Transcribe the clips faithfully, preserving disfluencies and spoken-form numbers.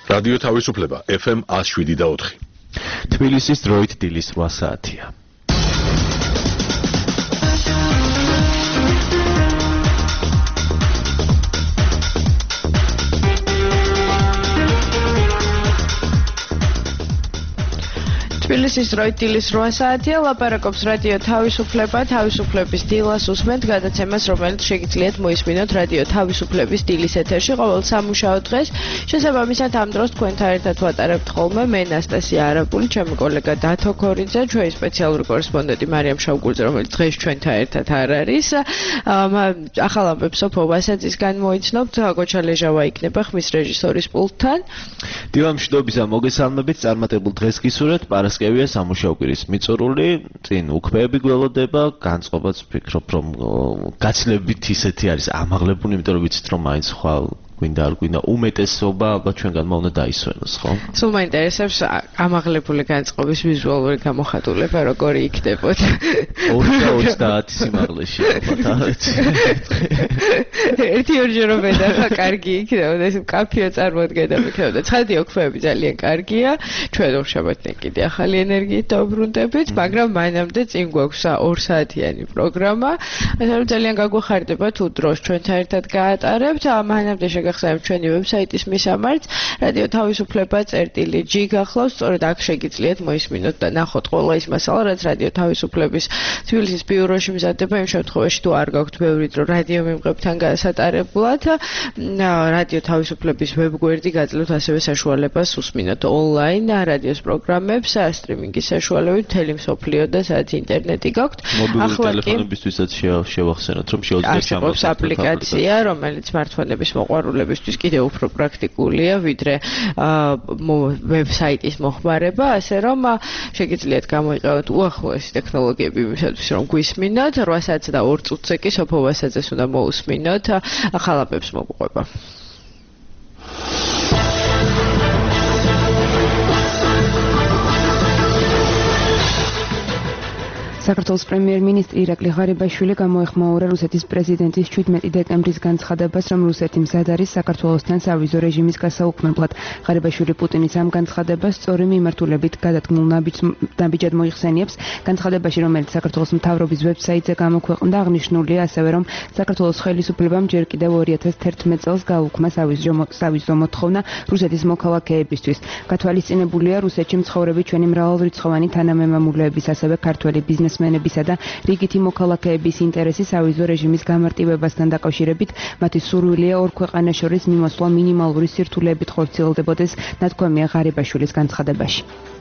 რადიო თავისუფლება F M one oh seven და four. თბილისის დროით დილის რვა საათია. თბილისის დროით დილის რვა საათია, ლაპარაკობს რადიო თავისუფლება, თავისუფლების დილას უსმენთ გადაცემას, რომელიც შეგიძლიათ მოისმინოთ რადიო თავისუფლების დილის ეთერში ყოველ სამუშაო დღეს. შესაბამისად ამ დროს თქვენთან ერთად ვატარებთ ხოლმე მე ნასტასია არაბული, ჩემი კოლეგა დათო ქორიძე, ჩვენი სპეციალური კორესპონდენტი მარიამ შავგურძე, რომელიც დღეს ჩვენთან ერთად არ არის. ახალ ამბებს სოფო ვასაძისგან მოიცნობთ, გოჩა ლეჟავა იქნება ხმის რეჟისორის პულტთან. დილამშვიდობისა მოგესალმებით, წარმატებულ დღეს გისურვებთ. პარასკევია სამუშაო კვირის მიწურული, წინ უქმეები გველოდება, განწყობაც ვფიქრობ, რომ გაცილებით ისეთი არის ამაღლებული, იმიტომ რომ ვიცით რომ მაინც ხვალ გვინდა არ გვინდა უმეტესობა ალბათ ჩვენგანმა უნდა დაისვენოს, ხო? სულ მაინტერესებს ამაღლებული განწყობის ვიზუალური გამოხატულება როგორი იქნებოდა. ორი და ოცდაათი სიმაღლეში ალბათ არც. ერთი ორჯერობე და ხა კარგი იქნებოდა, ეს კაფეო წარმოადგენდა იქნებოდა. ცხადი ოქმეები ძალიან კარგია. ჩვენ ორშაბათიდან კიდე ახალი ენერგიით დავბრუნდებით, მაგრამ მანამდე წინ გვაქვს ორ საათიანი პროგრამა. ასე რომ ძალიან გაგვეხარდება თუ დროს ჩვენთან ერთად გაატარებთ. მანამდე გახსოვთ ჩვენი ვებსაიტის მისამართს რადიო თავისუფლება წერტილი G გახლავს, სწორედ აქ შეგიძლიათ მოისმინოთ და ნახოთ ყველა ის მასალა, რაც რადიო თავისუფლების თბილისის ბიუროში მზადდება, იმ შემთხვევაში თუ არ გაქვთ ბევრი დრო რადიო მიმღებთან გასატარებლად, რადიო თავისუფლების ვებგვერდი გაძლევთ ასევე საშუალებას უსმინოთ ონლაინ რადიოს პროგრამებს, სტრიმინგის საშუალებით, მთელი მსოფლიო და სადაც ინტერნეტი გაქვთ. მობილური ტელეფონებისთვისაც შევახსენოთ, რომ შეუძლიათ ჩამოსწროს აპლიკაცია, რომელიც სმარტფონების მოყვარულებისთვის კიდევ უფრო პრაქტიკულია, ვიდრე ვებსაიტის მოხმარება, ასე რომ შეგიძლიათ გამოიყენოთ უახლოესი ტექნოლოგიები იმისათვის, რომ გვისმინოთ. რვა საათსა და ორ წუთზე კი სოფო ვასაძეს უნდა მოусმინოთ, ახალ ამბებს მოგყვება. საქართველოს პრემიერ-მინისტრი ირაკლი ღარიბაშვილი გამოეხმაურა რუსეთის პრეზიდენტის შვიდმეტი დეკემბრის განცხადებას, რომ რუსეთი მზად არის საქართველოსთან სავიზო რეჟიმის გასაუქმებლად. ღარიბაშვილი პუტინის ამ განცხადებას სწორი მიმართულებით გადადგმულ ნაბიჯად მოიხსენიებს. განცხადებაში, რომელიც საქართველოს მთავრობის ვებსაიტზე გამოქვეყნდა, აღნიშნულია ასევე, რომ საქართველოს ხელისუფლებამ ჯერ კიდევ ორი ათას თერთმეტ წელს გაუქმა სავიზო მოთხოვნა რუსეთის მოქალაქეებისთვის. გათვალისწინებულია რუსეთში მცხოვრები ჩვენი მრავალრიცხოვანი თანამემამულეების, ასევე ქართველი ბიზნეს მენებისა და რიგითი მოქალაქეების ინტერესი სავიზო რეჟიმის გამარტივებასთან დაკავშირებით, მათი სურვილია ორ ქვეყანას შორის მიმოსვლა მინიმალური სირთულეებით ხორციელდებოდეს, ნათქვამია ღარიბაშვილის განცხადებაში.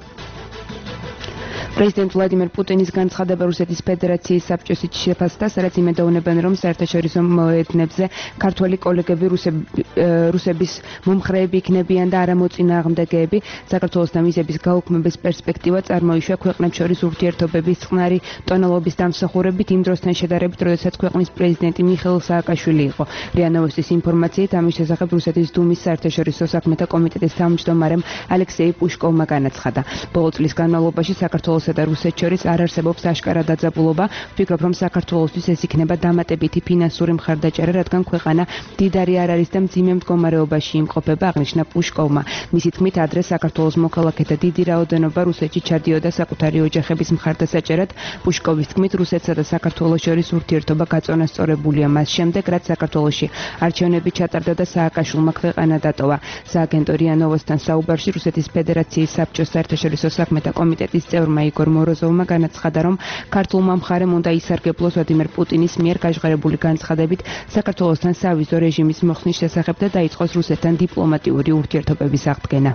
პრეზიდენტ ვლადიმერ პუტინის განცხადება რუსეთის ფედერაციის საბჭოსით შეფასდა, სადაც იმედოვნებენ, რომ საერთაშორისო მოედნებზე ქართველი კოლეგები რუსების მომხრეები იქნებიან და არა მოწინააღმდეგეები. საქართველოსთან ვიზების გაუქმების პერსპექტივა წარმოიშვა ქვეყნებს შორის ურთიერთობების წყნარი ტონალობის დამსახურებით იმ დროსთან შედარებით, როდესაც ქვეყნის პრეზიდენტი მიხეილ სააკაშვილი იყო. რია ნოვოსტის ინფორმაციით, ამის შესახებ რუსეთის დუმის საერთაშორისო საქმეთა კომიტეტის თავმჯდომარემ ალექსეი პუშკოვმა განაცხადა. ბოლო წლის განმავლობაში საქართველოს და რუსეთს შორის არ არსებობს აშკარა დაძაბულობა. ვფიქრობ, რომ საქართველოსთვის ეს იქნება დამატებითი ფინანსური მხარდაჭერა, რადგან ქვეყანა მდიდარი არ არის და მძიმე მდგომარეობაში იმყოფება, აღნიშნა პუშკოვმა. მისი თქმით, ადრე საქართველოს მოქალაქეთა დიდი რაოდენობა რუსეთში ჩადიოდა საკუთარი ოჯახების მხარდასაჭერად. პუშკოვის თქმით, რუსეთსა და საქართველოს შორის ურთიერთობა გაწონასწორებულია მას შემდეგ, რაც საქართველოში არჩევნები ჩატარდა და სააკაშვილმა ქვეყანა დატოვა. სააგენტო რია ნოვოსთან საუბარში რუსეთის ფედერაციის საბჭოს საერთაშორისო საქმეთა კომიტეტის წევრმა იგორ მოროზოვმა განაცხადა, რომ ქართულმა მხარემ უნდა ისარგებლოს ვლადიმერ პუტინის მიერ გაჟღერებული განცხადებით საქართველოსთან სავიზო რეჟიმის მოხსნის შესახებ და დაიწყოს რუსეთთან დიპლომატიური ურთიერთობების აღდგენა.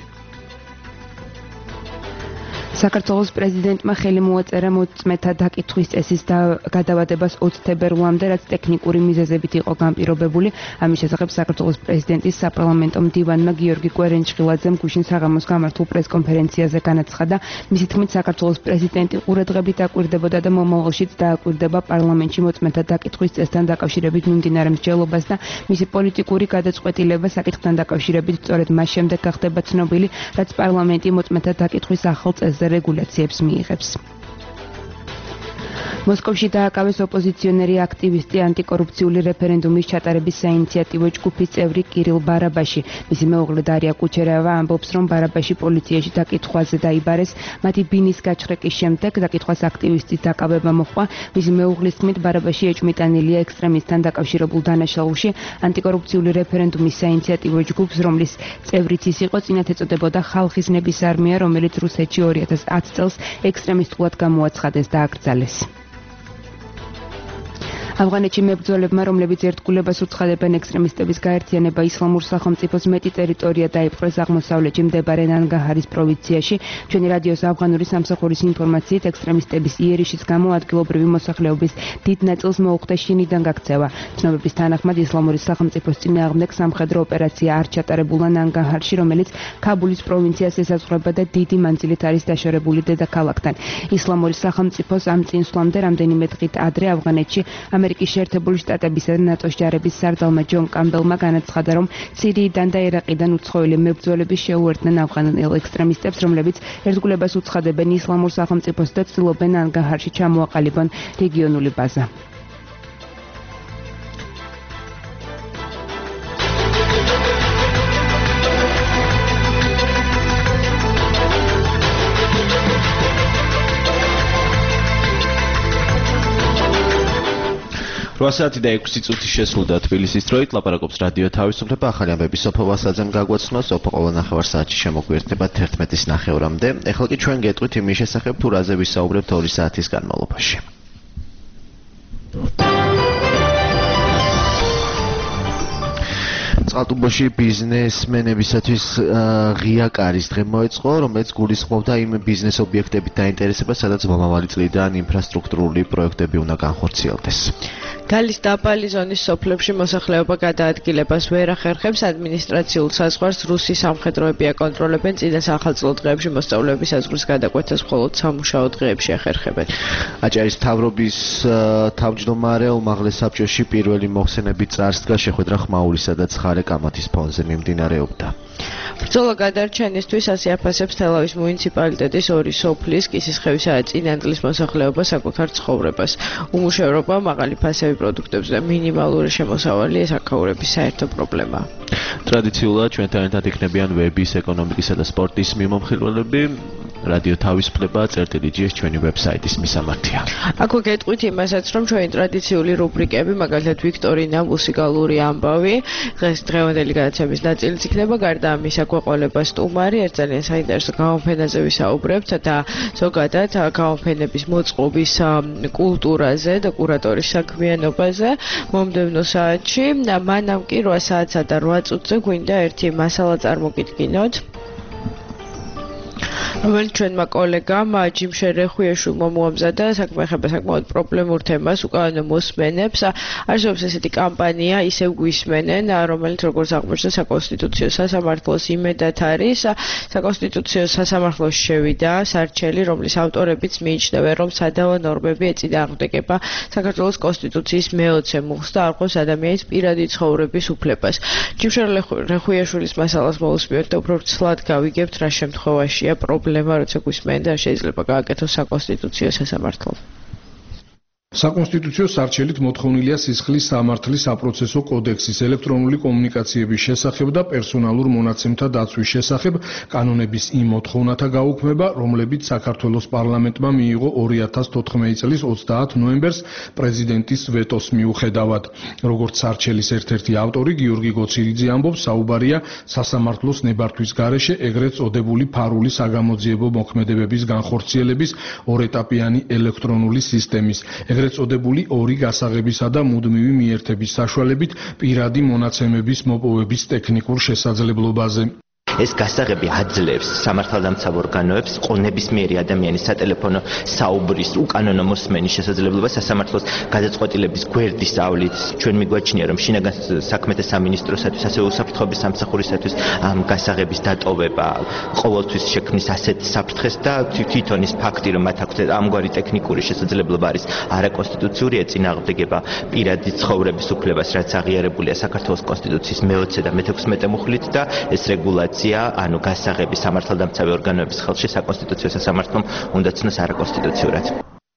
საქართველოს პრეზიდენტმა ხელი მოაწერა მოწმეთა დაკითხვის წესის გადავადებას ოცი თებერვლამდე, რაც ტექნიკური მიზეზებით იყო განპირობებული. ამის შესახებ საქართველოს პრეზიდენტის საპარლამენტო მდივანმა გიორგი კვერენჭხილაძემ გუშინ საღამოს გამართულ პრესკონფერენციაზე განაცხადა. მისი თქმით, საქართველოს პრეზიდენტი ყურადღებით აკვირდებოდა და მომავალშიც დააკვირდება პარლამენტში მოწმეთა დაკითხვის წესთან დაკავშირებით მიმდინარე მსჯელობას და მისი პოლიტიკური გადაწყვეტილება საკითხთან დაკავშირებით სწორედ მას შემდეგ გახდება ცნობილი, რაც პარლამენტი მოწმეთა დაკითხვის ახალ წესზე რეგულაციებს მიიღებს. მოსკოვში დააკავეს ოპოზიციონერი აქტივისტი ანტიკორუფციული რეფერენდუმის ჩატარების საინიციატივო ჯგუფის წევრი კირილ ბარაბაში. მისი მეუღლე დარია კუჩერევა ამბობს, რომ ბარაბაში პოლიციაში დაკითხვაზე დაიბარეს. მათი ბინის გაჩხრეკის შემდეგ დაკითხვას აქტივისტის დაკავება მოჰყვა. მისი მეუღლის თქმით, ბარაბაში ეჭვმიტანილია ექსტრემისტთან დაკავშირებულ დანაშაულში. ანტიკორუფციული რეფერენდუმის საინიციატივო ჯგუფს, რომლის წევრიც ის იყო, წინათ ეწოდებოდა ხალხის ნების არმია, რომელიც რუსეთში ორი ათას ათი წელს ექსტრემისტულად გამოაცხადეს და აკრძალეს. ავღანეთში მებრძოლებმა, რომლებიც ერთგულებას უცხადებენ ექსტრემისტების გაერთიანება ისლამურ სახელმწიფოს მეტი ტერიტორია დაიპყრეს აღმოსავლეთში მდებარე ნანგაჰარის პროვინციაში. ჩვენი რადიოს ავღანური სამსახურის ინფორმაციით, ექსტრემისტების იერიშის გამო ადგილობრივი მოსახლეობის დიდ ნაწილს მოუხდა შინიდან გაქცევა. ცნობების თანახმად, ისლამური სახელმწიფოს წინააღმდეგ სამხედრო ოპერაცია არ ჩატარებულა ნანგაჰარში, რომელიც ქაბულის პროვინციას ესაზღვრება და დიდი მანძილით არის დაშორებული დედაქალაქთან. ისლამური სახელმწიფოს ამ წინსვლამდე რამდენიმე დღით ადრე ავღანეთში ამერიკის შეერთებული შტატებისა და ნატოს ჯარების სარდალმა ჯონ კამბელმა განაცხადა, რომ სირიიდან და ერაყიდან უცხოელი მებრძოლები შეუერთდნენ ავღანელ ექსტრემისტებს, რომლებიც ერთგულებას უცხადებენ ისლამურ სახელმწიფოს და ცდილობენ ნანგაჰარში ჩამოაყალიბონ რეგიონული ბაზა. რვა საათი და ექვსი წუთი შესულდა თბილისის დროით. ლაპარაკობს რადიო თავისუფლება. ახალი ამბები სოფო ვასაძემ გაგვაცნო. სოფო ყოველ ნახევარ საათში შემოგვიერთდება თერთმეტის ნახევრამდე. ეხლა კი ჩვენ გეტყვით იმის შესახებ, თუ რაზე ვისაუბრებთ ორი საათის განმავლობაში. წყალტუბოში ბიზნესმენებისათვის ღია კარის დღე მოეწყო, რომელიც გულისხმობდა იმ ბიზნეს ობიექტებით დაინტერესებას, სადაც მომავალი წლიდან ინფრასტრუქტურული პროექტები უნდა განხორციელდეს. გალის დაბალი ზონის სოფლებში მოსახლეობა გადაადგილებას ვერ ახერხებს. ადმინისტრაციულ საზღვარს რუსი სამხედროები აკონტროლებენ. წინა სახალხო დღეებში მოსწავლეების საზღვრის გადაკვეთას მხოლოდ სამუშაო დღეებში ახერხებენ. აჭარის მთავრობის თავმჯდომარე უმაღლეს საბჭოში პირველი მოხსენები წარსდგა, შეხვედრა ხმაურისა და ცხარე კამათის ფონზე მიმდინარეობდა. ბრძოლა გადარჩენისთვის ასე აფასებს თელავის მუნიციპალიტეტის ორი სოფლის კისისხევისა და წინანდლის მოსახლეობა საკუთარ ცხოვრებას. უმუშევრობა, მაღალი ფასები პროდუქტებზე და მინიმალური შემოსავალი ეს აქაურების საერთო პრობლემაა. ტრადიციულად ჩვენთან ერთად იქნებიან ვების, ეკონომიკისა და სპორტის მიმოხილველები. რადიო თავისუფლება წერტილი ჯი ეს ჩვენი ვებსაიტის მისამართია. აქვე გეტყვით იმასაც, რომ ჩვენი ტრადიციული რუბრიკები, მაგალითად ვიქტორინა, მუსიკალური ამბავი, დღეს დღევანდელი გადაცემის ნაწილიც იქნება. გარდა ამისა, გვეყოლება სტუმარი, ერთ ძალიან საინტერესო გამოფენაზე ვისაუბრებთ და ზოგადად გამოფენების მოწყობის კულტურაზე და კურატორის საქმიანობაზე. მომდევნო საათში, მანამ კი რვა საათსა და რვა წუთზე გვინდა ერთი მასალა წარმოგიდგინოთ, რომელიც ჩვენმა კოლეგამ ჯიმშე რეხუიაშვილმა მოამზადა. საქმე ეხება საკმაოდ პრობლემურ თემას, უკანონო მოსმენებს. არსებობს ესეთი კამპანია ისევ გვისმენენ, რომელიც როგორც აღმოჩნდა საკონსტიტუციო სასამართლოს იმედად არის. საკონსტიტუციო სასამართლოში შევიდა სარჩელი, რომლის ავტორებიც მიიჩნევენ, რომ სადავო ნორმები ეწინააღმდეგება საქართველოს კონსტიტუციის მეოცე მუხლს და არყოს ადამიანის პირადი ცხოვრების უფლებას. ჯიმშე რეხუიაშვილის მასალას მოვუსმენთ და უფრო ცლად გავიგებთ, რა შემთხვევაშია პრობლემა, როცა გვისმენთ და შეიძლება გააკეთოს საკონსტიტუციო სასამართლო. საკონსტიტუციო სარჩელით მოთხოვნილია სისხლის სამართლის საპროცესო კოდექსის, ელექტრონული კომუნიკაციების შესახებ და პერსონალურ მონაცემთა დაცვის შესახებ კანონების იმ მოთხოვნათა გაუქმება, რომლებიც საქართველოს პარლამენტმა მიიღო ორი ათას თოთხმეტი წლის ოცდაათ ნოემბერს პრეზიდენტის ვეტოს მიუხედავად. როგორც სარჩელის ერთ-ერთი ავტორი გიორგი გოცირიძე ამბობს, საუბარია სასამართლოს ნებართვის გარეშე ეგრეთ წოდებული ფარული საგამოძიებო მოქმედებების განხორციელების ორეტაპიანი ელექტრონული სისტემის. ეგრეთ წოდებული ორი გასაღებისა და მუდმივი მიერთების საშუალებით პირადი მონაცემების მოპოვების ტექნიკურ შესაძლებლობაზე. ეს გასაღები აძლევს სამართალდამცავ ორგანოებს ყონებისმიერი ადამიანის სატელეფონო საუბრის უკანონო მოსმენის შესაძლებლობას სასამართლოს გადაწყვეტილების გვერდისავლით. ჩვენ მიგვაჩნია, რომ შინაგან საქმეთა სამინისტროსათვის, ასევე უსაფრთხოების სამსახურისათვის ამ გასაღების დატოვება ყოველთვის შექმნის ასეთ საფრთხეს და თვითონ ის ფაქტი, რომ მათ აქვთ ამგვარი ტექნიკური შესაძლებლობა არის არაკონსტიტუციური, ეწინააღმდეგება პირადი ცხოვრების უფლებას, რაც აღიარებულია საქართველოს კონსტიტუციის მეოცე და მეთექვსმეტე მუხლით და ეს რეგულაცია ანუ გასაღები სამართალდამცავი ორგანოების ხელში საკონსტიტუციო სასამართლომ უნდა ცნოს არაკონსტიტუციურად.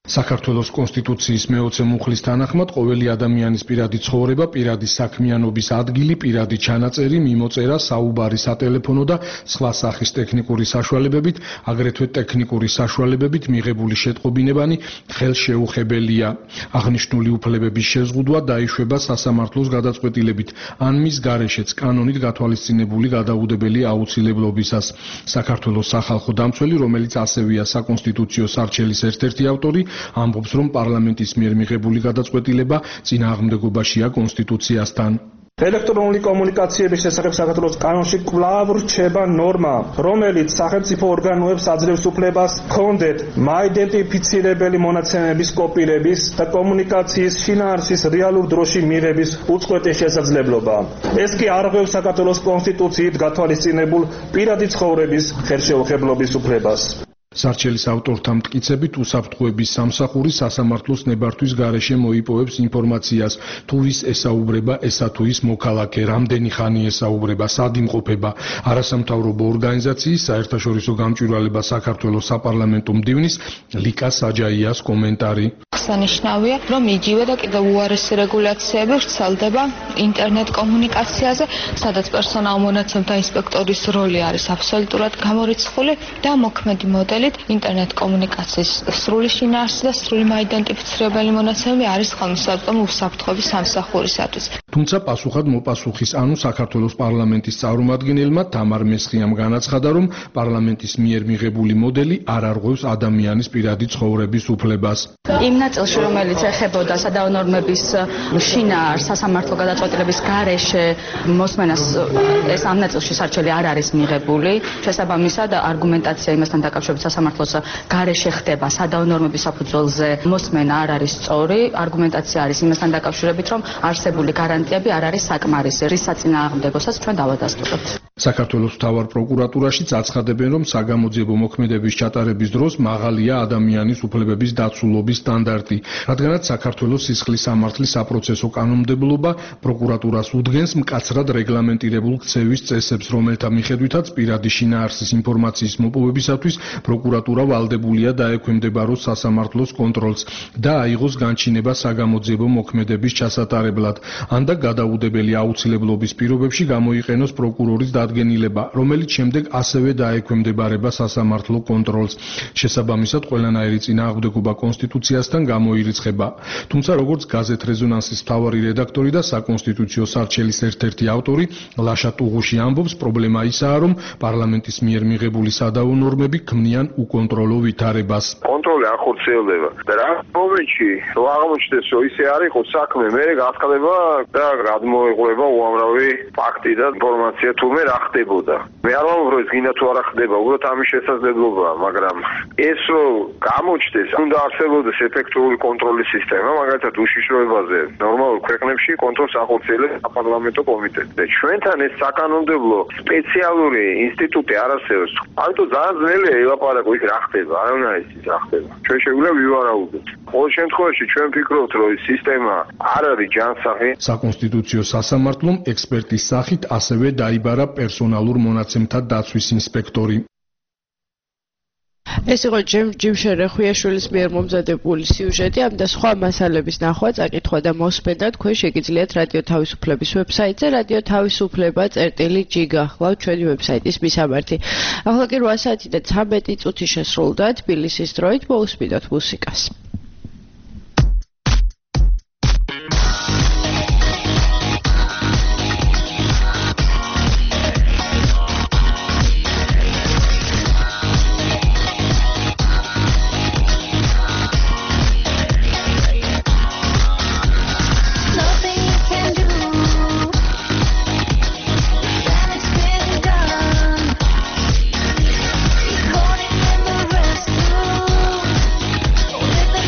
საქართველოს კონსტიტუციის მეოცე მუხლის თანახმად ყოველი ადამიანის პირადი ცხოვრება, პირადი საქმიანობის ადგილი, პირადი ჩანაწერი, მიმოწერა, საუბარი სატელეფონო და სხვა სახის ტექნიკური საშუალებებით, აგრეთვე ტექნიკური საშუალებებით მიღებული შეტყობინებანი ხელშეუხებელია. აღნიშნული უფლებების შეზღუდვა დაიშვება სასამართლოს გადაწყვეტილებით, ან მის გარეშეც კანონით გათვალისწინებული გადაუდებელი აუცილებლობისას. საქართველოს სახალხო დამცველი, რომელიც ასევეა საკონსტიტუციო სარჩელის ერთ-ერთი ავტორი, ამბობს, რომ პარლამენტის მიერ მიღებული გადაწყვეტილება წინააღმდეგობაშია კონსტიტუციასთან. ელექტრონული კომუნიკაციების შესახებ საქართველოს კანონში კვლავ რჩება ნორმა, რომელიც სახელმწიფო ორგანოებს აძლევს უფლებას ჰქონდეთ მაიდენტიფიცირებელი მონაცემების კოპირების და კომუნიკაციის შინაარსის რეალურ დროში მიღების უწყვეტი შესაძლებლობა. ეს კი არღვევს საქართველოს კონსტიტუციით გათვალისწინებულ პირადი ცხოვრების ხელშეუხებლობის უფლებას. სარჩელის ავტორთა მტკიცებით უსაფრთხოების სამსახური სასამართლოს ნებართვის გარეშე მოიპოვებს ინფორმაციას, თუ ვის ესაუბრება ესა თუ ის მოქალაქე, რამდენი ხანი ესაუბრება, სად იმყოფება. არასამთავრობო ორგანიზაციის საერთაშორისო გამჭვირვალება საქართველოს საპარლამენტო მდივნის ლიკა საჯაიას კომენტარი. აღსანიშნავია, რომ იგივე და კიდევ უარესი რეგულაციები ვრცელდება ინტერნეტ კომუნიკაციაზე, სადაც პერსონალ მონაცემთა ინსპექტორის როლი არის აბსოლუტურად გამორიცხული და მოქმედი მოდელი ინტერნეტ კომუნიკაციის სრული შინაარსი და სრული მაიდენტიფიცირებელი მონაცემები არის ხელმისაწვდომი უსაფრთხოების სამსახურისათვის. თუმცა პასუხად მოპასუხის, ანუ საქართველოს პარლამენტის წარმომადგენელმა თამარ მესხიამ განაცხადა, რომ პარლამენტის მიერ მიღებული მოდელი არ არღვევს ადამიანის პირადი ცხოვრების უფლებას. იმ ნაწილში, რომელიც ეხებოდა სადავო ნორმების შინაარსს სასამართლო გადაწყვეტილების გარეშე მოსმენას, ეს ამ ნაწილში სარჩელი არ არის მიღებული. შესაბამისად, არგუმენტაცია იმასთან დაკავშირებით სასამართლოს გარეშე ხდება სადავო ნორმების საფუძველზე მოსმენა არ არის სწორი. არგუმენტაცია არის იმასთან დაკავშირებით, რომ არსებული გარანტიები არ არის საკმარისი, რის საწინააღმდეგოსაც ჩვენ დავადასტურებთ. საქართველოს მთავარ პროკურატურაშიც აცხადებენ, რომ საგამოძიებო მოქმედების ჩატარების დროს მაღალია ადამიანის უფლებების დაცულობის სტანდარტი, რადგანაც საქართველოს სისხლის სამართლის საპროცესო კანონმდებლობა პროკურატურას უდგენს მკაცრად რეგლამენტირებულ ქცევის წესებს, რომელთა მიხედვითაც პირადი შინაარსის ინფორმაციის მოპოვებისათვის პროკურატურა ვალდებულია დაექვემდებაროს სასამართლოს კონტროლს და აიღოს განჩინება საგამოძიებო მოქმედების ჩასატარებლად, ან და გადაუდებელი აუცილებლობის პირობებში გამოიყენოს პროკურორის დადგენილება, რომელიც შემდეგ ასევე დაექვემდებარება სასამართლო კონტროლს. შესაბამისად, ყველანაირი წინააღმდეგობა კონსტიტუციასთან გამოირიცხება. თუმცა, როგორც გაზეთ რეზონანსის მთავარი რედაქტორი და საკონსტიტუციო სარჩელის ერთ-ერთი ავტორი ლაშა ტუღუში ამბობს, პრობლემა ისაა, რომ პარლამენტის მიერ მიღებული სადავო ნორმები ქმნიან უკონტროლო ვითარებას. კონტროლი არ ხორციელდება და რა მომენტში რო აღმოჩნდეს, რომ ისე არ იყო საქმე, მე გასხდება და გადმოეყოლება უამრავი ფაქტი და ინფორმაცია თურმე რა ხდებოდა. მე არ ვამბობ, რომ ეს გინდა თუ არა ხდება, უბრალოდ ამის შესაძლებლობაა, მაგრამ ეს რო გამოჩნდეს, უნდა არსებობდეს ეფექტური კონტროლის სისტემა, მაგალითად უშიშროებაზე. ნორმალურ ქვეყნებში კონტროლს ახორციელებს საპარლამენტო კომიტეტი და ჩვენთან ეს საკანონმდებლო სპეციალური ინსტიტუტი არ არსებობს. ამიტომ ძალიან ძნელია ელაპარაკო იქ რა ხდება, არ უნდა იცის რა ხდება. ჩვენ შეგვიძლია ვივარაუდოთ. ყოველ შემთხვევაში ჩვენ ვფიქრობთ, რომ ეს სისტემა არ არის ჯანსაღი. საკონსტიტუციო სასამართლომ ექსპერტის სახით ასევე დაიბარა პერსონალურ მონაცემთა დაცვის ინსპექტორი. ეს იყო ჯიმშენ რეხვიაშვილის მიერ მომზადებული სიუჟეტი, ამ და სხვა მასალების ნახვა, წაკითხვა და მოსმენა თქვენ შეგიძლიათ რადიო თავისუფლების ვებსაიტზე რადიო თავისუფლება წერტილი ჯი გახლავთ ჩვენი ვებსაიტის მისამართი. ახლა კი რვა საათი და ცამეტი წუთი შესრულდა თბილისის დროით, მოусმინოთ მუსიკას. With the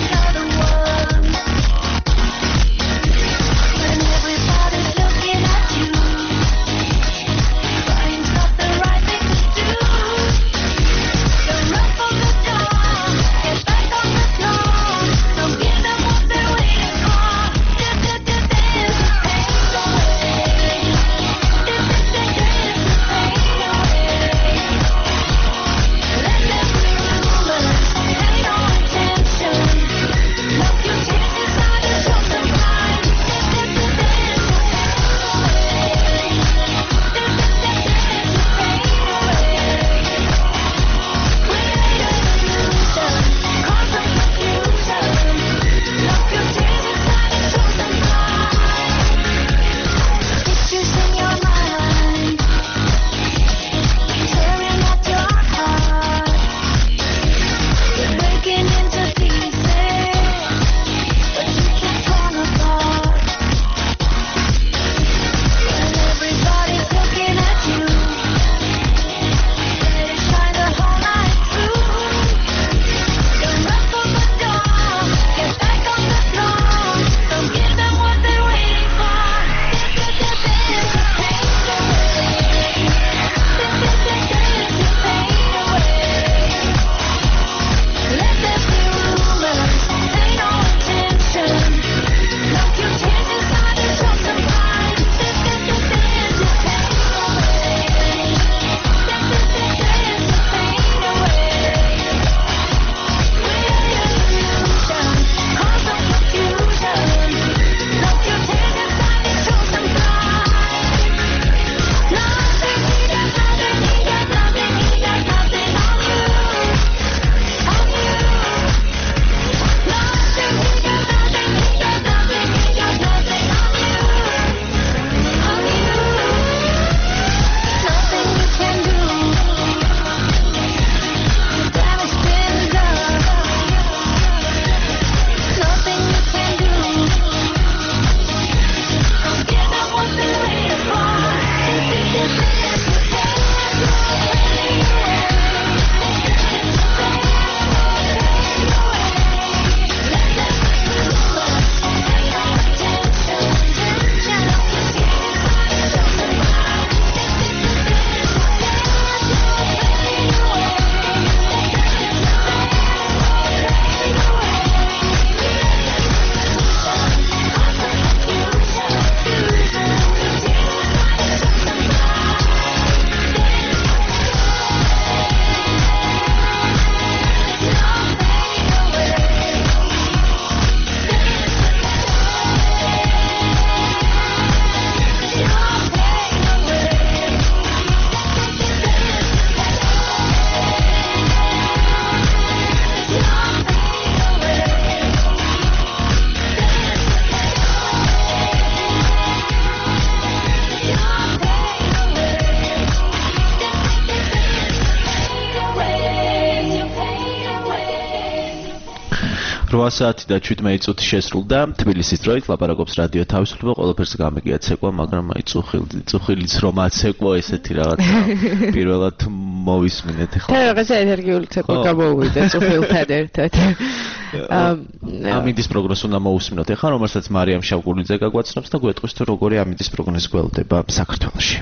რვა საათი და შვიდმეტი წუთი შესრულდა თბილისის დროით ლაპარაკობს რადიო თავისუფლება ყველაფერს გამიგია ცეკვა მაგრამ აი წუხილი წუხილიც რომ აცეკვა ესეთი რაღაცა პირველად მოვისმინეთ ახლა და რაღაცა ენერგიული ცეკვა გამოვიდა წუხილთან ერთად ამინდის პროგნოზს უნდა მოусმინოთ ახლა რომელსაც მარიამ შავგურლიძე გაგვაცნობს და გვეტყვის თუ როგორი ამინდის პროგნოზი გველდება საქართველოში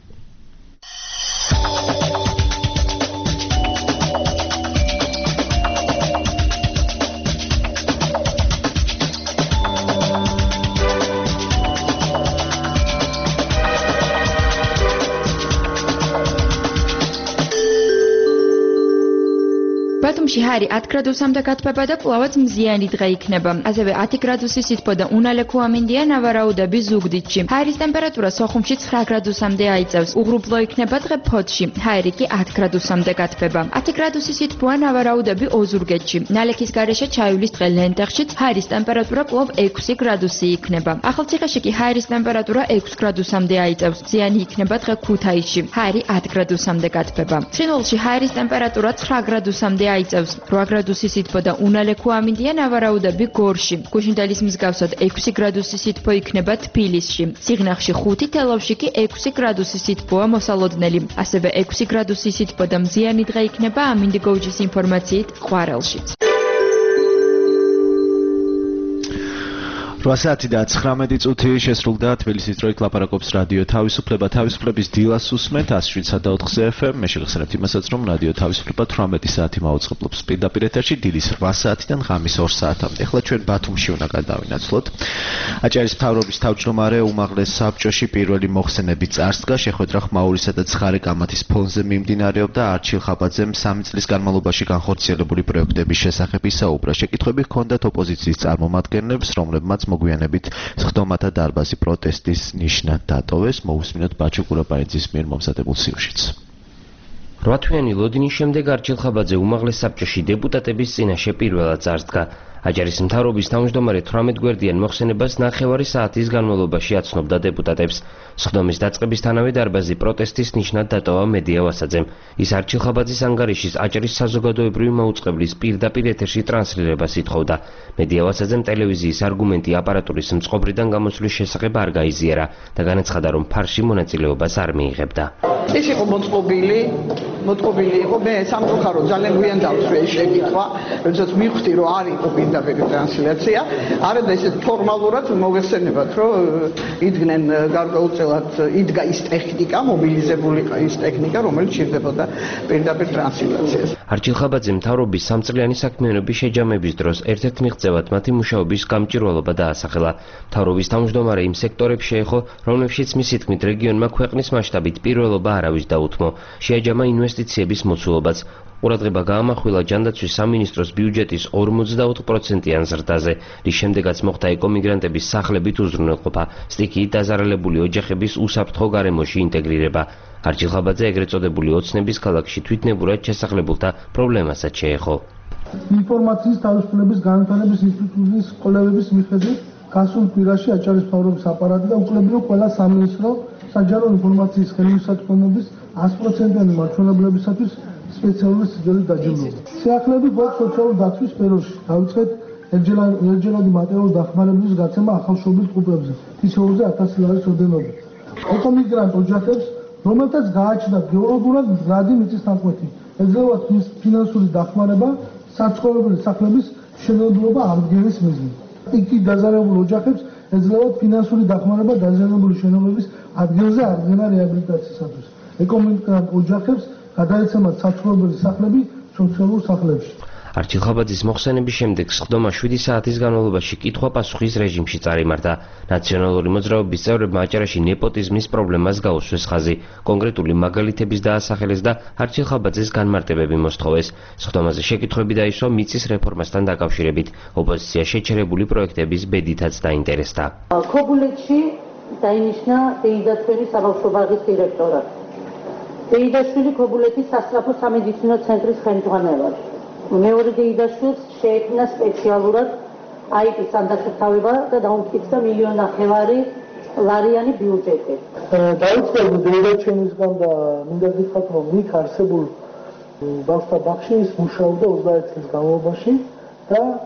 ბათუმში ჰარი ათი გრადუსამდე გათბება და კვლავაც მზიანი დღე იქნება. ასევე ათი გრადუსი სითბო და უნალექო ამინდია ნავარაუდები ზუგდიდში. ჰაერის ტემპერატურა სოხუმში ცხრა გრადუსამდე აიწევს. უღრუბლო იქნება დღე ფოთში. ჰაერი კი ათი გრადუსამდე გათბება. ათი გრადუსი სითბოა ნავარაუდები ოზურგეთში. ნალექის გარეშე ჩაივლის დღე ლენტეხშიც ჰაერის ტემპერატურა კვლავ ექვსი გრადუსი იქნება. ახალციხეში კი ჰაერის ტემპერატურა ექვსი გრადუსამდე აიწევს. მზიანი იქნება დღე ქუთაისში. ჰაერი ათი გრადუსამდე გათბება. ცხინვალში ჰაერის ტემპერატურა ცხრა გრადუსამდე აიწევს. რვა გრადუსი სითბო და უნალექო ამინდია ნავარაუდები გორში. გუშინდელის მსგავსად ექვსი გრადუსი სითბო იქნება თბილისში. სიღნაღში ხუთი, თელავში კი ექვსი გრადუსი სითბოა მოსალოდნელი. ასევე ექვსი გრადუსი სითბო და მზიანი დღე იქნება ამინდი გოუჯის ინფორმაციით ყვარელშიც. რვა საათი და ცხრამეტი წუთი შესრულდა თბილისის დროით ლაპარაკობს რადიო თავისუფლება თავისუფლების დილას უსმენთ ათს შვიდსა და ოთხზე ეფ ემ მე შეგახსენებთ იმასაც რომ რადიო თავისუფლება თვრამეტი საათი მაუწყებლობს პირდაპირ ეთერში დილის რვა საათიდან ღამის ორ საათამდე. ახლა ჩვენ ბათუმში უნდა გადავინაცვლოთ. აჭარის მთავრობის თავმჯდომარე უმაღლეს საბჭოში პირველი მოხსენები წარსდგა შეხვედრა ხმაურისა და ცხარე კამათის ფონზე მიმდინარეობდა არჩილ ხაბაძემ სამი წლის განმავლობაში განხორციელებული პროექტების შესახებ ისაუბრა. შეკითხვები ჰქონდათ ოპოზიციის წარმომადგენლებს რომლებმაც მოგვიანებით სხდომათა დარბაზი პროტესტის ნიშნად დატოვეს. მოусმინოთ ბაჩო კურაპარიძის მიერ მომზადებულ სიუჟეტს. რვა თვიანი ლოდინის შემდეგ არჩილ ხაბაძე უმაღლეს საბჭოში დეპუტატების წინაშე პირველად წარსდგა. აჭარის მთავრობის თავმჯდომარე თვრამეტ გვერდიან მოხსენებას ნახევარი საათის განმავლობაში აცნობდა დეპუტატებს. სხდომის დაწყებისთანავე დარბაზი პროტესტის ნიშნად დატოვა მედია ვასაძემ. ის არჩილ ხაბაძის ანგარიშის აჭარის საზოგადოებრივი მაუწყებლის პირდაპირ ეთერში ტრანსლირებას ითხოვდა. მედია ვასაძემ ტელევიზიის არგუმენტი აპარატურის მწყობრიდან გამოსვლის შესახებ არ გაიზიარა და განაცხადა, რომ ფარში მონაწილეობას არ მიიღებდა. ეს იყო მოწყობილი, მოწყობილი იყო მე სამწუხაროდ ძალიან გვიან დავწვე ეს შეკითხვა, როდესაც მივხვდი რომ არ იყო პირდაპირ ტრანსლაცია, არადა ისე ფორმალურად მოგეხსენებათ, რომ იდგნენ გარკვეულწილად იდგა ის ტექნიკა, მობილიზებული ის ტექნიკა, რომელიც ჭირდებოდა პირდაპირ ტრანსლაციას. არჩილ ხაბაძე მთავრობის სამწლიანი საქმიანობის შეჯამების დროს ერთ-ერთ მიღწევად მათი მუშაობის გამჭირვალობა დაასახელა. მთავრობის თავმჯდომარე იმ სექტორებში შეეხო, რომლებშიც მისი თქმით რეგიონმა ქვეყნის მასშტაბით პირველობა არავის დაუთმო. შეაჯამა ინვესტიციების მოცულობაც. ყურადღება გაამახვილა ჯანდაცვის სამინისტროს ბიუჯეტის ორმოცდაოთხ პროცენტიან ზრდაზე, რის შემდეგაც მოხდა ეკომიგრანტების სახლებით უზრუნველყოფა, სტიქიით დაზარალებული ოჯახების უსაფრთხო გარემოში ინტეგრირება. არჩილ ხაბაძე ეგრეთ წოდებული ოცნების ქალაქში თვითნებურად შესახლებულთა პრობლემასაც შეეხო. ინფორმაციის თავისუფლების განვითარების ინსტიტუტის კვლევების მიხედვით გასულ კვირაში აჭარის მთავრობის აპარატი და უკლებლიო ყველა სამინისტრო საჯარო ინფორმაციის ხელმისაწვდომობის ათი პროცენტიანი მაჩვენებლებისათვის სპეციალური სიძველით დაჯილდოვდა. სიახლეები გვაქვს სოციალური დაცვის სფეროში. დავიწყეთ ერთჯერადი მატერიალური დახმარების გაცემა ახალშობილ ჯგუფებზე, თითოეულზე ათასი ლარის ოდენობით. ეკომიგრანტ ოჯახებს, რომელთაც გააჩნდათ გეოლოგურად მდგრადი მიწისნაკვეთი, ეძლევა ფინანსური დახმარება საცხოვრებელი სახლების მშენებლობა აღდგენის მიზნით. იქ დაზარალებული ოჯახებს ეძლევა ფინანსური დახმარება დაზიანებული შენობების ადგილზე აღდგენა რეაბილიტაციისათვის. ეკომიგრანტ ოჯახებს გადაეცემათ საცხოვრებელი სახლები სოციალურ სახლებში. არჩილ ხაბაძის მოხსენების შემდეგ სხდომა შვიდი საათის განმავლობაში კითხვა-პასუხის რეჟიმში წარიმართა. ნაციონალური მოძრაობის წევრებმა აჭარაში ნეპოტიზმის პრობლემას გაუსვეს ხაზი. კონკრეტული მაგალითების დაასახელეს და არჩილ ხაბაძეს განმარტებები მოსთხოვეს. სხდომაზე შეკითხვები დაისვა მიწის რეფორმასთან დაკავშირებით. ოპოზიცია შეჩერებული პროექტების ბედითაც დაინტერესდა. ქობულეთში დაინიშნა დეიდაშვილი საბავშვო ბაღის დირექტორად. დეიდაშვილი ქობულეთის სასწრაფო სამედიცინო ცენტრის ხელმძღვანელად. მეორე დეიდაშვილს შეექმნა სპეციალურად აიპის ანდასაფთავება და დაუმტკიცდა მილიონ ნახევარი ლარიანი ბიუჯეტი. დაიწყებდი დეიდაჩენისგან და მინდა გითხრათ, რომ იქ არსებულ ბავშვთა ბაღში ის მუშაობდა ოცდაერთი წლის განმავლობაში და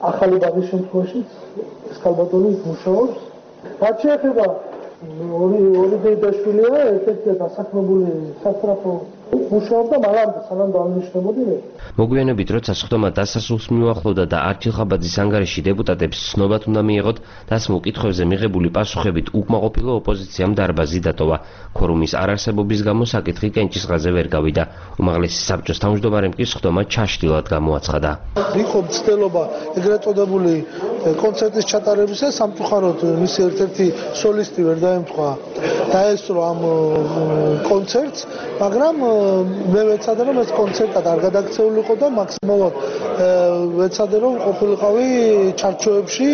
ახალი ბაღის შემთხვევაშიც ეს ქალბატონი მუშაობს. რაც შეეხება ორი ორი დეიდაშვილია, ერთ-ერთი დასაქმებული სასწრაფო მუშაობდა მალამდე, სანამ დაანიშნებოდნენ. მოგვიანებით, როცა სხდომა დასასრულს მიუახლოვდა და არჩილხაბაძის ანგარიში დეპუტატებს ცნობად უნდა მიეღოთ, დასმულ კითხვებზე მიღებული პასუხებით უკმაყოფილო ოპოზიციამ დარბაზი დატოვა. ქორუმის არარსებობის გამო საკითხი კენჭისყრაზე ვერ გავიდა. უმაღლესი საბჭოს თავმჯდომარემ კი სხდომა ჩაშლილად გამოაცხადა. იყო მცდელობა ეგრეთ წოდებული კონცერტის ჩატარებისა, სამწუხაროდ მისი ერთ-ერთი სოლისტი ვერ დაემთხვა დაესწრო ამ კონცერტს, მაგრამ მე ვეცადე რომ ეს კონცერტად არ გადაქცეულიყო და მაქსიმალურად ვეცადე რომ ყოფილიყავი ჩარჩოებში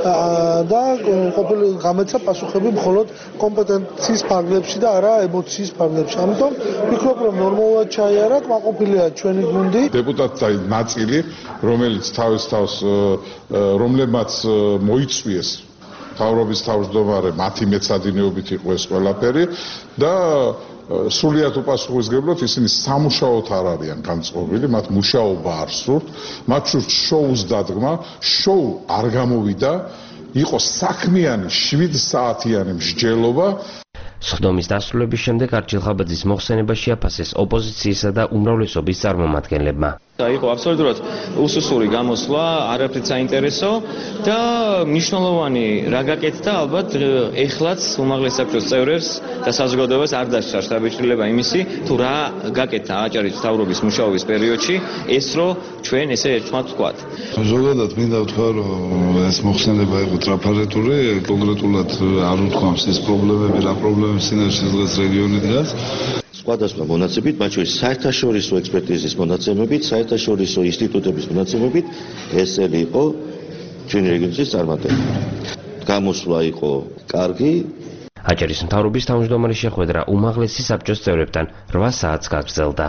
და ყოფილი გამეცა პასუხები მხოლოდ კომპეტენციის ფარგლებში და არა ემოციის ფარგლებში. ამიტომ ვფიქრობ რომ ნორმალურად ჩაიარა, კმაყოფილია ჩვენი გუნდი. დეპუტატთა ნაწილი, რომელიც თავის თავს რომლებმაც მოიწვიეს თავრობის თავმჯდომარე, მათი მეცადინეობით იყო ეს ყველაფერი და სრულიად უპასუხისმგებლად ისინი სამუშაოდ არ არიან განწყობილი, მათ მუშაობა არ სურთ, მათ სურთ შოუს დადგმა, შოუ არ გამოვიდა, იყო საქმიანი შვიდ საათიანი მსჯელობა. სხდომის დასრულების შემდეგ არჩილხაბაძის მოხსენება შეაფასეს ოპოზიციისა და უმრავლესობის წარმომადგენლებმა. იყო აბსოლუტურად უსუსური გამოსვლა, არაფრით საინტერესო და მნიშვნელოვანი რა გაკეთდა, ალბათ ეხლაც უმაღლეს საბჭოს წევრებს და საზოგადოებას არ დასჭარს დაბეჭდილება იმისი, თუ რა გაკეთდა აჭარის მთავრობის მუშაობის პერიოდში, ეს რო ჩვენ ესე ერთმანეთს ვთქვათ. ზოგადად მინდა ვთქვა, რომ ეს მოხსენება იყო ტრაფარეტული, კონკრეტულად არ ვთქვამს ეს პრობლემები, რა პრობლემების წინაშე დღეს რეგიონი დგას. სხვადასხვა მონაცემებით, მათ შორის საერთაშორისო ექსპერტიზის მონაცემებით, საერთაშორისო ინსტიტუტების მონაცემებით, ეს ელი იყო ჩვენი რეგიონის წარმატება. გამოსვლა იყო კარგი. აჭარის მთავრობის თავმჯდომარის შეხვედრა უმაღლესი საბჭოს წევრებთან რვა საათს გაგრძელდა.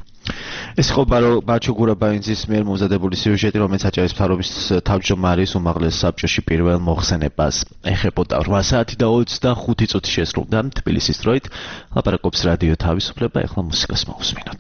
ეს იყო ბაჩო გურაბაინძის მიერ მომზადებული სიუჟეტი, რომელიც აჭარის მთავრობის თავმჯდომარის უმაღლეს საბჭოში პირველ მოხსენებას ეხებოდა. რვა საათი და ოცდახუთი წუთი შესრულდა თბილისის დროით. ლაპარაკობს რადიო თავისუფლება, ეხლა მუსიკას მოვუსმინოთ.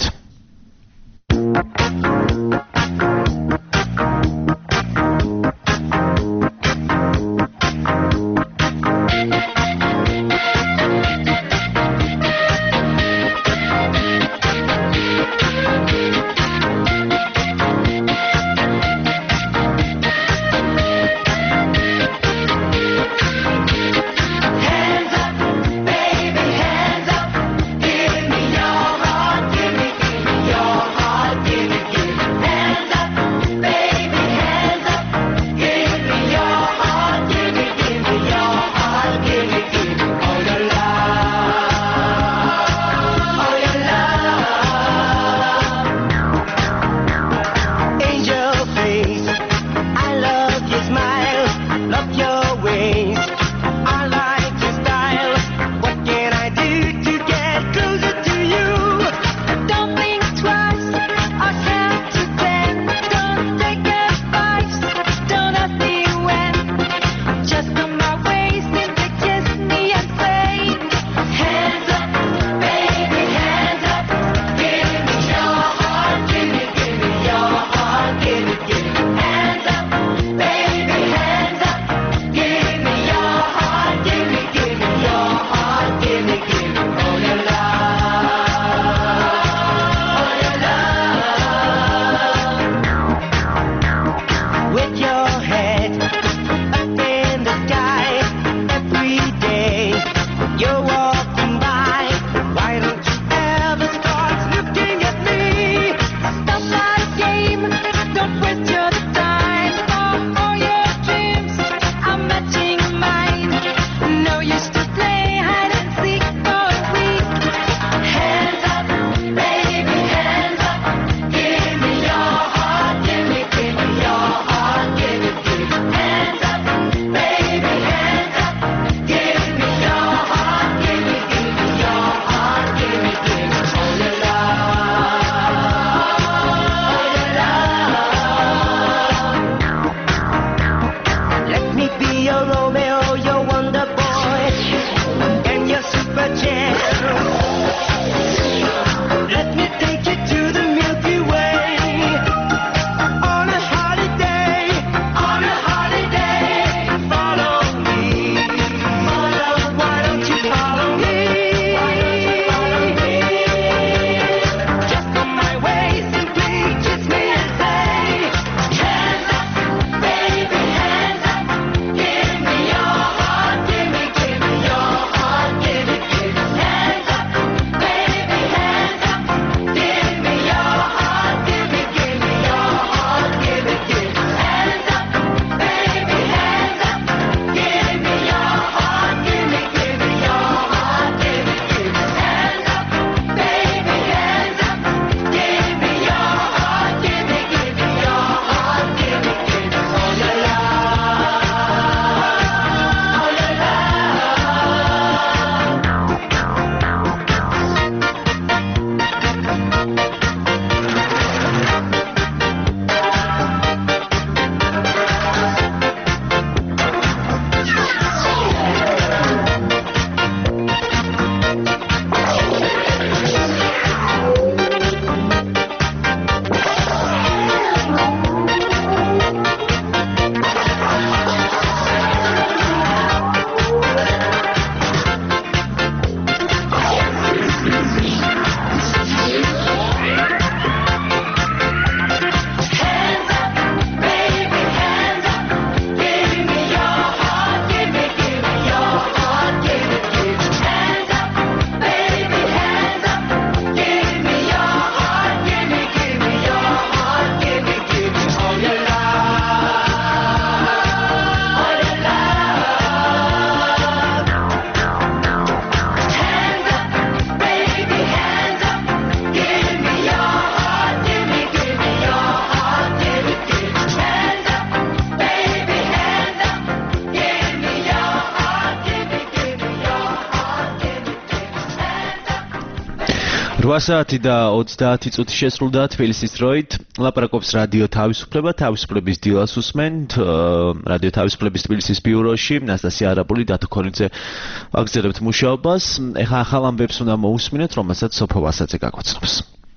რვა საათი და ოცდაათი წუთი შესრულდა თბილისის დროით. ლაპარაკობს რადიო თავისუფლება, თავისუფლების დილას უსმენთ. რადიო თავისუფლების თბილისის ბიუროში ნასტასია არაპული, დათო ქორიძე აგზელებთ მუშაობას. ეხლა ახალ ამბებს უნდა მოусმინოთ, რომელსაც სოფო ვასაძე გაგვაცნობს.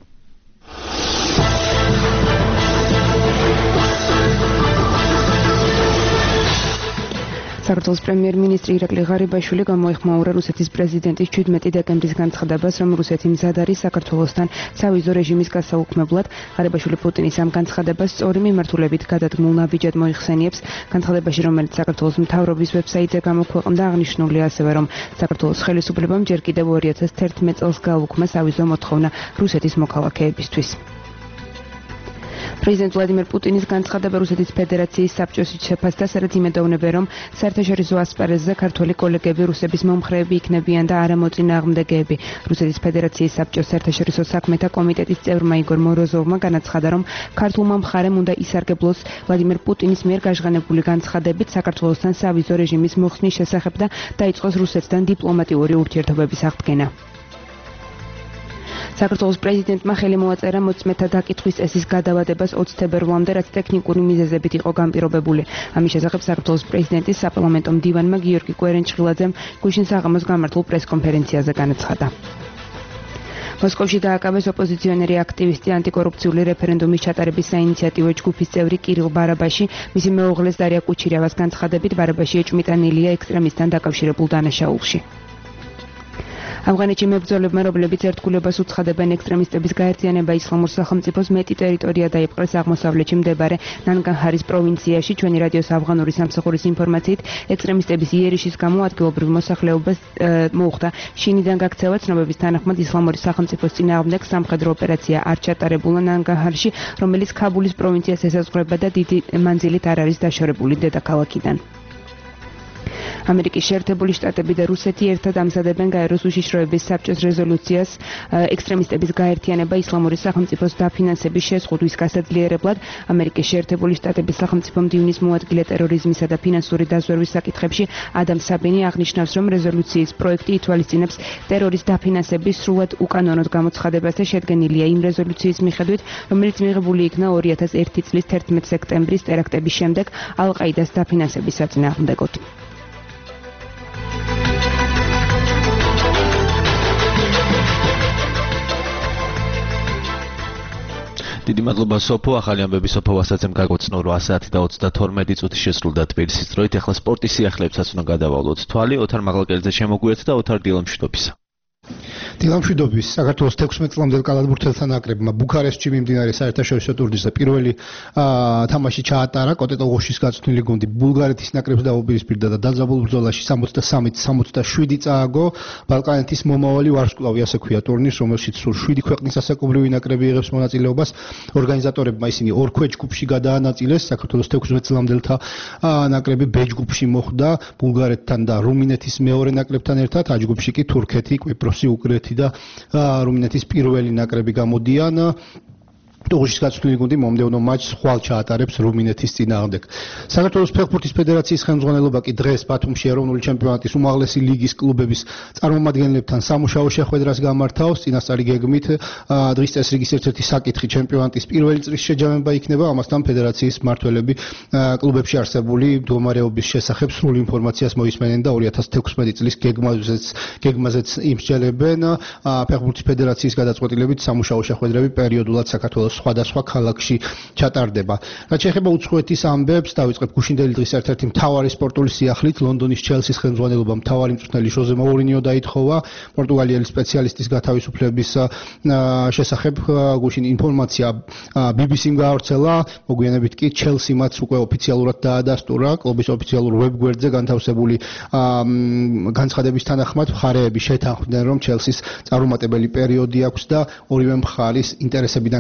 საქართველოს პრემიერ-მინისტრი ირაკლი ღარიბაშვილი გამოეხმაურა რუსეთის პრეზიდენტის ჩვიდმეტი დეკემბრის განცხადებას, რომ რუსეთი მზად არის საქართველოსთან სავიზო რეჟიმის გასაუქმებლად. ღარიბაშვილი პუტინის ამ განცხადებას სწორი მიმართულებით გადადგმულ ნაბიჯად მოიხსენიებს. განცხადებაში, რომელიც საქართველოს მთავრობის ვებსაიტზე გამოქვეყნდა, აღნიშნულია ასევე, რომ საქართველოს ხელისუფლებამ ჯერ კიდევ ორი ათას თერთმეტ წელს გააუქმა სავიზო მოთხოვნა რუსეთის მოქალაქეებისთვის. პრეზიდენტ ვლადიმერ პუტინის განცხადება რუსეთის ფედერაციის საბჭოს შეფასდა, სადაც იმედოვნებენ, რომ საერთაშორისო ასპარეზზე ქართველი კოლეგები რუსების მომხრეები იქნებიან და არა მოწინააღმდეგეები. რუსეთის ფედერაციის საბჭოს საერთაშორისო საქმეთა კომიტეტის წევრმა იგორ მოროზოვმა განაცხადა, რომ ქართულმა მხარემ უნდა ისარგებლოს ვლადიმერ პუტინის მიერ გაჟღანებული განცხადებით საქართველოსთან სავიზო რეჟიმის მოხსნის შესახებ და დაიწყოს რუსეთთან დიპლომატიური ურთიერთობების აღდგენა. საქართველოს პრეზიდენტმა ხელი მოაწერა მოწმეთა დაკითხვის წესის გადავადებას ოცი თებერვლამდე, რაც ტექნიკური მიზეზებით იყო განპირობებული. ამის შესახებ საქართველოს პრეზიდენტის საპარლამენტო მდივანმა გიორგი კვერენჭხილაძემ გუშინ საღამოს გამართულ პრესკონფერენციაზე განაცხადა. მოსკოვში დააკავეს ოპოზიციონერი აქტივისტი ანტიკორუფციული რეფერენდუმის ჩატარების საინიციატივო ჯგუფის წევრი კირილ ბარაბაში, მისი მეუღლეს დარია კუჩირევას განცხადებით, ბარაბაში ეჭვმიტანილია ექსტრემისტთან დაკავშირებულ დანაშაულში. ავღანეთში მებრძოლებმა, რომლებიც ერთგულებას უცხადებენ ექსტრემისტების გაერთიანება ისლამურ სახელმწიფოს მეტი ტერიტორია დაიპყრეს აღმოსავლეთში მდებარე ნანგარჰარის პროვინციაში. ჩვენი რადიოს ავღანური სამსახურის ინფორმაციით, ექსტრემისტების იერიშის გამო ადგილობრივ მოსახლეობას მოუხდა შინიდან გაქცევა. ცნობების თანახმად, ისლამური სახელმწიფოს წინააღმდეგ სამხედრო ოპერაცია არ ჩატარებულა ნანგარჰარში, რომელიც ქაბულის პროვინციას ესაზღვრება და დიდი მანძილით არ არის დაშორებული დედაქალაქიდან. ამერიკის შეერთებული შტატები და რუსეთი ერთად ამზადებენ გაეროს უშიშროების საბჭოს რეზოლუციას ექსტრემისტების გაერთიანება ისლამური სახელმწიფოს დაფინანსების შეზღუდვის გასაძლიერებლად. ამერიკის შეერთებული შტატების სახელმწიფო მდივნის მოადგილე ტერორიზმისა და ფინანსური დაზვერვის საკითხებში ადამ საბინი აღნიშნავს, რომ რეზოლუციის პროექტი ითვალისწინებს ტერორის დაფინანსების სრულად უკანონოდ გამოცხადებას და შედგენილია იმ რეზოლუციის მიხედვით, რომელიც მიღებული იქნა ორი ათას ერთი წლის თერთმეტ სექტემბრის ტერაქტების შემდეგ ალ-ყაიდას დაფინანსების საწინააღმდეგოდ. დიდი მადლობა სოფო, ახალი ამბები სოფო ვასაძემ გაგვაცნო რვა საათი და ოცდათორმეტი წუთი შესრულდა თბილისის დროით. ახლა სპორტის სიახლეებსაც უნდა გადავალოთ თვალი. ოთარ მაღალკელიძე შემოგვიერთდა და ოთარ დილამშვიდობისა. დილამშვიდობის. საქართველოს თექვსმეტ წლამდელ კალათბურთელთა ნაკრებმა ბუქარესტში მიმდინარე საერთაშორისო ტურნირზე პირველი თამაში ჩაატარა. კოტეტოგოშის გაწვრთნილი გუნდი ბულგარეთის ნაკრებს დაუპირისპირდა და დაძაბულ ბრძოლაში სამოცდასამით სამოცდაშვიდი წააგო. ბალკანეთის მომავალი ვარსკვლავი, ასე ქვია ტურნირს, რომელშიც სულ შვიდი ქვეყნის ასაკობრივი ნაკრები იღებს მონაწილეობას. ორგანიზატორებმა ისინი ორ ქვეჯ ჯგუფში გადაანაწილეს. საქართველოს თექვსმეტ წლამდელთა ნაკრები ბ ჯგუფში მოხვდა ბულგარეთთან და რუმინეთის მეორე ნაკრებთან ერთად. ა ჯგუფში კი თურქეთი, კვიპროსი, უკრეთი და რუმინეთის პირველი ნაკრები გამოდიან. ტუღუშის გაწვრთნილი გუნდი მომდევნო მატჩს ხვალ ჩაატარებს რუმინეთის წინააღმდეგ. საქართველოს ფეხბურთის ფედერაციის ხელმძღვანელობა კი დღეს ბათუმში ეროვნული ჩემპიონატის უმაღლესი ლიგის კლუბების წარმომადგენლებთან სამუშაო შეხვედრას გამართავს. წინასწარი გეგმით დღის წესრიგის ერთ-ერთი საკითხი ჩემპიონატის პირველი წრის შეჯამება იქნება. ამასთან ფედერაციის მმართველები კლუბებში არსებული მდგომარეობის შესახებ სრულ ინფორმაციას მოისმენენ და ორი ათას თექვსმეტი წლის გეგმაზეც გეგმაზეც იმსჯელებენ. ფეხბურთის ფედერაციის გადაწყვეტილებით სამუშაო შეხვედრები პერიოდულად საქართველოს სხვადასხვა ქალაქში ჩატარდება. რაც შეეხება უცხოეთის ამბებს, დავიწყებ გუშინდელი დღის ერთ-ერთი მთავარი სპორტული სიახლით. ლონდონის ჩელსის ხელმძღვანელობა მთავარი მწვრთნელი ჟოზე მოურინიო დაითხოვა პორტუგალიელი სპეციალისტის გათავისუფლების შესახებ. გუშინ ინფორმაცია ბი ბი სიმ გაავრცელა, მოგვიანებით კი ჩელსი მას უკვე ოფიციალურად დაადასტურა. კლუბის ოფიციალურ ვებგვერდზე განთავსებული განცხადების თანახმად მხარეები შეთანხმდნენ, რომ ჩელსის წარუმატებელი პერიოდი აქვს და ორივე მხარის ინტერესებიდან გამომდინარე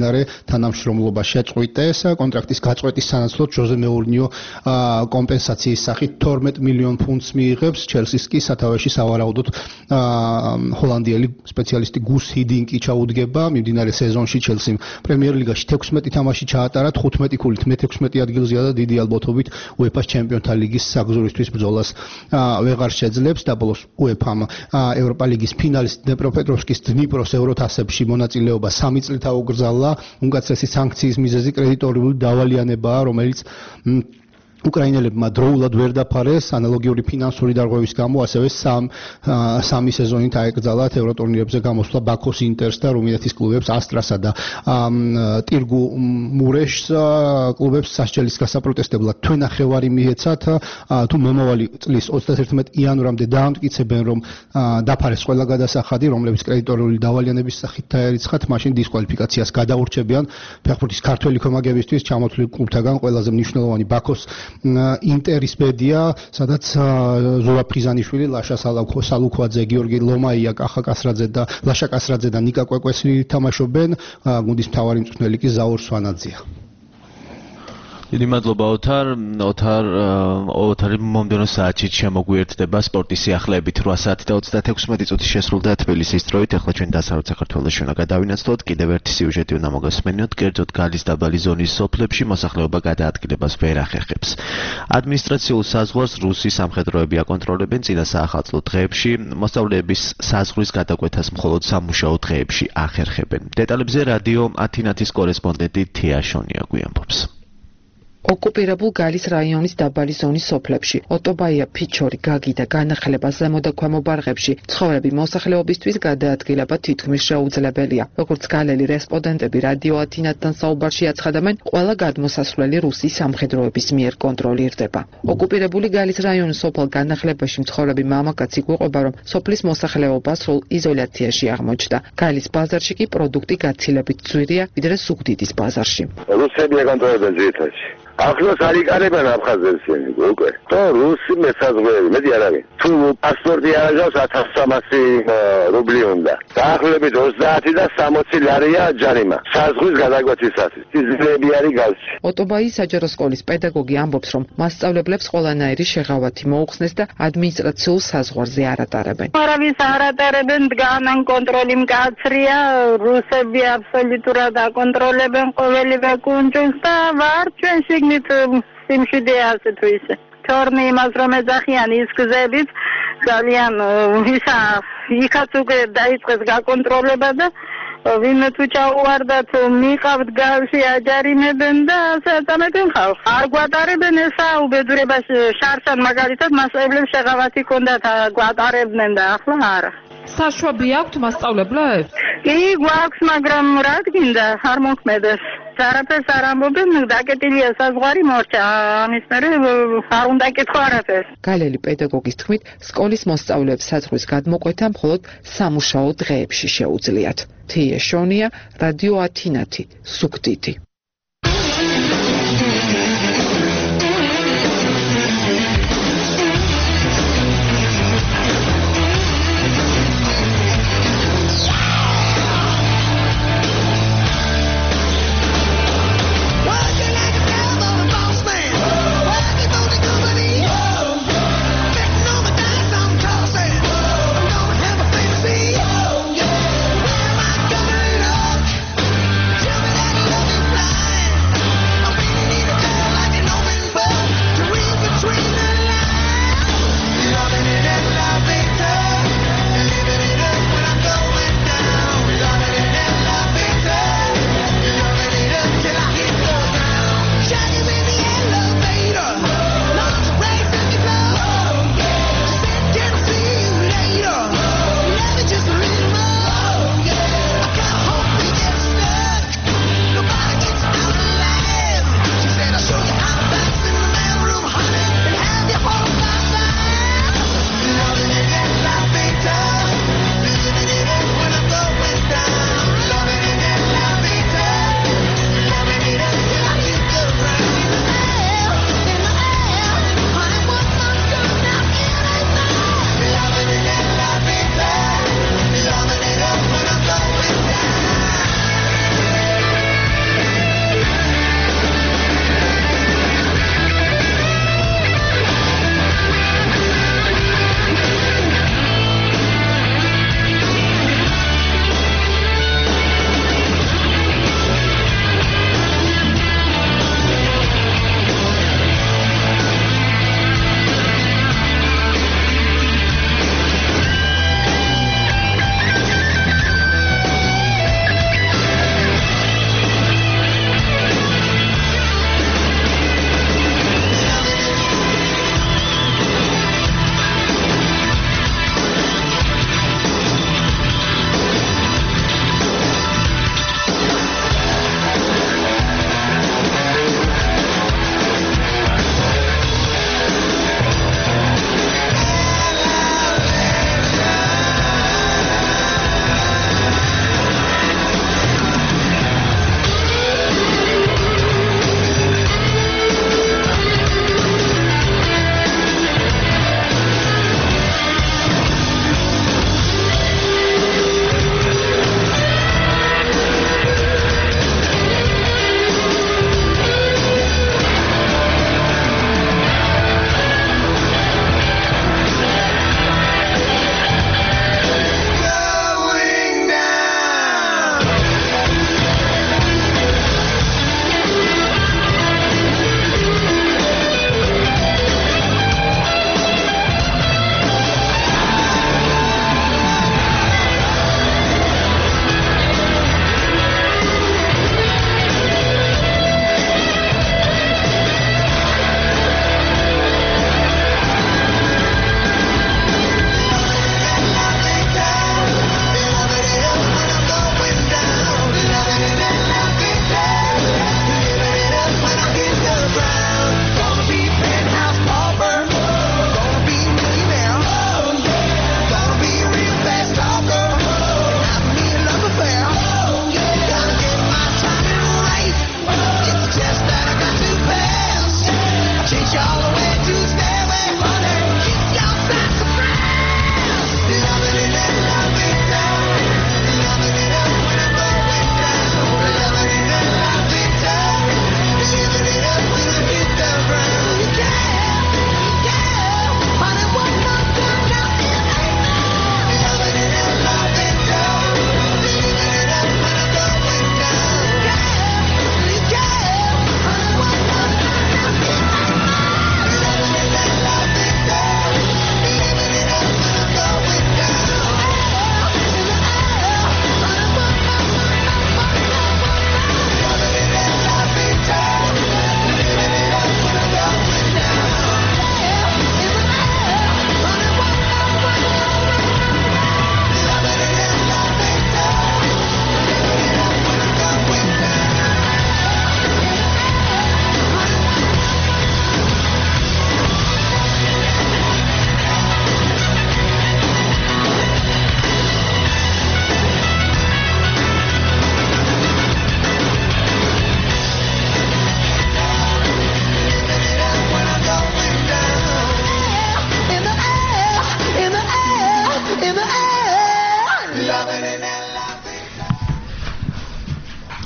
მიმდინარე თანამშრომლობა შეწყვიტეს. კონტრაქტის გაწყვეტის სანაცვლოდ ჟოზე მეურინიო კომპენსაციის სახით თორმეტ მილიონ ფუნტს მიიღებს. ჩელსის კი სათავეში სავარაუდოდ ჰოლანდიელი სპეციალისტი გუს ჰიდინკი ჩაუდგება. მიმდინარე სეზონში ჩელსიმ პრემიერ ლიგაში თექვსმეტი თამაში ჩაატარა, თხუთმეტი ქულით მეთექვსმეტი ადგილზეა და დიდი ალბათობით უეფა-ს ჩემპიონთა ლიგის საგზურისთვის ბრძოლას ვეღარ შეძლებს. და ბოლოს უეფა-მ ევროპა ლიგის ფინალისტ დნეპროპეტროვსკის დნიპროს ევროთასებში მონაწილეობა სამი წლით აუგრძალა. უმკაცრესი სანქციის მიზეზი კრედიტორული დავალიანებაა, რომელიც უკრაინელებმა დროულად ვერ დაფარეს ანალოგიური ფინანსური დარღვევის გამო, ასევე სამ სამი სეზონით აეკრძალათ ევროტურნირებზე გამოსვლა ბაქოს ინტერს და რუმინეთის კლუბებს ასტრასა და ტირგუ მურეშს კლუბებს სასჯელის გასაპროტესტებლად თვენახევარი მიეცათ. თუ მომავალი წლის ოცდაერთმეტი იანვრამდე დაამტკიცებენ, რომ დაფარეს ყველა გადასახადი, რომლებიც კრედიტორული დავალიანების სახით დაერიცხათ, მაშინ დისკვალიფიკაციას გადაურჩებიან ფეხბურთის ქართველი კომაგებისთვის ჩამოთვლილ კლუბთაგან ყველაზე მნიშვნელოვანი ბაქოს ინტერის ბედია, სადაც ზურაბ ხიზანიშვილი, ლაშა სალუქვაძე, გიორგი ლომაია, კახა კასრაძე და ლაშა კასრაძე და ნიკა კვეკვესი თამაშობენ. გუნდის მთავარი მწვრთნელი კი ზაურ სვანაძეა. დიდი მადლობა ოთარ. ოთარ ოთარი მომდევნო საათში შემოგვიერთდება სპორტის სიახლეებით რვა საათი და ოცდათექვსმეტი წუთი შესრულდა თბილისის დროით. ახლა ჩვენ დასავლეთ საქართველოში უნდა გადავინაცვლოთ. კიდევ ერთი სიუჟეტი უნდა მოგესმენიოთ. კერძოდ გალის დაბალი ზონის სოფლებში მოსახლეობა გადაადგილებას ვერ ახერხებს. ადმინისტრაციულ საზღვარს რუსი სამხედროები აკონტროლებენ. წინა საახალწლო დღეებში მოსწავლეების საზღვრის გადაკვეთას მხოლოდ სამუშაო დღეებში ახერხებენ. დეტალებზე რადიო ათინათის კორესპონდენტი თია შონია გვიამბობს. ოკუპირებულ გალის რაიონის დაბალი ზონის სოფლებში, ოტობაია, ფიჩორი, გაგი და განახლება ზემო და ქვემო ბარღებში ცხოვრები მოსახლეობისთვის გადაადგილება თითქმის შეუძლებელია. როგორც გალელი რესპონდენტები რადიო ათინათთან საუბარში აცხადებენ, ყველა გადმოსასვლელი რუსი სამხედროების მიერ კონტროლირდება. ოკუპირებული გალის რაიონის სოფელ განახლებაში მცხოვრები მამაკაცი გვიყვება, რომ სოფლის მოსახლეობა სრულ იზოლაციაში აღმოჩნდა. გალის ბაზარში კი პროდუქტი გაცილებით ძვირია, ვიდრე ზუგდიდის ბაზარში. რუსები აკონტროლებენ ძირითადში. ახლოს არიკარებენ აფხაზებს უკვე. და რუსი მესაზღვრეები, მეტი არ არის. თუ პასპორტი არ აქვს ათას სამასი რუბლი უნდა. დაახლოებით ოცდაათი და სამოცი ლარია ჯარიმა. საზღვრის გადაკვეთისათვის. ძილები არის გალში. ოტობაის საჯარო სკოლის პედაგოგი ამბობს, რომ მასწავლებლებს ყველანაირი შეღავათი მოუხსნეს და ადმინისტრაციულ საზღვარზე არ ატარებენ. არავის არ ატარებენ, დგანან კონტროლი მკაცრია, რუსები აბსოლუტურად აკონტროლებენ ყოველივე კუნძულს და ვარ ჩვენ შეგნით სიმშვიდეა ასე თუ ისე. თორნი იმას რომ ეძახიან ის გზებით ძალიან ისა იქაც უკვე დაიწყეს გაკონტროლება და ვინმე თუ ჩაუვარდათ მიყავთ გავში აჯარიმებენ და ასე აწამებენ ხალხს. არ გვატარებენ ესა უბედურებას შარშან მაგალითად მასწავლებლებს შეღავათი ჰქონდათ გვატარებდნენ და ახლა არა. საშუაბი აქვთ მასწავლებლებს? კი, გვაქვს, მაგრამ რა გინდა, არ მოქმედებს. არაფერს არ ამბობენ, დაკეტილია საზღვარი მორჩა, ამის მერე არ უნდა კითხო არაფერს. გალელი პედაგოგის თქმით, სკოლის მოსწავლეებს საზღვრის გადმოკვეთა მხოლოდ სამუშაო დღეებში შეუძლიათ. თია შონია, რადიო ათინათი, ზუგდიდი. Tell me that love is blind.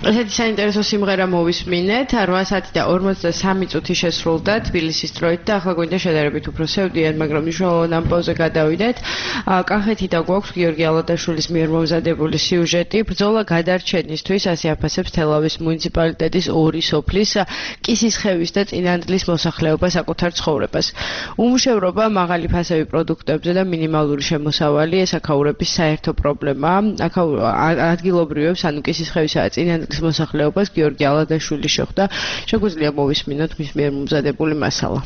ესეთი საინტერესო სიმღერა მოვისმინეთ, რვა საათი და ორმოცდასამი წუთი შესრულდა თბილისის დროით და ახლა გვინდა შედარებით უფრო სევდიან, მაგრამ მნიშვნელოვან ამბავზე გადავიდეთ. კახეთიდან გვაქვს გიორგი ალადაშვილის მიერ მომზადებული სიუჟეტი. ბრძოლა გადარჩენისთვის ასე აფასებს თელავის მუნიციპალიტეტის ორი სოფლის კისისხევის და წინანდლის მოსახლეობა საკუთარ ცხოვრებას. უმუშევრობა, მაღალი ფასები პროდუქტებზე და მინიმალური შემოსავალი ეს აქაურების საერთო პრობლემაა. ადგილობრივებს, ანუ კისისხევისა და წინანდლის მოსახლეობას გიორგი ალადაშვილი შეხვდა. შეგვიძლია მოვისმინოთ მის მიერ მომზადებული მასალა.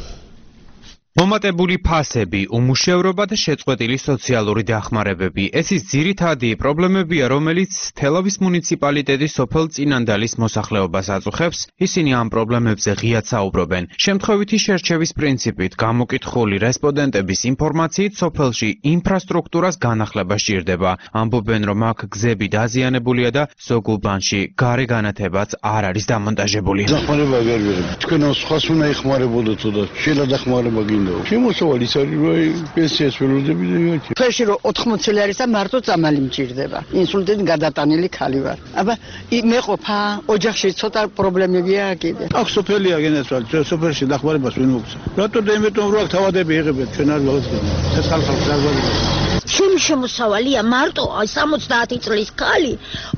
მომატებული ფასები, უმუშევრობა და შეწყვეტილი სოციალური დახმარებები. ეს ის ძირითადი პრობლემებია, რომელიც თელავის მუნიციპალიტეტის სოფელ წინანდალის მოსახლეობას აწუხებს. ისინი ამ პრობლემებზე ღიად საუბრობენ. შემთხვევითი შერჩევის პრინციპით გამოკითხული რესპონდენტების ინფორმაციით სოფელში ინფრასტრუქტურას განახლება სჭირდება. ამბობენ, რომ აქ გზები დაზიანებულია და ზოგულბანში გარე განათებაც არ არის დამონტაჟებული. დახმარება ვერ ვიღებ. თქვენ სხვას უნდა ეხმარებოდოთ და შეიძლება დახმარება გინდა. შემოსავალი არის პენსიას ველოდები და იმათი. ფერში რომ ოთხმოცი არის და მარტო წამალი მჭირდება. ინსულტით გადატანილი ხალი ვარ. აბა მე ყოფა ოჯახში ცოტა პრობლემებია კიდე. აქ სოფელია გენაცვალ, სოფელში დახმარებას ვინ მოგცა. რატო და იმიტომ რომ აქ თავადები იღებენ ჩვენ არ ვაღწევთ. ეს ხალხი ხალხი ჩემი შემოსავალია მარტო სამოცდაათი წლის ქალი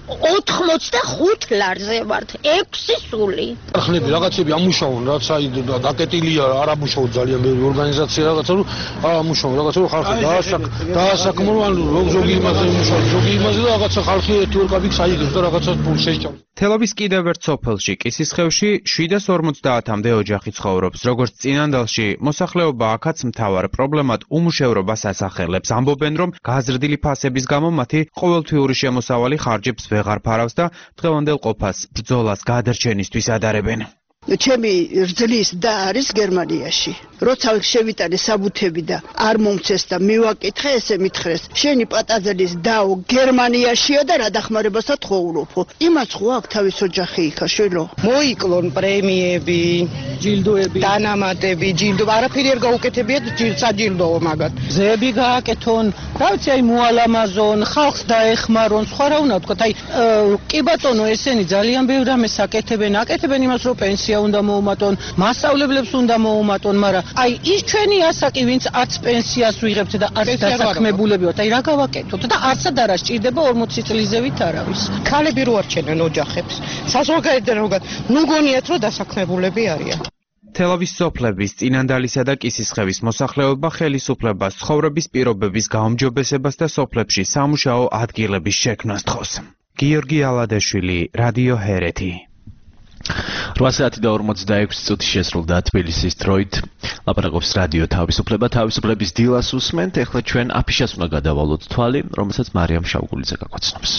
ოთხმოცდახუთ ლარზე ვართ, ექვსი სული. ხლები რაღაცები ამუშავონ, რაც აი დაკეტილია, არ ამუშავონ ძალიან ბევრი ორგანიზაცია რაღაცა რომ არ ამუშავონ, რაღაცა რომ ხალხი დაასაკ დაასაკმო, ანუ ზოგი იმაზე იმუშავოს, ზოგი იმაზე და რაღაცა ხალხი ერთი ორ კაბიკს აიღებს და რაღაცა პულს შეჭამს. თელავის კიდევ ერთ სოფელში, კისისხევში შვიდას ორმოცდაათამდე ოჯახი ცხოვრობს. როგორც წინანდალში, მოსახლეობა აქაც მთავარ პრობლემად უმუშევრობას ასახელებს. ამბობენ, რომ გაზრდილი ფასების გამო მათი ყოველთვიური შემოსავალი ხარჯებს ვეღარ ფარავს და დღევანდელ ყოფას ბრძოლას გადარჩენისთვის ადარებენ. ჩემი რძლის და არის გერმანიაში. როცა შევიტანე საბუთები და არ მომცეს და მივაკითხე, ესე მითხრეს, შენი პატაძელის დაო გერმანიაშია და რა დახმარებასაც ხოვროფო. იმას ხო აქ თავის ოჯახი იქა შვილო. მოიკლონ პრემიები, ჯილდოები, დანამატები, ჯილდო, არაფერი არ გაუკეთებიათ საჯილდოო მაგათ. ზეები გააკეთონ, რა ვიცი, აი მოალამაზონ, ხალხს დაეხმარონ, სხვა რა უნდა ვთქვა, აი კი ბატონო, ესენი ძალიან ბევრ რამეს აკეთებენ, აკეთებენ იმას, რომ პენსია უნდა მოუმატონ, მასწავლებლებს უნდა მოუმატონ, მაგრამ აი ის ჩვენი ასაკი, ვინც არც პენსიას ვიღებთ და არც დასაქმებულებიოთ, აი რა გავაკეთოთ და არცად არ ასჭირდება ორმოცი წლიზევით არავის. ქალები რო არჩენენ ოჯახებს, საზოგადოებიდან როგად, ნუ გონიათ რომ დასაქმებულები არიან. თელავის სოფლების, წინანდალისა და კისისხევის მოსახლეობა ხელისუფლებას ცხოვრების პირობების გაუმჯობესებას და სოფლებში სამუშაო ადგილების შექმნას თხოვს. გიორგი ალადაშვილი, რადიო ჰერეთი. რვა საათი და ორმოცდაექვსი წუთი შესრულდა თბილისის დროით. ლაპარაკობს რადიო თავისუფლება, თავისუფლების დილას უსმენთ. ეხლა ჩვენ აფიშას უნდა გადავალოთ თვალი, რომელსაც მარიამ შავგულიძე გაგვაცნობს.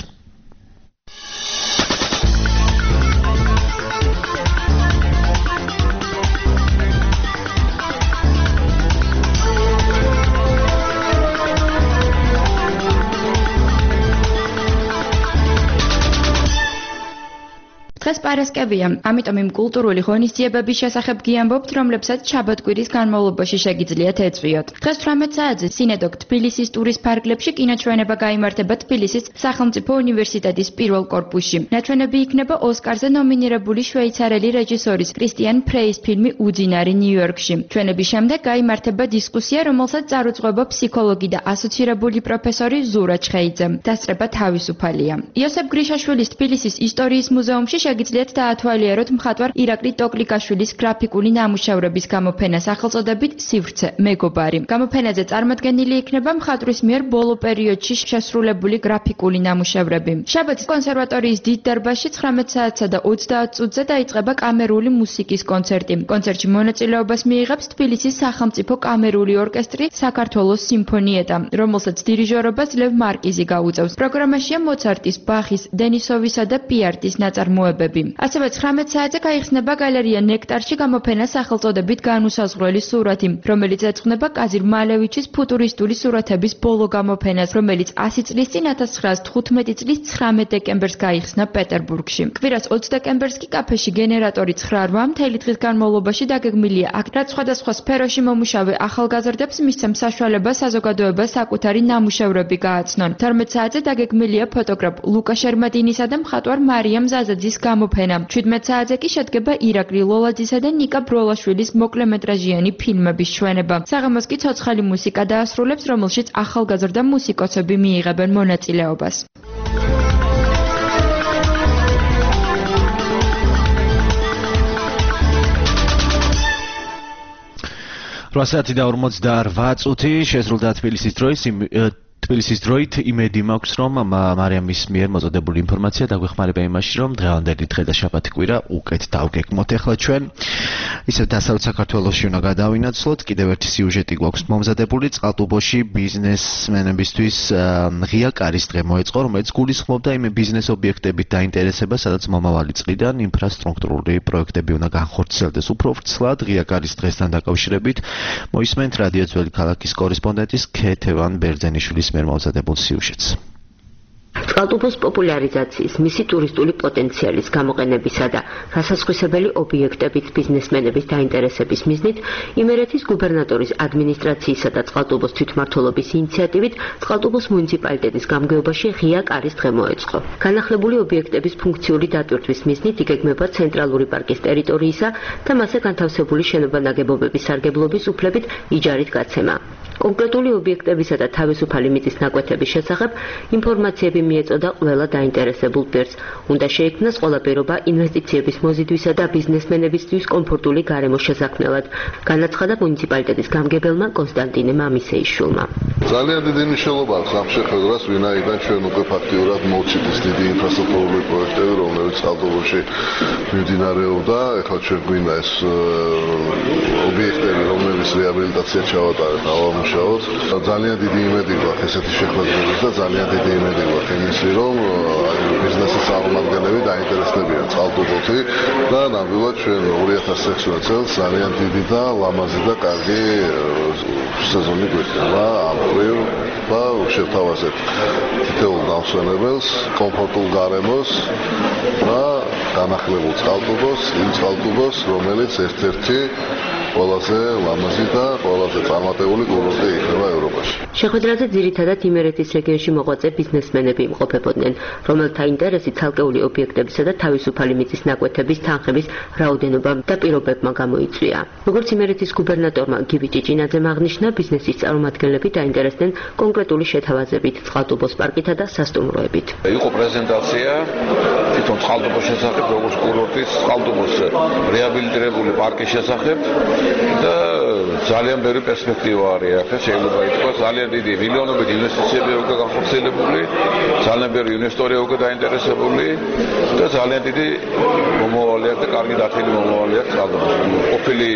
დღეს პარასკევია, ამიტომ იმ კულტურული ღონისძიებების შესახებ გიამბობთ, რომლებსაც შაბათ-კვირის განმავლობაში შეგიძლიათ ეწვიოთ. დღეს თვრამეტ საათზე სინედოგ თბილისის ტურის ფარგლებში კინოჩვენება გაიმართება თბილისის სახელმწიფო უნივერსიტეტის პირველ კორპუსში. ნაჩვენები იქნება ოსკარზე ნომინირებული შვეიცარიელი რეჟისორის კრისტიან ფრეის ფილმი უძინარი ნიუ-იორკში. ჩვენების შემდეგ გაიმართება დისკუსია, რომელსაც წარუძღვება ფსიქოლოგი და ასოცირებული პროფესორი ზურა ჩხეიძე. დასწრება თავისუფალია. იოსებ გრიშაშვილის თბილისის ისტორიის მუზეუმში შეგიძლიათ დაათვალიეროთ მხატვარ ირაკლი ტოკლიკაშვილის გრაფიკული ნამუშევრების გამოფენა სახელწოდებით სივრცე მეგობარი. გამოფენაზე წარმოდგენილი იქნება მხატვრის მიერ ბოლო პერიოდში შესრულებული გრაფიკული ნამუშევრები. შაბათს კონსერვატორიის დიდ დარბაზში ცხრამეტ საათსა და ოცდაათ წუთზე დაიწყება კამერული მუსიკის კონცერტი. კონცერტში მონაწილეობას მიიღებს თბილისის სახელმწიფო კამერული ორკესტრი საქართველოს სიმფონიეტა, რომელსაც დირიჟორობას ლევ მარკიზი გაუწევს. პროგრამაშია მოცარტის, ბახის, დენისოვისა და პიარტის ნაწარმოებები. ნაკლებები. ასევე ცხრამეტ საათზე გაიხსნება გალერეა ნექტარში გამოფენა სახელწოდებით განუსაზღვრელი სურათი, რომელიც ეძღვნება კაზირ მალევიჩის ფუტურისტული სურათების ბოლო გამოფენას, რომელიც ასი წლის წინ ათას ცხრაას თხუთმეტი წლის ცხრამეტ დეკემბერს გაიხსნა პეტერბურგში. კვირას ოცი დეკემბერს კი კაფეში გენერატორი ცხრა რვა მთელი დღის განმავლობაში დაგეგმილია აქ, რაც სხვადასხვა სფეროში მომუშავე ახალგაზრდებს მისცემ საშუალებას საზოგადოებას საკუთარი ნამუშევრები გააცნონ. თორმეტ საათზე დაგეგმილია ფოტოგრაფ ლუკა შერმადინისა და მხატვარ მარიამ ზაზაძის გამოფენა. ჩვიდმეტ საათზე კი შედგება ირაკლი ლოლაძისა და ნიკა ბროლაშვილის მოკლემეტრაჟიანი ფილმების ჩვენება. საღამოს კი ცოცხალი მუსიკა დაასრულებს, რომელშიც ახალგაზრდა მუსიკოსები მიიღებენ მონაწილეობას. რვა საათი და ორმოცდაორ წუთი შესრულდა თბილისის დროის თბილისის დროით იმედი მაქვს, რომ მარიამის მიერ მოწოდებული ინფორმაცია დაგვეხმარება იმაში, რომ დღევანდელი დღე და შაბათი კვირა უკეთ დავგეგმოთ. ახლა ჩვენ ისევ დასავლეთ საქართველოში უნდა გადავინაცვლოთ. კიდევ ერთი სიუჟეტი გვაქვს მომზადებული. წყალტუბოში ბიზნესმენებისთვის ღია კარის დღე მოეწყო, რომელიც გულისხმობდა იმ ბიზნეს ობიექტებით დაინტერესებას, სადაც მომავალი წლიდან ინფრასტრუქტურული პროექტები უნდა განხორციელდეს. უფრო ვრცლად ღია კარის დღესთან დაკავშირებით მოისმენთ რადიო ძველი ქალაქის კორესპონდენტის ქეთევან ბერძენიშვილის მიერ მომზადებულ სიუჟეტს. წყალტუბოს პოპულარიზაციის, მისი ტურისტული პოტენციალის გამოყენებისა და გასასხვისებელი ობიექტებით ბიზნესმენების დაინტერესების მიზნით იმერეთის გუბერნატორის ადმინისტრაციისა და წყალტუბოს თვითმმართველობის ინიციატივით წყალტუბოს მუნიციპალიტეტის გამგეობაში ღია კარის დღე მოეწყო. განახლებული ობიექტების ფუნქციური დატვირთვის მიზნით იგეგმება ცენტრალური პარკის ტერიტორიისა და მასზე განთავსებული შენობა-ნაგებობების სარგებლობის უფლებით იჯარით გაცემა. კონკრეტული ობიექტებისა და თავისუფალი მიწის ნაკვეთების შესახებ ინფორმაციები მიეწოდა ყველა დაინტერესებულ პირს. უნდა შეიქმნას ყველაპირობა ინვესტიციების მოზიდვისა და ბიზნესმენებისთვის კომფორტული გარემოს შესაქმნელად, განაცხადა მუნიციპალიტეტის გამგებელმა კონსტანტინე მამისეიშვილმა. ძალიან დიდი მნიშვნელობა აქვს ამ შეხვედრას, ვინაიდან ჩვენ უკვე ფაქტიურად მოვჩით ის დიდი ინფრასტრუქტურული პროექტები, რომელიც წყალტუბოში მიმდინარეობდა. ეხლა ჩვენ გვინდა ეს ობიექტები, რომლებიც რეაბილიტაცია ჩავატარეთ, ავამუშავოთ. ძალიან დიდი იმედი გვაქვს ესეთი შეხვედრების და ძალიან დიდი იმედი გვაქვს იმის, რომ ბიზნესის წარმომადგენლები დაინტერესდებიან წყალტუბოში და ნამდვილად ჩვენ ორი ათას ექვსმეტ წელს ძალიან დიდი და ლამაზი და კარგი სეზონი გვექნება ამ ყრივ და შევთავაზეთ თითოეულ დამსვენებელს კომფორტულ გარემოს და განახლებულ წყალტუბოს, იმ წყალტუბოს, რომელიც ერთ-ერთი ყველაზე ლამაზი და ყველაზე წარმატებული კურორტი იქნება ევროპაში. შეხვედრაზე ძირითადად იმერეთის რეგიონში მოღვაწე ბიზნესმენები იმყოფებოდნენ, რომელთა ინტერესი ცალკეული ობიექტებისა და თავისუფალი მიწის ნაკვეთების თანხების რაოდენობამ და პირობებმა გამოიწვია. როგორც იმერეთის გუბერნატორმა გივი ჭიჭინაძემ აღნიშნა, ბიზნესის წარმომადგენლები დაინტერესდნენ კონკრეტული შეთავაზებით წყალტუბოს პარკითა და სასტუმროებით. იყო პრეზენტაცია თვითონ წყალტუბოს შესახებ, როგორც კურორტის, წყალტუბოს რეაბილიტირებული პარკის შესახებ და ძალიან ბევრი პერსპექტივა არის აქ, შეიძლება ითქვას, ძალიან დიდი მილიონობით ინვესტიციები უკვე განხორციელებული, ძალიან ბევრი ინვესტორი უკვე დაინტერესებული და ძალიან დიდი მომავალი აქვს და კარგი დათვლილი მომავალი აქვს წყალტუბოში. ყოფილი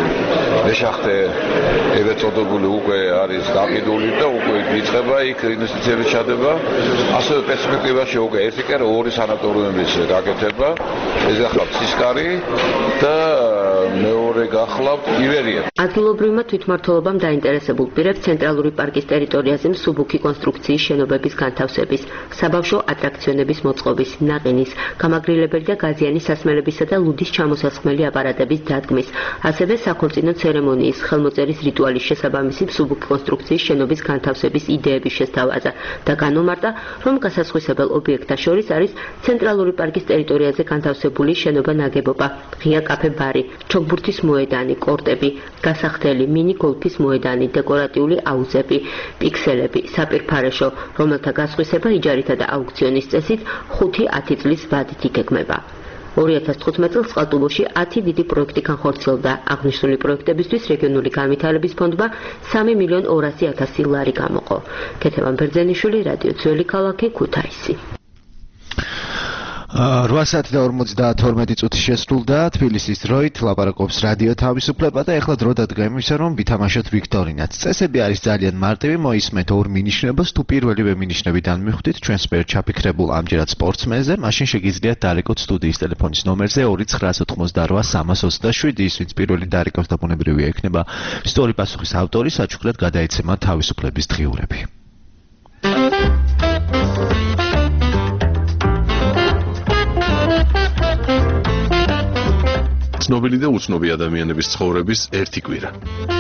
მეშახტე ევეწოდებული უკვე არის გაყიდული და უკვე იწყება იქ ინვესტიციების ჩადება. ასევე პერსპექტივაში უკვე ერთი კი არა, ორი სანატორიუმის გაკეთება, ეს გახლავთ ცისკარი და მეორე გახლავთ ივერია. ადგილობრივმა თვითმმართველობამ დაინტერესებულ პირებს ცენტრალური პარკის ტერიტორიაზე მსუბუქი კონსტრუქციის შენობების განთავსების, საბავშვო ატრაქციონების მოწყობის, ნაყინის, გამაგრილებელი და გაზიანი სასმელებისა და ლუდის ჩამოსასხმელი აპარატების დადგმის, ასევე საქორწინო ცერემონიის, ხელმოწერის რიტუალის შესაბამისი მსუბუქი კონსტრუქციის შენობის განთავსების იდეების შესთავაზა და განუმარტა, რომ გასასხვისებელ ობიექტთა შორის არის ცენტრალური პარკის ტერიტორიაზე განთავსებული შენობა-ნაგებობა, ღია კაფე-ბარი, ჩოგბურთის მოედანი, კორტები, გასახდელი, მინი გოლფის მოედანი, დეკორატიული აუზები, პიქსელები, საპირფარეშო, რომელთა გასხვისება იჯარითა და აუქციონის წესით ხუთი-ათი წლის ვადით იგეგმება. ორი ათას თხუთმეტ წელს წყალტუბოში ათი დიდი პროექტი განხორციელდა. აღნიშნული პროექტებისთვის რეგიონული განვითარების ფონდმა სამი მილიონ ორასი ათასი ლარი გამოყო. ქეთევან ბერძენიშვილი, რადიო ძველი ქალაქი, ქუთაისი. რვა საათი და ორმოცდათორმეტი წუთი შესრულდა თბილისის დროით ლაპარაკობს რადიო თავისუფლება და ეხლა დრო დადგა იმისა რომ ვითამაშოთ ვიქტორინაც. წესები არის ძალიან მარტივი, მოისმენთ ორ მინიშნებას, თუ პირველივე მინიშნებიდან მიხვდით ჩვენს მიერ ჩაფიქრებულ ამჯერად სპორტსმენზე, მაშინ შეგიძლიათ დარეკოთ სტუდიის ტელეფონის ნომერზე ორი ცხრა ოთხმოცდარვა სამას ოცდაშვიდი, ის ვინც პირველი დარეკავს და ბუნებრივია ექნება სწორი პასუხის ავტორი, საჩუქრად გადაეცემა თავისუფლების დღიურები. ცნობილი და უცნობი ადამიანების ცხოვრების ერთი კვირა.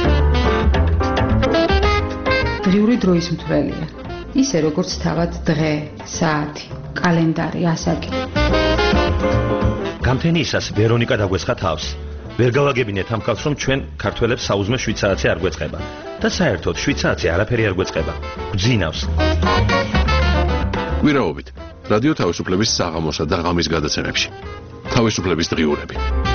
დღიური დროის მთვრელია. ისე როგორც თავად დღე, საათი, კალენდარი, ასაკი. გამთენიისას ვერონიკა დაგვესხა თავს. ვერ გავაგებინეთ ამ ხალხს, რომ ჩვენ ქართველებს საუზმე შვიდ საათზე არ გვეწყება და საერთოდ შვიდ საათზე არაფერი არ გვეწყება. გვძინავს. კვირაობით რადიო თავისუფლების საღამოსა და ღამის გადაცემებში. თავისუფლების დღიურები.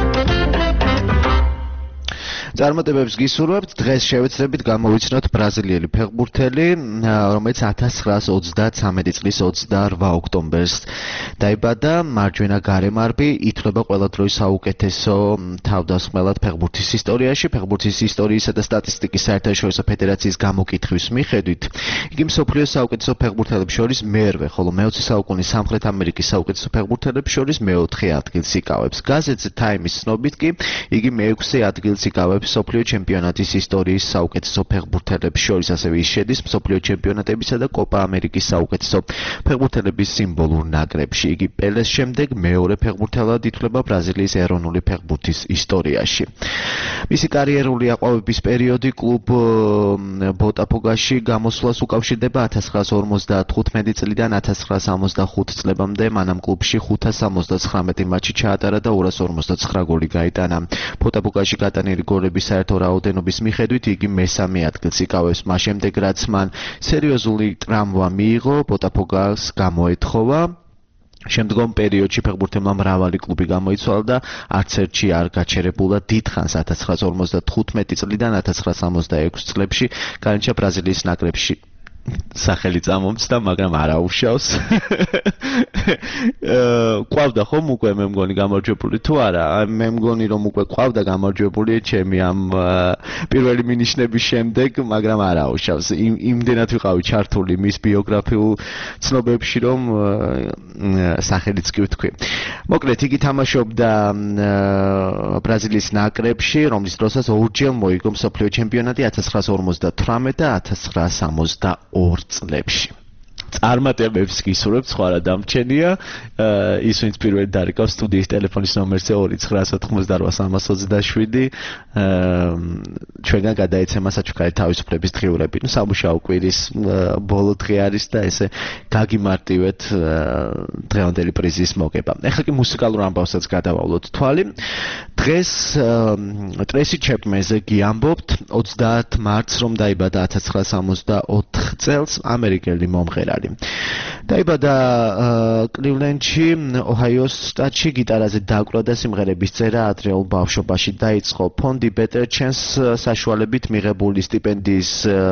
წარმატებებს გისურვებთ. დღეს შევეცდებით გამოვიცნოთ ბრაზილიელი ფეხბურთელი, რომელიც ათას ცხრაას ოცდათვრამეტი წლის ოცდაორ ოქტომბერს დაიბადა. მარჯვენა გარემარბი, ითვლება ყველა დროის საუკეთესო თავდამსხმელად ფეხბურთის ისტორიაში. ფეხბურთის ისტორიისა და სტატისტიკის საერთაშორისო ფედერაციის გამოკითხვის მიხედვით, იგი მსოფლიოს საუკეთესო ფეხბურთელებს შორის მერვე, ხოლო მეოცე საუკუნის სამხრეთ ამერიკის საუკეთესო ფეხბურთელებს შორის მეოთხე ადგილს იკავებს. გაზეთ Time-ის ცნობით კი იგი მეექვსე ადგილს იკავებს მსოფლიო ჩემპიონატის ისტორიის საუკეთესო ფეხბურთელებს შორის, ასევე ის შედის მსოფლიო ჩემპიონატებისა და კოპა ამერიკის საუკეთესო ფეხბურთელების სიმბოლურ ნაკრებში. იგი პელეს შემდეგ მეორე ფეხბურთელად ითვლება ბრაზილიის ეროვნული ფეხბურთის ისტორიაში. მისი კარიერული აყვავების პერიოდი კლუბ ბოტაფოგაში გამოსვლას უკავშირდება ათას ცხრაას ორმოცდათხუთმეტი წლიდან ათას ცხრაას ორმოცდახუთი წლებამდე. მან ამ კლუბში ხუთას ორმოცდაცხრამეტი მატჩი ჩაატარა და ორას ორმოცდაცხრა გოლი გაიტანა. ბოტაფოგაში გატანილი გოლების საერთო რაოდენობის მიხედვით იგი მესამე ადგილს იკავებს. მას შემდეგ რაც მან სერიოზული ტრავმა მიიღო, ბოტაფოგას გამოეთხოვა. შემდგომ პერიოდში ფეხბურთელმა მრავალი კლუბი გამოიცვალა და არც ერთში არ გაჩერებულა. დიდხანს ათას ცხრაას ორმოცდათხუთმეტი წლიდან ათას ცხრაას ორმოცდაექვსი წლებში განიჭა ბრაზილიის ნაკრებში. სახელი წამომცდა, მაგრამ არ აუშავს. ყავდა ხომ უკვე მე მგონი გამარჯვებული თუ არა? მე მგონი რომ უკვე ყავდა გამარჯვებული ჩემი ამ პირველი მინიშნების შემდეგ, მაგრამ არ აუშავს. იმდენად ვიყავი ჩართული მის ბიოგრაფიულ ცნობებში, რომ სახელიც კი ვთქვი. მოკლედ იგი თამაშობდა ბრაზილიის ნაკრებში, რომლის დროსაც ორჯერ მოიგო მსოფლიო ჩემპიონატი ათას ცხრაას ორმოცდათვრამეტი და ათას ცხრაას სამოცდაორ წლებში. წარმატებებს გისურვებთ, სხვა რა დამრჩენია. ის ვინც პირველი დარეკავს სტუდიის ტელეფონის ნომერზე ორი ცხრა ოთხმოცდარვა სამას ოცდაშვიდი, ჩვენგან გადაეცემა საჩუქარი თავისუფლების დღიურები. ნუ სამუშაო კვირის ბოლო დღე არის და ესე გაგიმარტივეთ დღევანდელი პრიზის მოგება. ეხლა კი მუსიკალურ ამბავსაც გადავავლოთ თვალი. დღეს ტრეისი ჩეპმენზე გიამბობთ. ოცდაათ მარტს რომ დაიბადა ათას ცხრაას სამოცდაოთხ წელს ამერიკელი მომღერალი. დაიბადა კლივლენდში, ოჰაიოს შტატში, გიტარაზე დაკვრა და სიმღერების წერა ადრეულ ბავშვობაში დაიწყო. ფონდი Better Chance საშუალებით მიღებული სტიპენდიის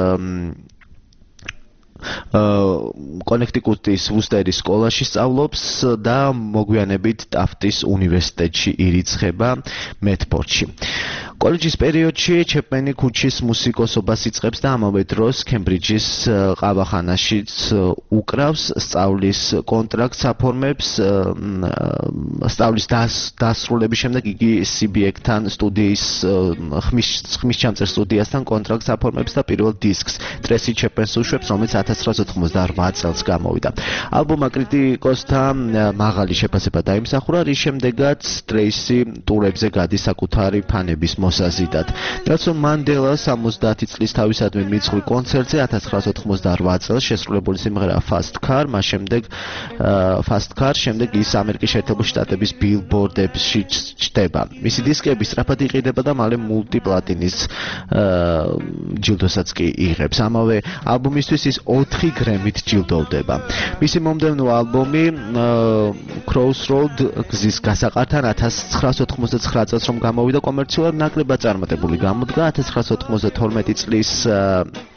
კონექტიკუტის ვუსტერის სკოლაში სწავლობს და მოგვიანებით ტაფტის უნივერსიტეტში ირიცხება მედფორდში. კოლეჯის პერიოდში ჩეპმენი ქუჩის მუსიკოსობას იწყებს და ამავე დროს კემბრიჯის ყავახანაშიც უკრავს, სწავლის კონტრაქტს აფორმებს. სწავლის დასრულების შემდეგ იგი სი ბი ეკ-თან სტუდიის ხმის ხმის ჩამწერ სტუდიასთან კონტრაქტს აფორმებს და პირველ დისკს ტრეისი ჩეპმენს უშვებს, რომელიც ათას ცხრაას ოცდაოთხმოცდარვა წელს გამოვიდა. ალბომმა კრიტიკოსთა მაღალი შეფასება დაიმსახურა, რის შემდეგაც ტრეისი ტურებზე გადის საკუთარი ფანების მოსაზიდად. ნელსონ მანდელა სამოცდაათი წლის თავისადმი მიძღვრ კონცერტზე ათას ცხრაას ოცდაოთხმოცდარვა წელს შესრულებული სიმღერა Fast Car, მას შემდეგ Fast Car, შემდეგ ის ამერიკის შეერთებული შტატების ბილბორდებში ჩნდება. მისი დისკები სწრაფად იყიდება და მალე მულტიპლატინის ჯილდოსაც კი იღებს. ამავე ალბომისთვის ის ოთხი გრემით ჯილდოვდება. მისი მომდევნო ალბომი Crossroad გზის გასაყართან ათას ცხრაას ოთხმოცდაცხრა წელს რომ გამოვიდა კომერციულად ნაკლებად წარმატებული გამოდგა. ათას ცხრაას ოცდათორმეტი წლის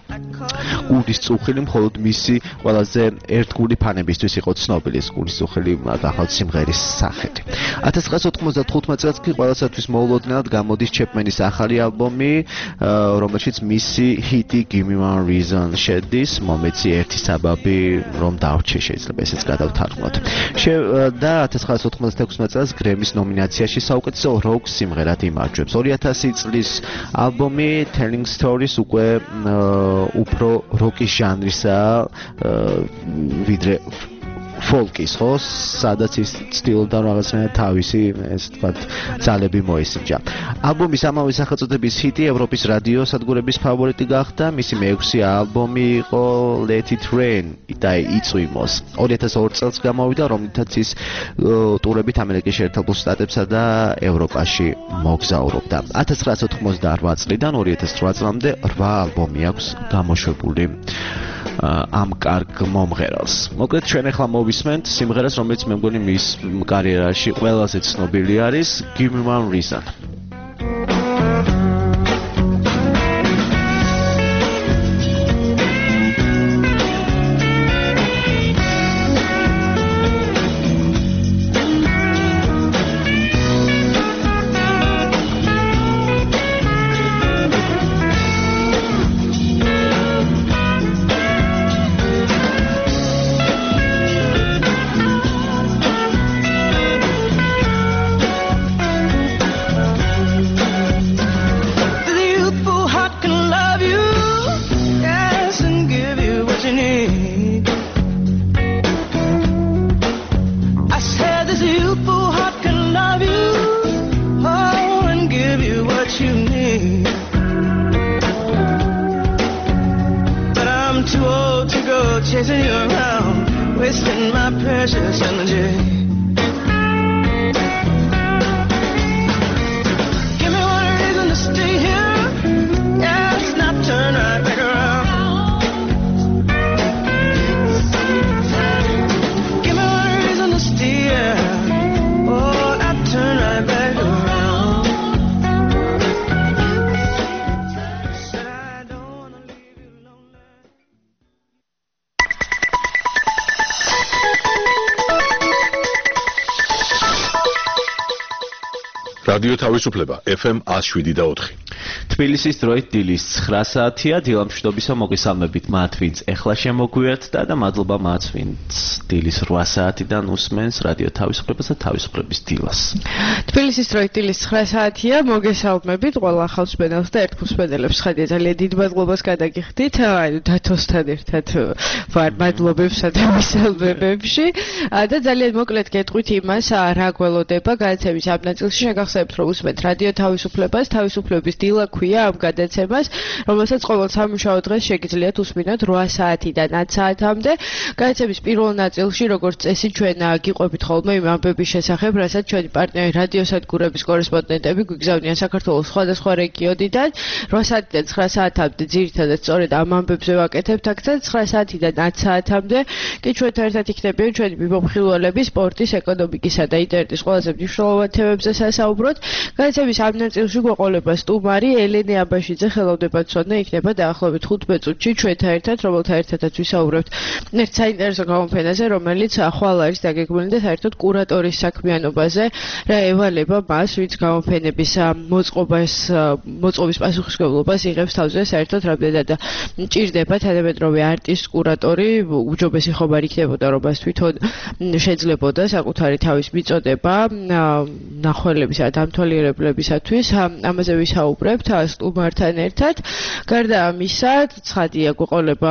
გულის წუხილი მხოლოდ მისი ყველაზე ერთგული ფანებისთვის იყო ცნობილი ეს გულის წუხილი გახავთ სიმღერის სახით. ათას ცხრაასა ოცდახუთმეტ წელს კი ყველასათვის მოულოდნელად გამოდის ჩეპმენის ახალი ალბომი, რომელშიც მისი ჰიტი Give Me One Reason შედის, მომეცი ერთი საბაბი რომ დავრჩე, შეიძლება ესეც გადავთარგმნოთ. და ათას ცხრაასა ოცდაექვსმეტ წელს გრემის ნომინაციაში საუკეთესო როკ სიმღერად იმარჯვებს. ორი ათასი წლის ალბომი Telling Stories უკვე უფრო როკის ჟანრისაა ვიდრე ფოლკის, ხო, სადაც ის ცდილობდა რაღაცნაირად თავისი, ესე ვთქვათ, ძალები მოესინჯა. ალბომის ამავე სახელწოდების ჰიტი ევროპის რადიო სადგურების ფავორიტი გახდა, მისი მეექვსე ალბომი იყო Let It Rain და იწვიმოს. ორი ათას ორ წელს გამოვიდა, რომლითაც ის ტურებით ამერიკის შეერთებულ შტატებსა და ევროპაში მოგზაურობდა. ათას ცხრაასა ოთხმოცდაოთხ წლიდან ორი ათას რვა წლამდე რვა ალბომი აქვს გამოშვებული ამ კარგ მომღერალს. მოკლედ ჩვენ ახლა მოვისმენთ სიმღერას, რომელიც მე მგონი მის კარიერაში ყველაზე ცნობილი არის, Give Me One Reason. რადიო თავისუფლება F M one oh seven და four. თბილისის დროით დილის ცხრა საათია, დილამშვიდობისა მოგესალმებით მათ, ვინც ეხლა შემოგვიერთდა და მადლობა მათ, ვინც დილის რვა საათიდან უსმენს რადიო თავისუფლებას და თავისუფლების დილას. თბილისის დროით დილის ცხრა საათია, მოგესალმებით ყველა ახალწლბენელს და ერთგულწბენელებს. ხადია ძალიან დიდ მადლობას გადაგიხდით, აი დათოსთან ერთად ვარ მადლობებსა და მისალმებებში და ძალიან მოკლედ გეტყვით იმას, რა გველოდება გადაცემის ამ ნაწილში. შეგახსენებთ, რომ უსმენთ რადიო თავისუფლებას, თავისუფლების დილა ქვია ამ გადაცემას, რომელსაც ყოველ სამუშაო დღეს შეგიძლიათ უსმინოთ რვა საათიდან ათ საათამდე. გადაცემის პირველ ნაწილში, როგორც წესი, ჩვენ გიყვებით ხოლმე იმ ამბების შესახებ, რასაც ჩვენი პარტნიორი რადიოსადგურების კორესპონდენტები გვიგზავნიან საქართველოს სხვადასხვა რეგიონიდან. რვა საათიდან ცხრა საათამდე ძირითადად სწორედ ამ ამბებზე ვაკეთებთ აქცენტს, ცხრა საათიდან ათ საათამდე კი ჩვენთან ერთად იქნებიან ჩვენი მიმოხილველები სპორტის, ეკონომიკისა და ინტერნეტის ყველაზე მნიშვნელოვან თემებზე სასაუბროთ. გადაცემის ამ ნაწილში გვეყოლება სტუმარი ელენე აბაშიძე, ხელოვნებაცოდნე, იქნება დაახლოებით ხუთმეტ წუთში ჩვენთან ერთად, რომელთან ერთადაც ვისაუბრებთ ერთ საინტერესო გამოფენაზე, რომელიც ახვალ არის დაგეგმილი და საერთოდ კურატორის საქმიანობაზე, რა ევალება მას, ვინც გამოფენების მოწყობას, მოწყობის პასუხისმგებლობას იღებს თავზე, საერთოდ რამდენად ჭირდება თანამედროვე არტის კურატორი, უჯობესი ხომარი იქნებოდა, რომ მას თვითონ შეძლებოდა საკუთარი თავის მიწოდება ნახველებისა და დამთვალიერებლებისათვის. ამაზე ვისაუბრებთ სტუმართან ერთად. გარდა ამისა, ცხადია გვეყოლება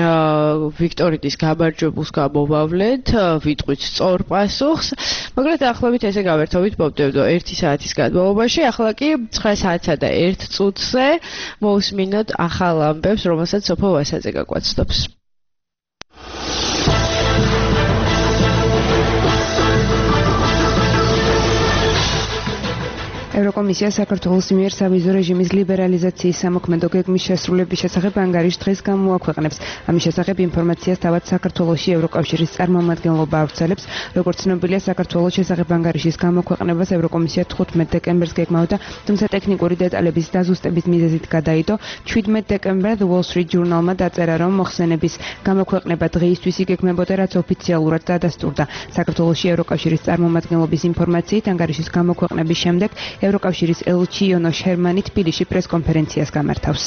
ვიქტორინის გამარჯვებულს გამოვავლეთ, ვიტყვით სწორ პასუხს. მაგრამ დაახლოებით ესე გავერთობით მომდევნო ერთი საათის განმავლობაში. ახლა კი ცხრა საათსა და ერთ წუთზე მოусმინოთ ახალ ამბებს, რომელსაც სოფო ვასაძე გაგვაცნობს. ევროკომისია საქართველოს მიერ სავიზო რეჟიმის ლიბერალიზაციის სამოქმედო გეგმის შესრულების შესახებ ანგარიშს დღეს გამოაქვეყნებს. ამის შესახებ ინფორმაციას თავად საქართველოში ევროკავშირის წარმომადგენლობა ავრცელებს. როგორც ცნობილია, საქართველოს შესახებ ანგარიშის გამოქვეყნებას ევროკომისია თხუთმეტ დეკემბერს გეგმავდა, თუმცა ტექნიკური დეტალების დაზუსტების მიზეზით გადაიდო. შვიდმეტ დეკემბერს The Wall Street Journal-მა დაწერა, რომ მოხსენების გამოქვეყნება დღეისთვის იგეგმებოდა, რაც ოფიციალურად დადასტურდა. საქართველოში ევროკავშირის წარმომადგენლობის ინფორმაციით ანგარიშის გამოქვეყნების შემდეგ ევროკავშირის ელჩი იონო შერმანი თბილისში პრესკონფერენციას გამართავს.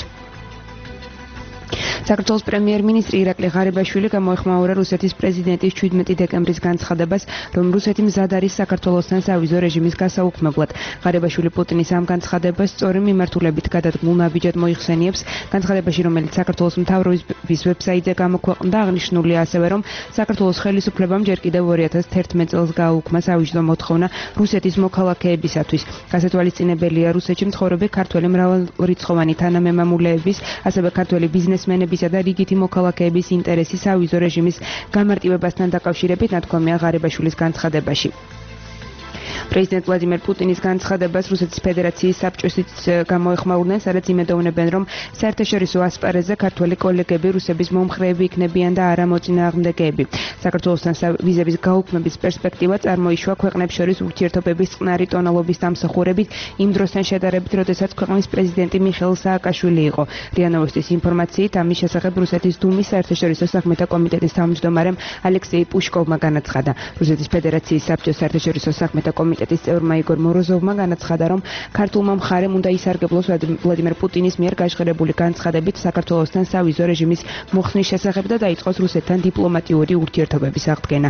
საქართველოს პრემიერ-მინისტრი ირაკლი ღარიბაშვილი გამოეხმაურა რუსეთის პრეზიდენტის შვიდმეტი დეკემბრის განცხადებას, რომ რუსეთი მზად არის საქართველოსთან სავიზო რეჟიმის გასაუქმებლად. ღარიბაშვილი პუტინის ამ განცხადებას სწორი მიმართულებით გადადგმულ ნაბიჯად მოიხსენიებს. განცხადებაში, რომელიც საქართველოს მთავრობის ვებსაიტზე გამოქვეყნდა, აღნიშნულია ასევე, რომ საქართველოს ხელისუფლებამ ჯერ კიდევ ორი ათას თერთმეტ წელს გააუქმა სავიზო მოთხოვნა რუსეთის მოქალაქეებისათვის. გასათვალისწინებელია, რუსეთში მცხოვრები ქართველი მრავალრიცხოვანი თანამემამულეების, ასევე ქართველი ბიზნესმენების და რიგითი მოქალაქეების ინტერესი სავიზო რეჟიმის გამარტივებასთან დაკავშირებით ნათქვამია ღარიბაშვილის განცხადებაში. პრეზიდენტ ვლადიმერ პუტინის განცხადებას რუსეთის ფედერაციის საბჭოსიც გამოეხმაურნენ, სადაც იმედოვნებენ, რომ საერთაშორისო ასპარეზზე ქართველი კოლეგები რუსების მომხრეები იქნებიან და არა მოწინააღმდეგეები. საქართველოსთან ვიზების გაუქმების პერსპექტივა წარმოიშვა ქვეყნებს შორის ურთიერთობების წყნარი ტონალობის დამსახურებით იმ დროსთან შედარებით, როდესაც ქვეყნის პრეზიდენტი მიხეილ სააკაშვილი იყო. რია ნოვოსტის ინფორმაციით, ამის შესახებ რუსეთის დუმის საერთაშორისო საქმეთა კომიტეტის თავმჯდომარემ ალექსეი პუშკოვმა განაცხადა. რუსეთის ფედერაციის საბჭოს საერთაშორისო საქმეთა კომიტეტის წევრმა იგორ მოროზოვმა განაცხადა, რომ ქართულმა მხარემ უნდა ისარგებლოს ვლადიმერ პუტინის მიერ გაჟღერებული განცხადებით საქართველოსთან სავიზო რეჟიმის მოხსნის შესახებ და დაიწყოს რუსეთთან დიპლომატიური ურთიერთობების აღდგენა.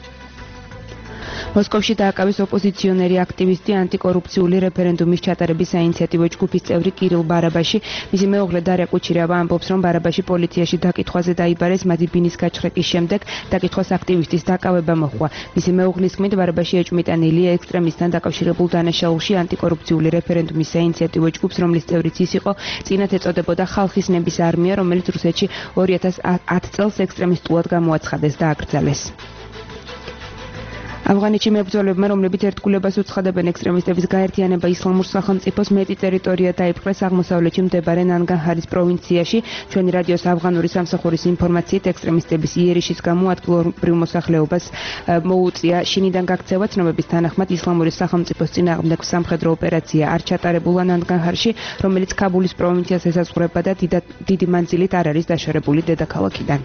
მოსკოვში დააკავეს ოპოზიციონერი აქტივისტი ანტიკორუფციული რეფერენდუმის ჩატარების საინიციატივო ჯგუფის წევრი კირილ ბარაბაში. მისი მეუღლე დარია კუჩირევა ამბობს, რომ ბარაბაში პოლიციაში დაკითხვაზე დაიბარეს მათი ბინის გაჩხრეკის შემდეგ დაკითხვას აქტივისტის დაკავება მოჰყვა. მისი მეუღლის თქმით, ბარაბაში ეჭვმიტანილია ექსტრემისტთან დაკავშირებულ დანაშაულში ანტიკორუფციული რეფერენდუმის საინიციატივო ჯგუფს, რომლის წევრიც ის იყო, წინათ ეწოდებოდა ხალხის ნების არმია, რომელიც რუსეთში ორი ათას ათ წელს ექსტრემისტულად გამოაცხადეს და აკრძალეს. ავღანეთში მებრძოლებმა, რომლებიც ერთგულებას უცხადებენ ექსტრემისტების გაერთიანება ისლამურ სახელმწიფოს მეტი ტერიტორია დაიპყრეს აღმოსავლეთში მდებარე ნანგარჰარის პროვინციაში. ჩვენი რადიოს ავღანური სამსახურის ინფორმაციით, ექსტრემისტების იერიშის გამო ადგილობრივ მოსახლეობას მოუწია შინიდან გაქცევა. ცნობების თანახმად, ისლამური სახელმწიფოს წინააღმდეგ სამხედრო ოპერაცია არ ჩატარებულა ნანგარჰარში, რომელიც ქაბულის პროვინციას ესაზღვრება და დიდი მანძილით არ არის დაშორებული დედაქალაქიდან.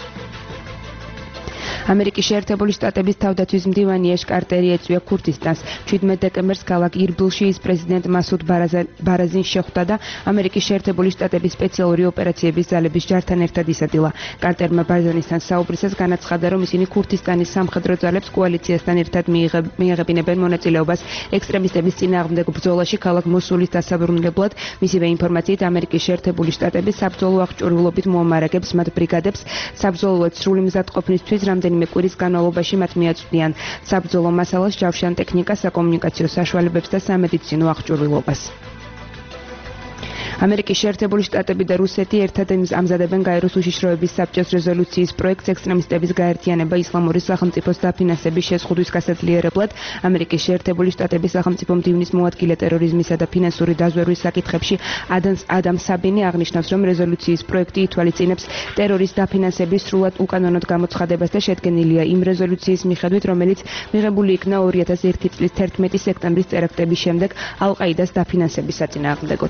ამერიკის შეერთებული შტატების თავდაცვის მდივანი ეშ კარტერი ეწვია ქურთისტანს. შვიდმეტ დეკემბერს ქალაქ ირბილში ის პრეზიდენტ მასუდ ბარაზინს შეხვდა და ამერიკის შეერთებული შტატების სპეციალური ოპერაციების ძალების ჯართან ერთად ისადილა. კარტერმა ბარაზინისთან საუბრისას განაცხადა, რომ ისინი ქურთისტანის სამხედრო ძალებს კოალიციასთან ერთად მიეღებინებენ მონაწილეობას ექსტრემისტების წინააღმდეგ ბრძოლაში ქალაქ მოსულის დასაბრუნებლად. მისივე ინფორმაციით, ამერიკის შეერთებული შტატების საბრძოლო აღჭურვილობით მოამარაგებს მათ ბრიგადებს საბრძოლოად სრული მზადყოფნისთვის რამდენი მე კვირის განმავლობაში მათ მიაწვდიან საბრძოლო მასალას, ჯავშან ტექნიკას, საკომუნიკაციო საშუალებებს და სამედიცინო აღჭურვილობას. ამერიკის შეერთებული შტატები და რუსეთი ერთად ამზადებენ გაეროს უშიშროების საბჭოს რეზოლუციის პროექტს ექსტრემისტების გაერთიანება ისლამური სახელმწიფოს დაფინანსების შეზღუდვის გასაძლიერებლად. ამერიკის შეერთებული შტატების სახელმწიფო მდივნის მოადგილე ტერორიზმისა და ფინანსური დაზვერვის საკითხებში ადამ საბინი აღნიშნავს, რომ რეზოლუციის პროექტი ითვალისწინებს ტერორის დაფინანსების სრულად უკანონოდ გამოცხადებას და შედგენილია იმ რეზოლუციის მიხედვით, რომელიც მიღებული იქნა ორი ათას ერთი წლის თერთმეტი სექტემბრის ტერაქტების შემდეგ ალ-ყაიდას დაფინანსების საწინააღმდეგოდ.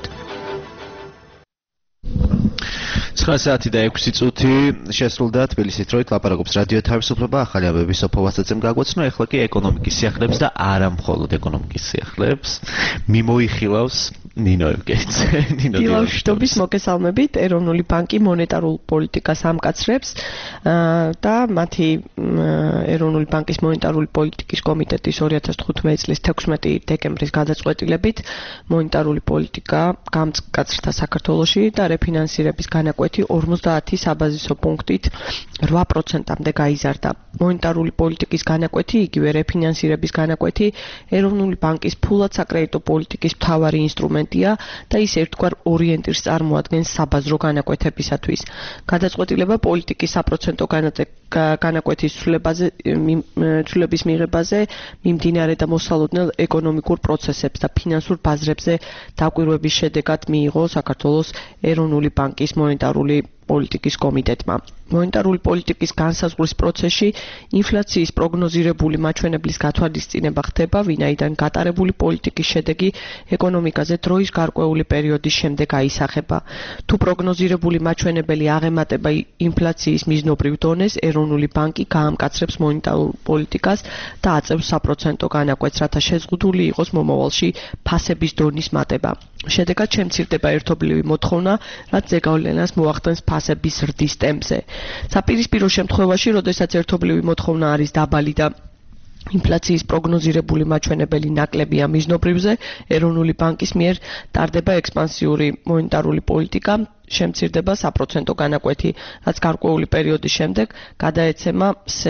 ცხრა საათი და ექვსი წუთი შესრულდა თბილისით, როით ლაპარაკობს რადიო თავისუფლება, ახალი ამბების სოფო ვასაცემ გაგვაცნო. ეხლა კი ეკონომიკის სიახლეებს და არა მხოლოდ ეკონომიკის სიახლეებს მიმოიხილავს ნინო ევგენიძე. ნინო დილავშტობის მოგესალმებით. ეროვნული ბანკი მონეტარულ პოლიტიკას ამკაცრებს და მათი ეროვნული ბანკის მონეტარული პოლიტიკის კომიტეტის ორი ათას თხუთმეტი წლის თექვსმეტი დეკემბრის გადაწყვეტილებით მონეტარული პოლიტიკა გამკაცრდა საქართველოში და რეფინანსირების განაკვეთი ორმოცდაათი საბაზისო პუნქტით რვა პროცენტამდე გაიზარდა. მონეტარული პოლიტიკის განაკვეთი, იგივე რეფინანსირების განაკვეთი ეროვნული ბანკის ფულად საკრედიტო პოლიტიკის მთავარი ინსტრუმენტი ინსტრუმენტია და ის ერთგვარ ორიენტირს წარმოადგენს საბაზრო განაკვეთებისათვის. გადაწყვეტილება პოლიტიკის საპროცენტო განაკვეთის ცვლილებაზე ცვლილების მიღებაზე მიმდინარე და მოსალოდნელ ეკონომიკურ პროცესებს და ფინანსურ ბაზრებზე დაკვირვების შედეგად მიიღო საქართველოს ეროვნული ბანკის მონეტარული პოლიტიკის კომიტეტმა. მონეტარული პოლიტიკის განსაზღვრის პროცესში ინფლაციის პროგნოზირებული მაჩვენებლის გათვალისწინება ხდება, ვინაიდან გატარებული პოლიტიკის შედეგი ეკონომიკაზე დროის გარკვეული პერიოდის შემდეგ აისახება. თუ პროგნოზირებული მაჩვენებელი აღემატება ინფლაციის მიზნობრივ დონეს, ეროვნული ბანკი გაამკაცრებს მონეტარულ პოლიტიკას და აწევს საპროცენტო განაკვეთს, რათა შეზღუდული იყოს მომავალში ფასების დონის მატება. შედეგად შემცირდება ერთობლივი მოთხოვნა, რაც ზეგავლენას მოახდენს ფასების ზრდის ტემპზე. საპირისპირო შემთხვევაში, როდესაც ერთობლივი მოთხოვნა არის დაბალი და ინფლაციის პროგნოზირებული მაჩვენებელი ნაკლებია მიზნობრივზე, ეროვნული ბანკის მიერ ტარდება ექსპანსიური მონეტარული პოლიტიკა, შემცირდება საპროცენტო განაკვეთი, რაც გარკვეული პერიოდის შემდეგ გადაეცემა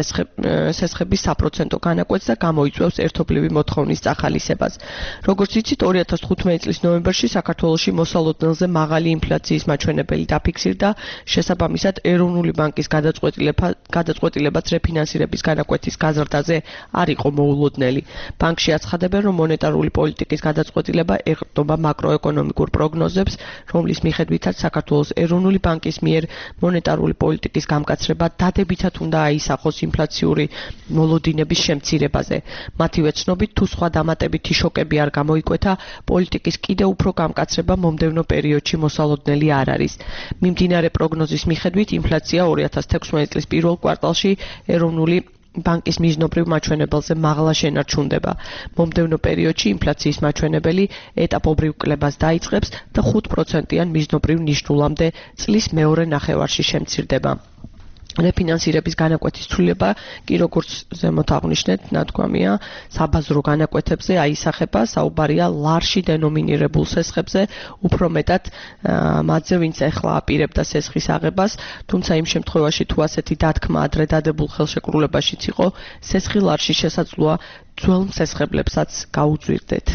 სესხების საპროცენტო განაკვეთს და გამოიწვევს ერთობლივი მოთხოვნის წახალისებას. როგორც იცით, ორი ათას თხუთმეტი წლის ნოემბერში საქართველოში მოსალოდნელზე მაღალი ინფლაციის მაჩვენებელი დაფიქსირდა, შესაბამისად ეროვნული ბანკის გადაწყვეტილებაც რეფინანსირების განაკვეთის გაზრდაზე არ იყო მოულოდნელი. ბანკში აცხადებენ, რომ მონეტარული პოლიტიკის გადაწყვეტილება ეყრდნობა მაკროეკონომიკურ პროგნოზებს, რომლის მიხედვითაც საქართველოს ეროვნული ბანკის მიერ მონეტარული პოლიტიკის გამკაცრება დადებითად უნდა აისახოს ინფლაციური მოლოდინების შემცირებაზე. მათივე ცნობით, თუ სხვა დამატებითი შოკები არ გამოიკვეთა, პოლიტიკის კიდევ უფრო გამკაცრება მომდევნო პერიოდში მოსალოდნელი არ არის. მიმდინარე პროგნოზის მიხედვით, ინფლაცია ორი ათას თექვსმეტი წლის პირველ კვარტალში ეროვნული ბანკის მიზნობრივ მაჩვენებელზე მაღლა შენარჩუნდება. მომდევნო პერიოდში ინფლაციის მაჩვენებელი ეტაპობრივ კლებას დაიწყებს და ხუთ პროცენტიან მიზნობრივ ნიშნულამდე წლის მეორე ნახევარში შემცირდება. რეფინანსირების განაკვეთის ცვლილება კი როგორც ზემოთ აღნიშნეთ, ნათქვამია, საბაზრო განაკვეთებზე აისახება, საუბარია ლარში დენომინირებულ სესხებზე, უფრო მეტად მათზე, ვინც ახლა აპირებდა სესხის აღებას, თუმცა იმ შემთხვევაში თუ ასეთი დათქმა ადრე დადებულ ხელშეკრულებაშიც იყო, სესხი ლარში შესაძლოა ძველ მსესხებლებსაც გაუძვირდეთ.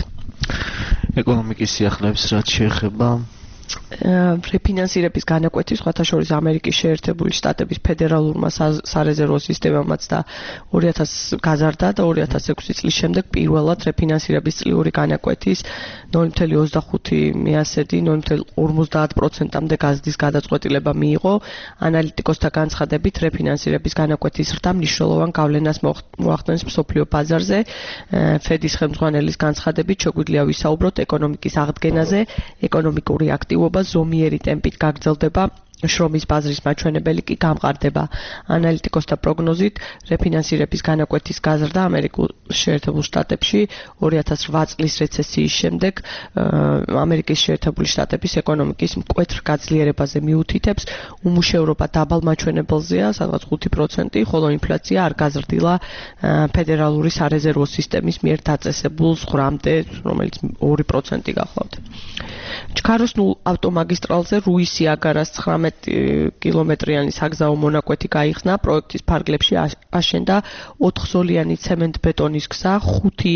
ეკონომიკის სიახლეებს რაც შეეხება რეფინანსირების განაკვეთის სხვათა შორის ამერიკის შეერთებული შტატების ფედერალურმა სარეზერვო სისტემამაც და ორი ათას გაზარდა და ორი ათას ექვსი წლის შემდეგ პირველად რეფინანსირების წლიური განაკვეთის ნული ოცდაოთხ მიასედი ნული ორმოცდაათ პროცენტამდე გაზრდის გადაწყვეტილება მიიღო. ანალიტიკოსთა განცხადებით, რეფინანსირების განაკვეთის ზრდა მნიშვნელოვან გავლენას მოახდენს მსოფლიო ბაზარზე. ფედის ხელმძღვანელის განცხადებით, შეგვიძლია ვისაუბროთ ეკონომიკის აღდგენაზე, ეკონომიკური აქტივობა ზომიერი ტემპით გაგრძელდება, შრომის ბაზრის მაჩვენებელი კი გამყარდება. ანალიტიკოსთა პროგნოზით, რეფინანსირების განაკვეთის გაზრდა ამერიკულ შეერთებულ შტატებში ორი ათას რვა წლის რეცესიის შემდეგ ამერიკის შეერთებული შტატების ეკონომიკის მკვეთრ გაძლიერებაზე მიუთითებს, უმუშევრობა დაბალ მაჩვენებელზეა, სადღაც ხუთი პროცენტი, ხოლო ინფლაცია არ გაზრდილა ფედერალური სარეზერვო სისტემის მიერ დაწესებულ ზღვრამდე, რომელიც ორი პროცენტი გახლავთ. ჩქაროს ნულ ავტომაგისტრალზე რუისი-აგარას ცხრამეტ კილომეტრიანი საგზაო მონაკვეთი გაიხსნა, პროექტის ფარგლებში აშენდა ოთხზოლიანი ცემენტ-ბეტონის გზა, ხუთი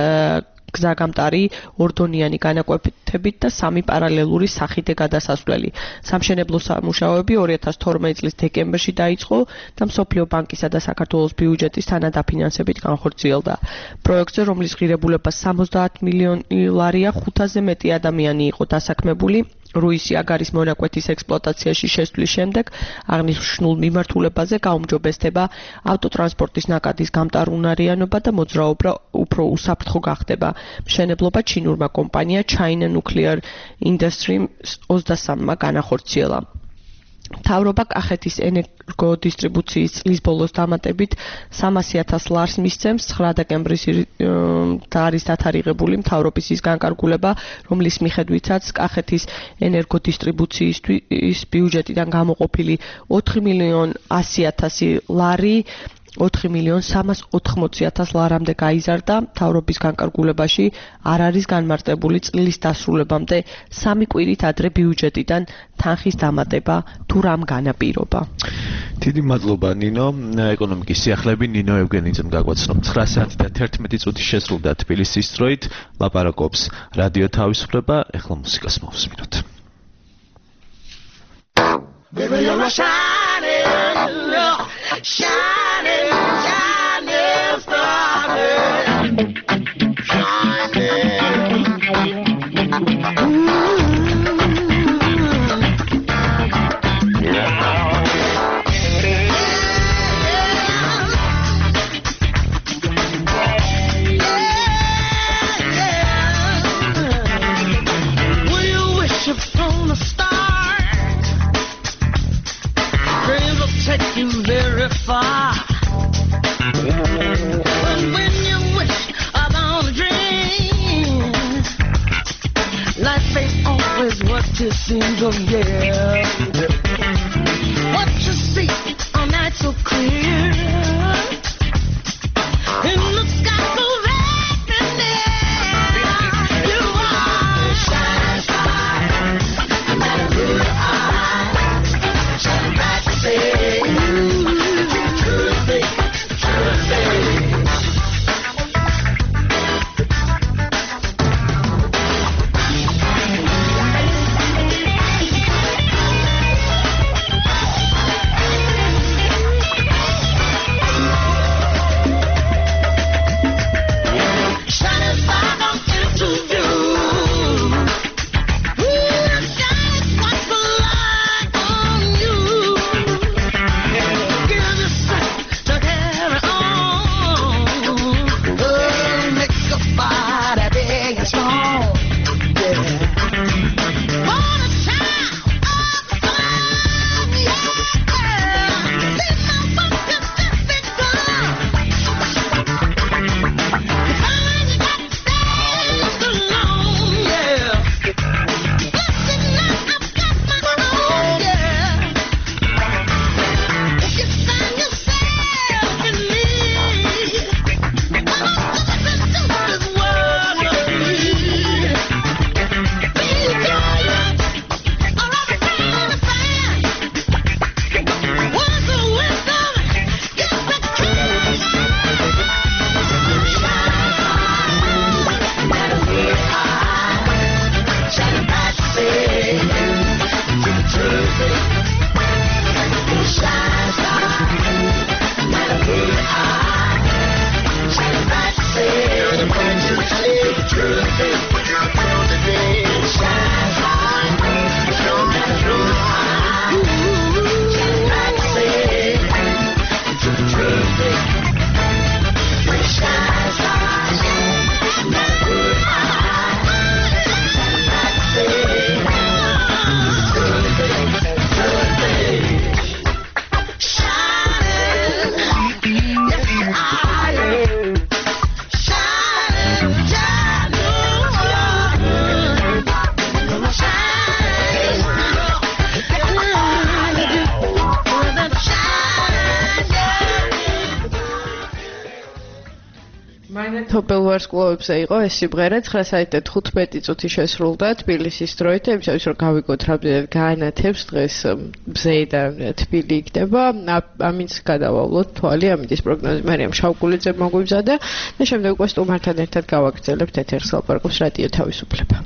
გზაგამტარი ორდონიანი განაკვეთებით და სამი პარალელური სახიდე გადასასვლელი. სამშენებლო სამუშაოები ორი ათას თორმეტი წლის დეკემბერში დაიწყო და მსოფლიო ბანკისა და საქართველოს ბიუჯეტის თანადაფინანსებით განხორციელდა. პროექტზე, რომლის ღირებულება სამოცდაათ მილიონი ლარია, ხუთაზე მეტი ადამიანი იყო დასაქმებული. რუისი-აგარის მონაკვეთის ექსპლუატაციაში შესვლის შემდეგ აღნიშნულ მიმართულებაზე გაუმჯობესდება ავტოტრანსპორტის ნაკადის გამტარუნარიანობა და მოძრაობა უფრო უსაფრთხო გახდება. მშენებლობა ჩინურმა კომპანია China Nuclear Industries ოცდასამმა განახორციელა. მთავრობა კახეთის ენერგოდისტრიბუციის წლის ბოლოს დამატებით სამასი ათას ლარს მისცემს. ცხრა დეკემბრის და არის დათარიღებული მთავრობის ის განკარგულება, რომლის მიხედვითაც კახეთის ენერგოდისტრიბუციის ბიუჯეტიდან გამოყოფილი ოთხი მილიონი ასი ათასი ლარი ოთხი მილიონი სამას ოთხმოცი ათას ლარამდე გაიზარდა, მთავრობის განკარგულებაში არ არის განმარტებული წლის დასრულებამდე სამი კვირით ადრე ბიუჯეტიდან თანხის დამატება თუ რამ განაპირობა. დიდი მადლობა ნინო, ეკონომიკის სიახლეები ნინო ევგენიძემ გაგვაცნო. ცხრა საათი და თერთმეტი წუთი შესრულდა თბილისის დროით, ლაპარაკობს რადიო თავისუფლება, ეხლა მუსიკას მოვსმინოთ. Baby, you're shining, shining, shining star. Shining. Will you wish upon a star? Dreams will take you very far. But when you wish upon a dream, life ain't always what it seems, oh yeah. What you see on night so clear, in the sky so vacant there, you are a shining star, no matter who you are, shining bright to see, true thing, true thing. Shining star comes into view. Ooh, shine what's the light on you. Give you strength to carry on. Oh, make your body big and strong. Yeah. Wanna shine all the time, yeah. Leave no focus if it's gone. You find you got to stay too long, yeah. Listen now, I've got my own, yeah. If you find yourself in me, come on, listen to this word of me. Be giant, or I'll be trying to find words of wisdom, get the key. Shine, no matter who you are, shining bright to see, to the truth is, shine star, no matter who you are, shining bright to see, to the truth is, shine star, no matter who you are, shining bright to see, to the truth is, shine star, no matter who you are, shining bright to see, truth is, truth is, shining, yes I am, shining, shining, თოპელ ვარსკვლავებზე იყო ეს სიმღერა ცხრა საათი და თხუთმეტი წუთი შესრულდა თბილისის დროით, იმისათვის რომ გავიგოთ რამდენად გაანათებს დღეს მზეიდან თბილი იქნება, ამით გადავავლოთ თვალი, ამით ის პროგნოზი მარიამ შავკულიძემ მოგვიბზადა და შემდეგ უკვე სტუმართან ერთად გავაგრძელებთ ეთერს ლაპარაკობს რადიო თავისუფლება.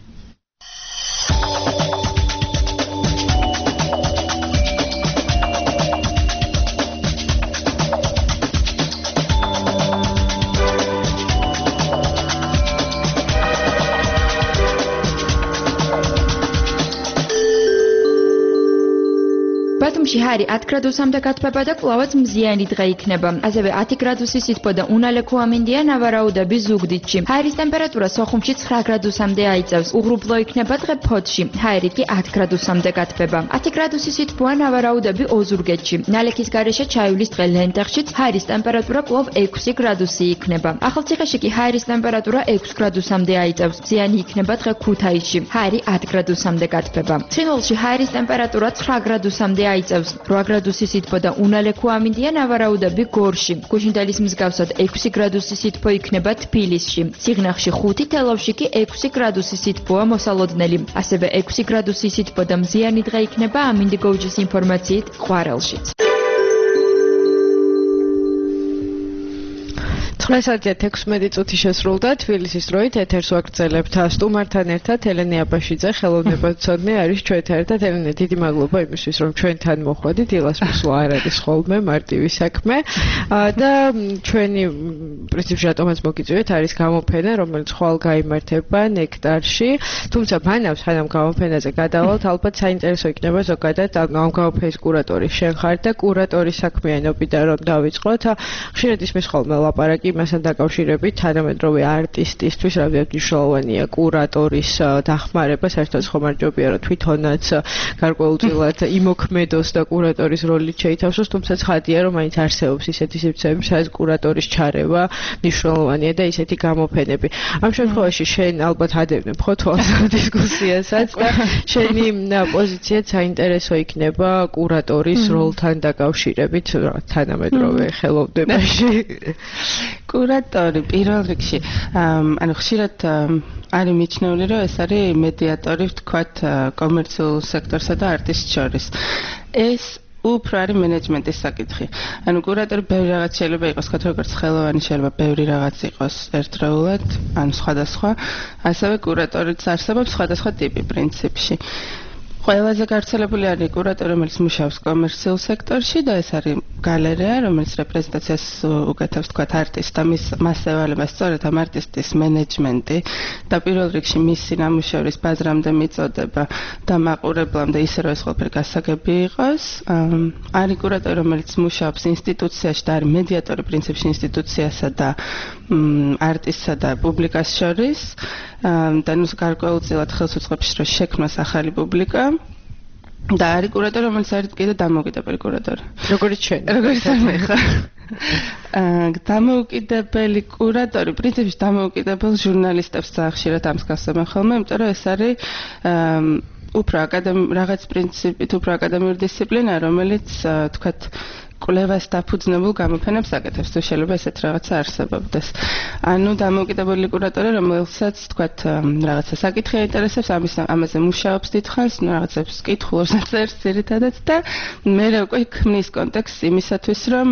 ბათუმში ჰარი ათ გრადუსამდე გათბება და კვლავაც მზიანი დღე იქნება. ასევე ათი გრადუსი სითბო და უნალექო ამინდია ნავარაუდები ზუგდიდში. ჰაერის ტემპერატურა სოხუმში ცხრა გრადუსამდე აიწევს. უღრუბლო იქნება დღე ფოთში. ჰაერი კი ათ გრადუსამდე გათბება. ათი გრადუსი სითბოა ნავარაუდები ოზურგეთში. ნალექის გარეშე ჩაივლის დღე ლენტეხშიც ჰაერის ტემპერატურა კვლავ ექვსი გრადუსი იქნება. ახალციხეში კი ჰაერის ტემპერატურა ექვს გრადუსამდე აიწევს. მზიანი იქნება დღე ქუთაისში. ჰაერი ათ გრადუსამდე გათბება. ცხინვალში ჰაერის ტემპერატურა ცხრა გრადუსამდე აიწევს. აიწევს. რვა გრადუსი სითბო და უნალექო ამინდია ნავარაუდები გორში. გუშინდელის მსგავსად ექვსი გრადუსი სითბო იქნება თბილისში. სიღნაღში ხუთი, თელავში კი ექვსი გრადუსი სითბოა მოსალოდნელი. ასევე ექვსი გრადუსი სითბო და მზიანი დღე იქნება ამინდიგოუჯის ინფორმაციით ყვარელშიც. ცხრა საათი თექვსმეტი წუთი შესრულდა თბილისის დროით ეთერს ვაგრძელებთ სტუმართან ერთად ელენე აბაშიძე ხელოვნებაცოდნე არის ჩვენთან ერთად. ელენე, დიდი მადლობა იმისთვის რომ ჩვენთან მოხვედით. ილას მოსვლა არ არის ხოლმე მარტივი საქმე და ჩვენი პრინციპში რატომაც მოგიწვიეთ არის გამოფენა რომელიც ხვალ გაიმართება ნექტარში. თუმცა მანავს სანამ გამოფენაზე გადავალთ ალბათ საინტერესო იქნება ზოგადად ამ გამოფენის კურატორი შენ ხარ და კურატორის საქმიანობიდან რომ დავიწყოთ. ხშირად ისმის ხოლმე ლაპარაკი მასთან დაკავშირებით თანამედროვე არტისტისთვის რამდენად მნიშვნელოვანია კურატორის დახმარება. საერთოდ ხომარჯობია რომ თვითონაც გარკვეულწილად იმოქმედოს და კურატორის როლი შეითავსოს, თუმცა ცხადია რომ მაინც არსებობს ისეთი სივრცეები, სადაც კურატორის ჩარევა მნიშვნელოვანია და ისეთი გამოფენები. ამ შემთხვევაში შენ ალბათ ადევნებ ხო თვალს დისკუსიასაც და შენი პოზიციაც საინტერესო იქნება კურატორის როლთან დაკავშირებით თანამედროვე ხელოვნებაში. კურატორი პირველ რიგში ანუ ხშირად არის მიჩნეული რომ ეს არის მედიატორი ვთქვათ კომერციულ სექტორსა და არტისტს შორის. ეს უფრო არის მენეჯმენტის საკითხი. ანუ კურატორი ბევრი რაღაც შეიძლება იყოს, თქვათ როგორც ხელოვანი შეიძლება ბევრი რაღაც იყოს ერთდროულად, ანუ სხვადასხვა. ასევე კურატორიც არსებობს სხვადასხვა ტიპი პრინციპში. ყველაზე გავრცელებული არის კურატორი, რომელიც მუშაობს კომერციულ სექტორში და ეს არის გალერეა, რომელიც რეპრეზენტაციას უკეთებს თქვათ არტისტს და მის მასევალება სწორედ ამ არტისტის მენეჯმენტი და პირველ რიგში მისი ნამუშევრის ბაზრამდე მიწოდება და მაყურებლამდე ისე რომ ეს ყველაფერი გასაგები იყოს. არის კურატორი, რომელიც მუშაობს ინსტიტუციაში და არის მედიატორი პრინციპში ინსტიტუციასა და არტისტსა და პუბლიკას შორის. და ნუ გარკვეულწილად ხელს უწყობს რომ შექმნას ახალი პუბლიკა. და არის კურატორი, რომელიც არის კიდე დამოუკიდებელი კურატორი. როგორც შენ. როგორც მე ხარ. დამოუკიდებელი კურატორი, პრინციპში დამოუკიდებელ ჟურნალისტებს ხშირად ამსგავსებენ ხოლმე, იმიტომ რომ ეს არის უფრო აკადემიური რაღაც პრინციპით უფრო აკადემიური დისციპლინა, რომელიც თქვათ კვლევას დაფუძნებულ გამოფენებს აკეთებს, თუ შეიძლება ესეთ რაღაცა არსებობდეს. ანუ დამოუკიდებელი კურატორი, რომელსაც თქვათ რაღაცა საკითხი აინტერესებს, ამის ამაზე მუშაობს დიდხანს, ნუ რაღაცებს კითხულობს და წერს ძირითადად და მე უკვე ქმნის კონტექსტს იმისათვის, რომ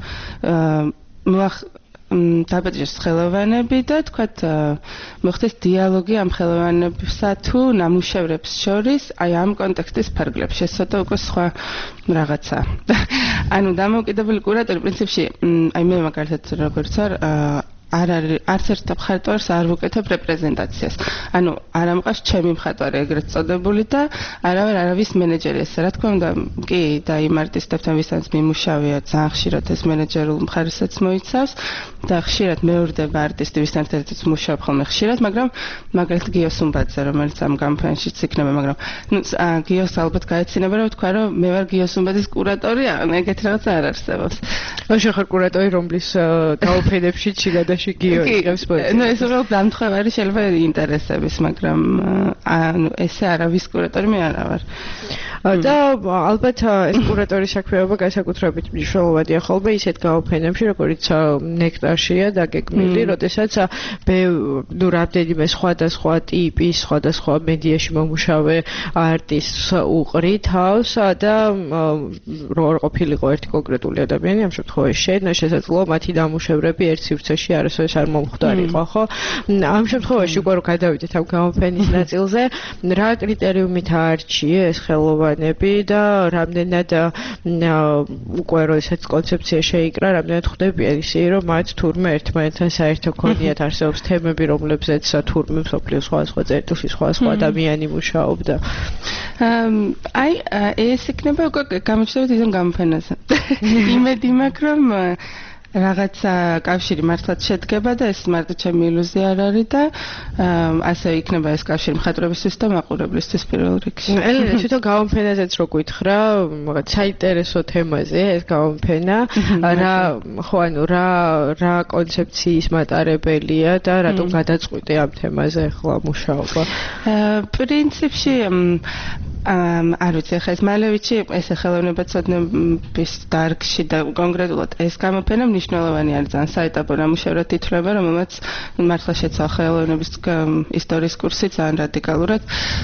მოახ დაბეჭდეს ხელოვანები და თქვათ მოხდეს დიალოგი ამ ხელოვანებსა თუ ნამუშევრებს შორის, აი ამ კონტექსტის ფარგლებში. ეს ცოტა უკვე სხვა რაღაცა. ანუ დამოუკიდებელი კურატორი პრინციპში, აი მე მაგალითად როგორც არ არ არის არც ერთ მხატვარს არ ვუკეთებ რეპრეზენტაციას. ანუ არ ამყავს ჩემი მხატვარი ეგრეთ წოდებული და არავარ არავის მენეჯერი ეს. რა თქმა უნდა, კი და იმ არტისტებთან ვისაც მიმუშავია ძალიან ხშირად ეს მენეჯერულ მხარესაც მოიცავს და ხშირად მეორდება არტისტი ვისთან ერთადაც მუშაობ ხოლმე ხშირად, მაგრამ მაგალითად გიო სუმბაძე, რომელიც ამ გამოფენაშიც იქნება, მაგრამ ნუ გიოს ალბათ გაეცინება რომ თქვა რომ მე ვარ გიო სუმბაძის კურატორი, ეგეთ რაღაც არ არსებობს. ნუ შეხარ კურატორი, რომლის გამოფენებში ჩიგადაში გიო იღებს პოზიციას. ნუ ეს უბრალოდ დამთხევარი შეიძლება ინტერესების, მაგრამ ანუ ესე არავის კურატორი მე არა ვარ. და ალბათ ეს კურატორის საქმიანობა განსაკუთრებით მნიშვნელოვანია ხოლმე ისეთ გამოფენებში, როგორც ნექტარშია დაგეგმილი, როდესაც ნუ რამდენიმე სხვადასხვა ტიპის, სხვადასხვა მედიაში მომუშავე არტისტს უყრი თავს და რო არ ყოფილიყო ერთი კონკრეტული ადამიანი, ამ შემთხვევაში შენ შესაძლოა მათი ნამუშევრები ერთ სივრცეში არასოდეს არ მომხვდარიყო, ხო? ამ შემთხვევაში უკვე რო გადავიდეთ ამ გამოფენის ნაწილზე, რა კრიტერიუმით აარჩიე ეს ხელოვანები და რამდენად უკვე რო ესეც კონცეფცია შეიკრა, რამდენად ხვდებიან ისე რომ მათ თურმე ერთმანეთთან საერთო ქონიათ, არსებობს თემები, რომლებზეც თურმე მსოფლიოს სხვადასხვა წერტილში სხვადასხვა ადამიანი მუშაობდა. აი ეს იქნება უკვე გამოჩნდება დიდ გამოფენაზე. იმედი მაქვს რომ რაღაცა კავშირი მართლაც შედგება და ეს მარტო ჩემი ილუზია არ არის და ასე იქნება ეს კავშირი მხატვრებისთვის და მაყურებლისთვის პირველ რიგში. ელენე თვითონ გამოფენაზეც რო გითხრა, რაღაც საინტერესო თემაზე ეს გამოფენა, რა ხო ანუ რა რა კონცეფციის მატარებელია და რატომ გადაწყვიტე ამ თემაზე ახლა მუშაობა? პრინციპში ამ არ ვიცი ხა ეს მალევიჩი ეს ხელოვნება ცოდნების დარგში და კონკრეტულად ეს გამოფენა მნიშვნელოვანი არის ძალიან საეტაპო ნამუშევრად ითვლება რომელმაც მართლა შეცვალა ხელოვნების ისტორიის კურსი ძალიან რადიკალურად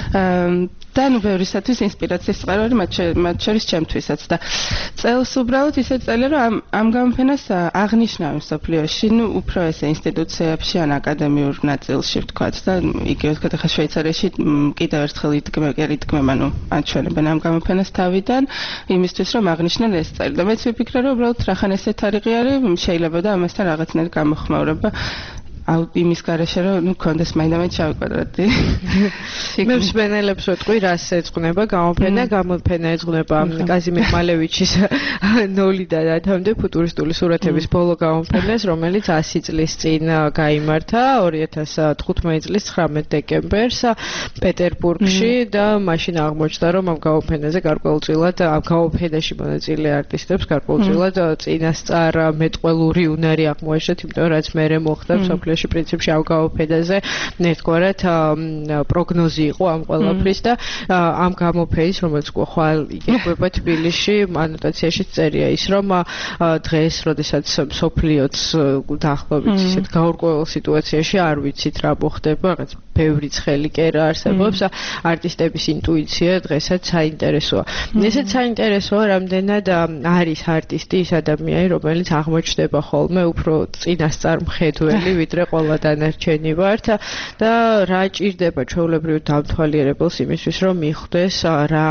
და ნუ ბევრისათვის ინსპირაციის წყარო მათ შორის ჩემთვისაც და წელს უბრალოდ ისე წელია რომ ამ ამ გამოფენას აღნიშნავ მსოფლიოში ნუ უფრო ესე ინსტიტუციებში ან აკადემიურ ნაწილში ვთქვათ და იგივე ვთქვათ ხა შვეიცარიაში კიდევ ერთხელ იდგმება ნუ აჩვენებენ ამ გამოფენას თავიდან იმისთვის რომ აღნიშნონ ეს წელი და მეც ვიფიქრე რომ უბრალოდ რახან ესეთ თარიღი არის შეიძლება და ამასთან რაღაცნაირად გამოხმაურება აუ იმის გარეშე რომ ნუ კონდეს მაინდამაინც შავი კვადრატი მე მსმენელებს ვეთქვი რას ეძღვნება გამოფენა გამოფენა ეძღვნება კაზიმირ მალევიჩის ნოლიდან ათამდე ფუტურისტული სურათების ბოლო გამოფენას რომელიც ასი წლის წინ გაიმართა ორი ათას თხუთმეტი წლის ცხრამეტ დეკემბერს პეტერბურგში და მაშინ აღმოჩნდა რომ ამ გამოფენაზე გარკვეულწილად ამ გამოფენაში მონაწილე არტისტებს გარკვეულწილად წინასწარ მეტყველური უნარი აღმოაჩნდათ იმიტომ რაც მერე მოხდა სოფლიოში პრინციპში ამ გამოფენაზე ერთგვარად პროგნოზი იყო ამ ყველაფრის და ამ გამოფენის რომელიც ხვალ იგეგმება თბილისში ანოტაციაში წერია ის რომ დღეს როდესაც სოფლიოც დაახლოებით ისეთ გაურკვეველ სიტუაციაში არ ვიცით რა მოხდება რაღაც ბევრი ცხელი კერა არსებობს არტისტების ინტუიცია დღესაც საინტერესოა ესეც საინტერესოა რამდენად არის არტისტი ის ადამიანი რომელიც აღმოჩნდება ხოლმე უფრო წინასწარ მხედველი ვიდრე ყველა დანარჩენი ვართ და რა ჭირდება ჩვეულებრივ დამთვალიერებელს იმისთვის რომ მიხვდეს რა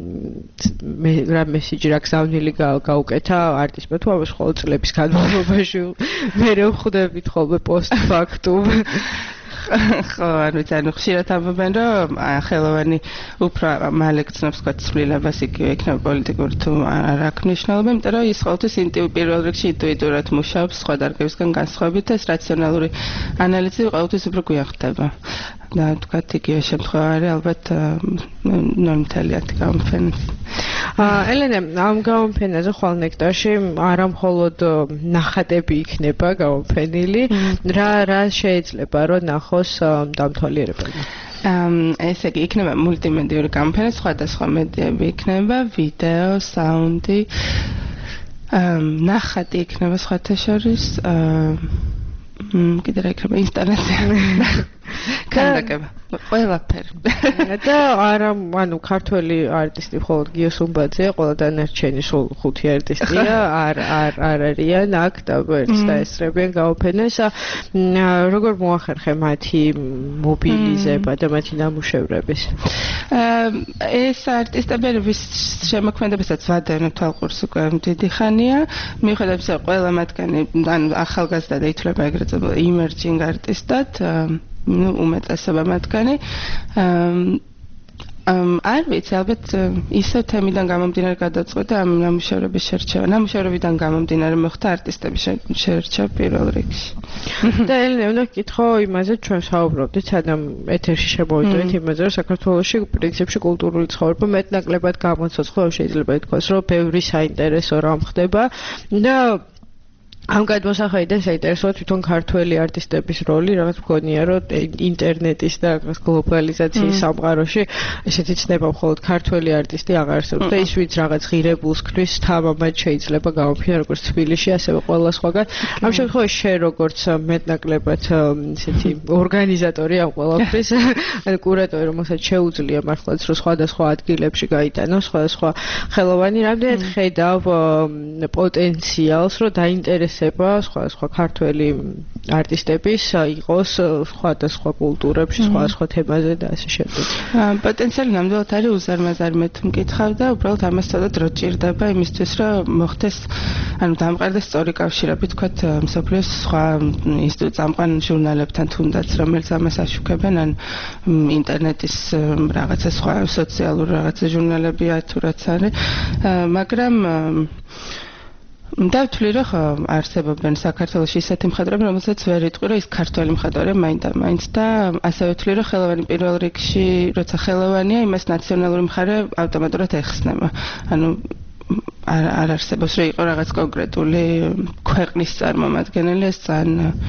რა მესიჯი რა გზავნილი გაუკეთა არტისტმა თუ ამას ხოლმე წლების განმავლობაში მე რო ხვდებით ხოლმე პოსტფაქტუმ ხო, ანუ ძალიან ხშირად ამბობენ, რომ ხელოვანი უფრო მალე გწნობს თქვა ცვლილებას იგივე იქნება პოლიტიკური თუ არ აქვს მნიშვნელობა, იმიტომ რომ ის ყოველთვის ინტუიტიურად პირველ რიგში ინტუიტიურად მუშაობს სხვა დარგებისგან განსხვავებით და ეს რაციონალური ანალიზი ყოველთვის უფრო გვიან ხდება. და თქვა იგივე შემთხვევა არის ალბათ ნორმალიათი გამოფენა. ელენე, ამ გამოფენაზე ხვალ ნექტარში არა მხოლოდ ნახატები იქნება გამოფენილი, რა რა შეიძლება რომ ნახოს დამთვალიერებელი. ესე იგი იქნება მულტიმედიური გამოფენა, სხვადასხვა მედიები იქნება, ვიდეო, საუნდი, ნახატი იქნება სხვათა შორის, კიდე რა იქნება ინსტალაცია. კანდაკება ყველაფერი და არა ანუ ქართველი არტისტი მხოლოდ გიო სუმბაძეა ყველა დანარჩენი სულ ხუთი არტისტია არ არ არ არიან აქ და ვერც დაესწრებიან გამოფენას როგორ მოახერხე მათი მობილიზება და მათი ნამუშევრების ეს არტისტები ვის შემოქმედებასაც ვადევნებ თვალყურს უკვე დიდი ხანია მიუხედავად იმისა ყველა მათგანი ანუ ახალგაზრდა და ითვლება ეგრეთ წოდებულ emerging არტისტად ну უმეტესობა მათგანი არ ვიცი ალბათ ისე თემიდან გამომდინარე გადაწყვეტა ამ ნამუშევრების შერჩევა ნამუშევრებიდან გამომდინარე მოხდა არტისტების შერჩევა პირველ რიგში და ელენე უნდა გითხო იმაზე ჩვენ საუბრობდით სანამ ეთერში შემოვიდოდით იმაზე რომ საქართველოში პრინციპში კულტურული ცხოვრება მეტნაკლებად გამოცოცხლო შეიძლება ითქვას რომ ბევრი საინტერესო რამ ხდება და ამ გადმოსახედიდან საინტერესოა თვითონ ქართველი არტისტების როლი, რაღაც მგონია, რომ ინტერნეტის და გლობალიზაციის სამყაროში ესეთი ცნება მხოლოდ ქართველი არტისტი აღარ არსებობს და ის ვინც რაღაც ღირებულს ქვის თამამად შეიძლება გამოფინა როგორც თბილისში, ასევე ყველა სხვაგან. ამ შემთხვევაში შენ როგორც მეტნაკლებად ესეთი ორგანიზატორი ამ ყველაფრის, ან კურატორი, რომელსაც შეუძლია მართლაც რომ სხვადასხვა ადგილებში გაიტანოს სხვადასხვა ხელოვანი, რამდენად ხედავ პოტენციალს, რომ დაინტერესდეს სხვადასხვა ქართველი არტისტების იყოს სხვადასხვა კულტურებში, სხვადასხვა თემაზე და ასე შემდეგ. პოტენციალი ნამდვილად არის უზარმაზარი მე თუ მკითხავ და უბრალოდ ამას ცოტა დრო ჭირდება იმისთვის, რომ მოხდეს, ანუ დამყარდეს სწორი კავშირები, თქვათ, მსოფლიოს სხვა ინსტიტუტ წამყვან ჟურნალებთან თუნდაც, რომელიც ამას აშუქებენ, ან ინტერნეტის რაღაცა სხვა სოციალური რაღაცა ჟურნალებია თუ რაც არის, მაგრამ დავთვლი რომ ხო არსებობენ საქართველოში ისეთი მხატვრები, რომელსაც ვერ იტყვი რომ ის ქართველი მხატვარი მაინდა მაინც და ასევე ვთვლი რომ ხელოვანი პირველ რიგში, როცა ხელოვანია, იმას ნაციონალური მხარე ავტომატურად ეხსნება. ანუ არ არ არსებობს რომ იყო რაღაც კონკრეტული ქვეყნის წარმომადგენელი, ეს ძალიან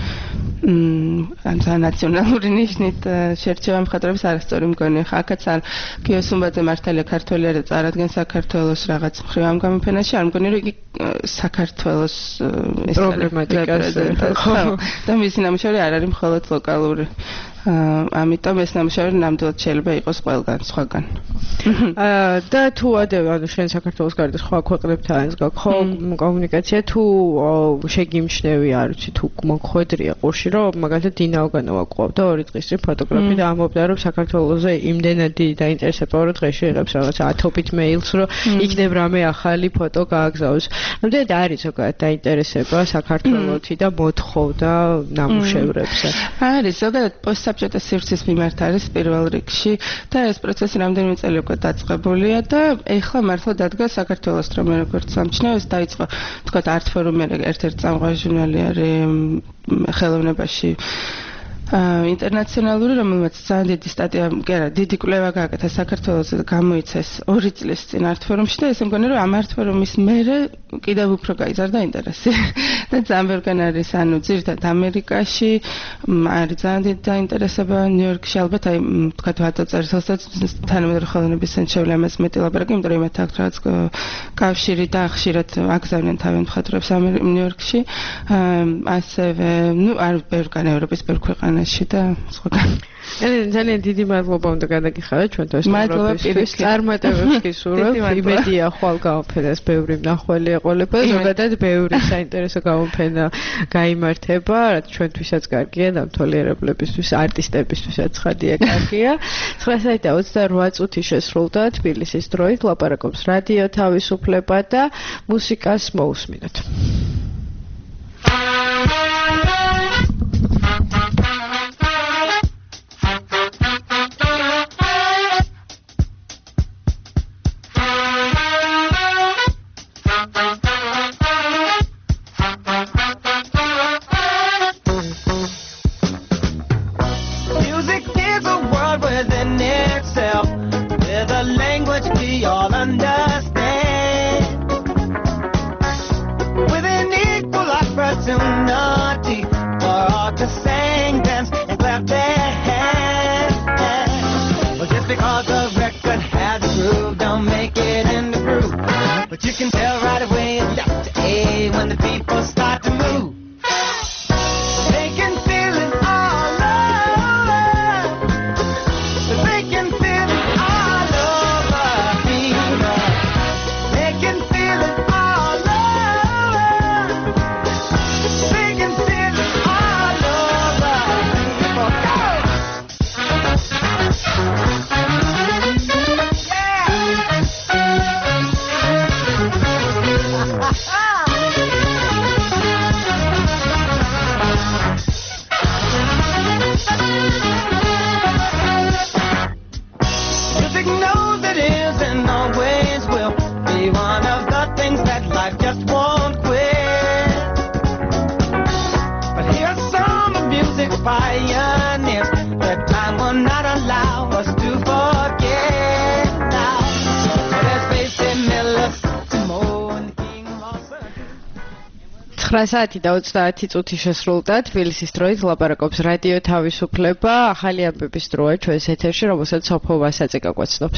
მ ან ნაციონალური ნიშნით შერჩევა მხატვრების არასწორი მგონია. ხა აქაც არ გიოსუმბაძე მართალია ქართველია და წარადგენს საქართველოს რაღაც მხრივ ამ გამოფენაში, არ მგონია რომ იგი საქართველოს ეს პრობლემატიკას ხო და მისი ნამუშევარი არ არის მხოლოდ ლოკალური. ამიტომ ეს ნამუშევარი ნამდვილად შეიძლება იყოს ყველგან, სხვაგან. და თუ ადევ, ანუ შენ საქართველოს გარდა სხვა ქვეყნებთან ეს გაქვს ხო კომუნიკაცია, თუ შეგიმჩნევი, არ ვიცი, თუ მოგხვედრია ყურში, რომ მაგალითად დინაოგანოვა ყავდა ორი დღის წინ ფოტოგრაფი და ამბობდა, რომ საქართველოზე იმდენადი დაინტერესება, რომ დღეში იღებს რაღაც ათობით მეილს, რომ იქნებ რამე ახალი ფოტო გააგზავნოს. ნამდვილად არის ზოგადად დაინტერესება საქართველოსი და მოთხოვდა ნამუშევრებზე. არის ზოგადად საბჭოთა სივრცის მიმართ არის პირველ რიგში და ეს პროცესი რამდენიმე წელი უკვე დაწყებულია და ეხლა მართლა დადგა საქართველოს დრომა როგორც სამჩნევ, ეს დაიწყო თქვათ art forum-ი ერთ-ერთი წამყვანი ჟურნალი არის ხელოვნებაში ინტერნაციონალური, რომელმაც ძალიან დიდი სტატია, კი არა, დიდი კვლევა გააკეთა საქართველოსზე და გამოიცეს ორი წლის წინ art forum-ში და ესე მგონია, რომ ამ art forum-ის მერე კიდევ უფრო გაიზარდა ინტერესი. და ძალიან ბევრგან არის, ანუ ძირითადად ამერიკაში არის ძალიან დიდი დაინტერესება, ნიუ-იორკში ალბათ, აი თქვათ ვატო წერილსაც თანამედროვე ხელოვნების ცენტრში შევლია მას მეტი ლაპარაკი, იმიტომ რომ იმათ აქვს რაღაც კავშირი და ხშირად აგზავნიან თავიანთ მხატვრებს ნიუ-იორკში. ასევე, ну, არ ბევრგან ევროპის ბევრ ქვეყანაში და სხვაგან. ძალიან დიდი მადლობა უნდა გადაგიხადოთ ჩვენთვის პროგრამისთვის. წარმატებებს გისურვებთ. იმედია ხვალ გამოფენას ბევრი მნახველი ეყოლება. ზოგადად ბევრი საინტერესო გამოფენა გაიმართება, რაც ჩვენთვისაც კარგია, დამთვალიერებლებისთვის, არტისტებისთვისაც ცხადია კარგია. ცხრა საათი და ოცდაორი წუთი შესრულდა თბილისის დროით, ლაპარაკობს რადიო თავისუფლება და მუსიკას მოусმინოთ. ცხრა საათი და ოცდაათი წუთი შესრულდა თბილისის დროით, ლაპარაკობს რადიო თავისუფლება, ახალი ამბების დროა ჩვენს ეთერში, რომელსაც სოფო ვასაძე გაგვაცნობს.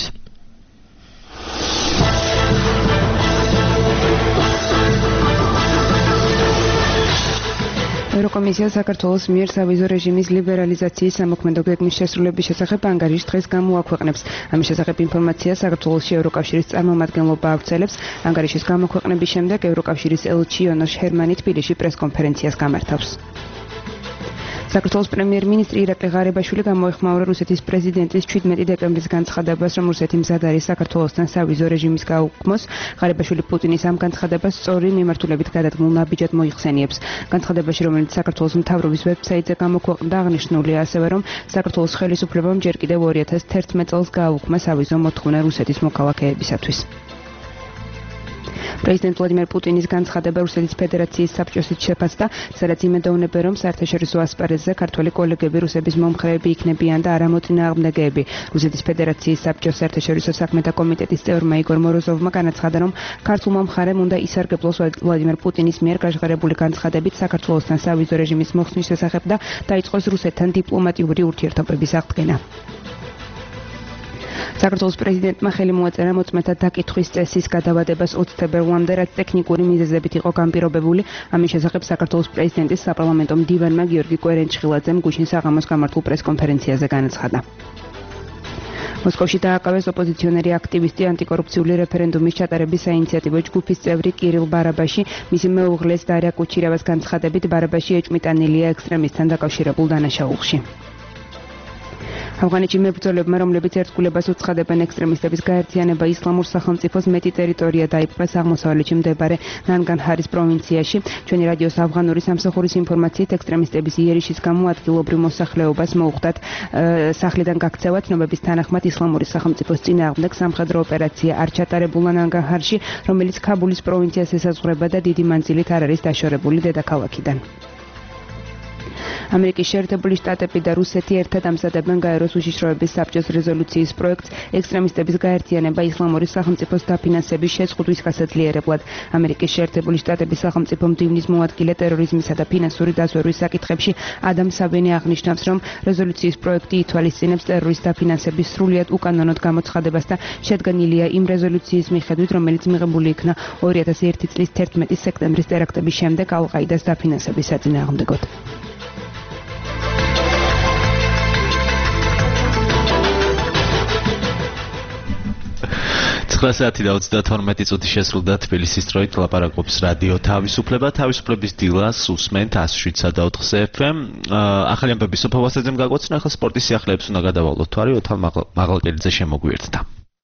ევროკომისია საქართველოს მიერ სავიზო რეჟიმის ლიბერალიზაციის სამოქმედო გეგმის შესრულების შესახებ ანგარიშს დღეს გამოაქვეყნებს. ამის შესახებ ინფორმაციას საქართველოში ევროკავშირის წარმომადგენლობა ავრცელებს. ანგარიშის გამოქვეყნების შემდეგ ევროკავშირის ელჩი იონოშ ჰერმანი თბილისში პრესკონფერენციას გამართავს. საქართველოს პრემიერ-მინისტრი ირაკლი ღარიბაშვილი გამოეხმაურა რუსეთის პრეზიდენტის შვიდმეტი დეკემბრის განცხადებას, რომ რუსეთი მზად არის საქართველოსთან სავიზო რეჟიმის გაუქმოს. ღარიბაშვილი პუტინის ამ განცხადებას სწორი მიმართულებით გადადგმულ ნაბიჯად მოიხსენიებს. განცხადებაში, რომელიც საქართველოს მთავრობის ვებსაიტზე გამოქვეყნდა, აღნიშნულია ასევე, რომ საქართველოს ხელისუფლებამ ჯერ კიდევ ორი ათას თერთმეტ წელს გააუქმა სავიზო მოთხოვნა რუსეთის მოქალაქეებისათვის. პრეზიდენტ ვლადიმერ პუტინის განცხადება რუსეთის ფედერაციის საბჭოსით შეფასდა, სადაც იმედოვნებენ, რომ საერთაშორისო ასპარეზზე ქართველი კოლეგები რუსების მომხრეები იქნებიან და არა მოწინააღმდეგეები. რუსეთის ფედერაციის საბჭოს საერთაშორისო საქმეთა კომიტეტის წევრმა იგორ მოროზოვმა განაცხადა, რომ ქართულმა მხარემ უნდა ისარგებლოს ვლადიმერ პუტინის მიერ გაჟღერებული განცხადებით საქართველოსთან სავიზო რეჟიმის მოხსნის შესახებ და დაიწყოს რუსეთთან დიპლომატიური ურთიერთობების აღდგენა. საქართველოს პრეზიდენტმა ხელი მოაწერა მოწმეთა დაკითხვის წესის გადავადებას ოცი თებერვლამდე, რაც ტექნიკური მიზეზებით იყო განპირობებული. ამის შესახებ საქართველოს პრეზიდენტის საპარლამენტო მდივანმა გიორგი კვერენჩხილაძემ გუშინ საღამოს გამართულ პრესკონფერენციაზე განაცხადა. მოსკოვში დააკავეს ოპოზიციონერი აქტივისტი ანტიკორუფციული რეფერენდუმის ჩატარების საინიციატივო ჯგუფის წევრი კირილ ბარაბაში, მისი მეუღლეს დარია კუჩირევას განცხადებით, ბარაბაში ეჭვმიტანილია ექსტრემისტთან დაკავშირებულ დანაშაულში. ავღანეთში მებრძოლებმა, რომლებიც ერთგულებას უცხადებენ ექსტრემისტების გაერთიანება ისლამურ სახელმწიფოს მეტი ტერიტორია დაიპყრეს აღმოსავლეთში მდებარე ნანგარჰარის პროვინციაში. ჩვენი რადიოს ავღანური სამსახურის ინფორმაციით ექსტრემისტების იერიშის გამო ადგილობრივ მოსახლეობას მოუხდათ სახლიდან გაქცევა. ცნობების თანახმად ისლამური სახელმწიფოს წინააღმდეგ სამხედრო ოპერაცია არ ჩატარებულა ნანგარჰარში, რომელიც ქაბულის პროვინციას ესაზღვრება და დიდი მანძილით არ არის დაშორებული დედაქალაქიდან. ამერიკის შეერთებული შტატები და რუსეთი ერთად ამზადებენ გაეროს უშიშროების საბჭოს რეზოლუციის პროექტს ექსტრემისტების გაერთიანება ისლამური სახელმწიფოს დაფინანსების შეზღუდვის გასაძლიერებლად. ამერიკის შეერთებული შტატების სახელმწიფო მდივნის მოადგილე ტერორიზმისა და ფინანსური დაზვერვის საკითხებში ადამ საბინი აღნიშნავს, რომ რეზოლუციის პროექტი ითვალისწინებს ტერორის დაფინანსების სრულიად უკანონოდ გამოცხადებას და შედგენილია იმ რეზოლუციის მიხედვით, რომელიც მიღებული იქნა ორი ათასი ერთი წლის თერთმეტი სექტემბრის ტერაქტების შემდეგ ალ-ყაიდას დაფინანსების საწინააღმდეგოდ. ცხრა საათი და ოცდათორმეტი წუთი შესრულდა თბილისის დროით. ლაპარაკობს რადიო თავისუფლება. თავისუფლების დილას უსმენთ εκατს შვიდსა და ოთხზე ეფ ემ. ახალი ამბები სოფო ვასაძემ გაგვაცნო. ახლა სპორტის სიახლეებს უნდა გადავალოთ. თვარი ოთარ მაღალკელიძე შემოგვიერთდა.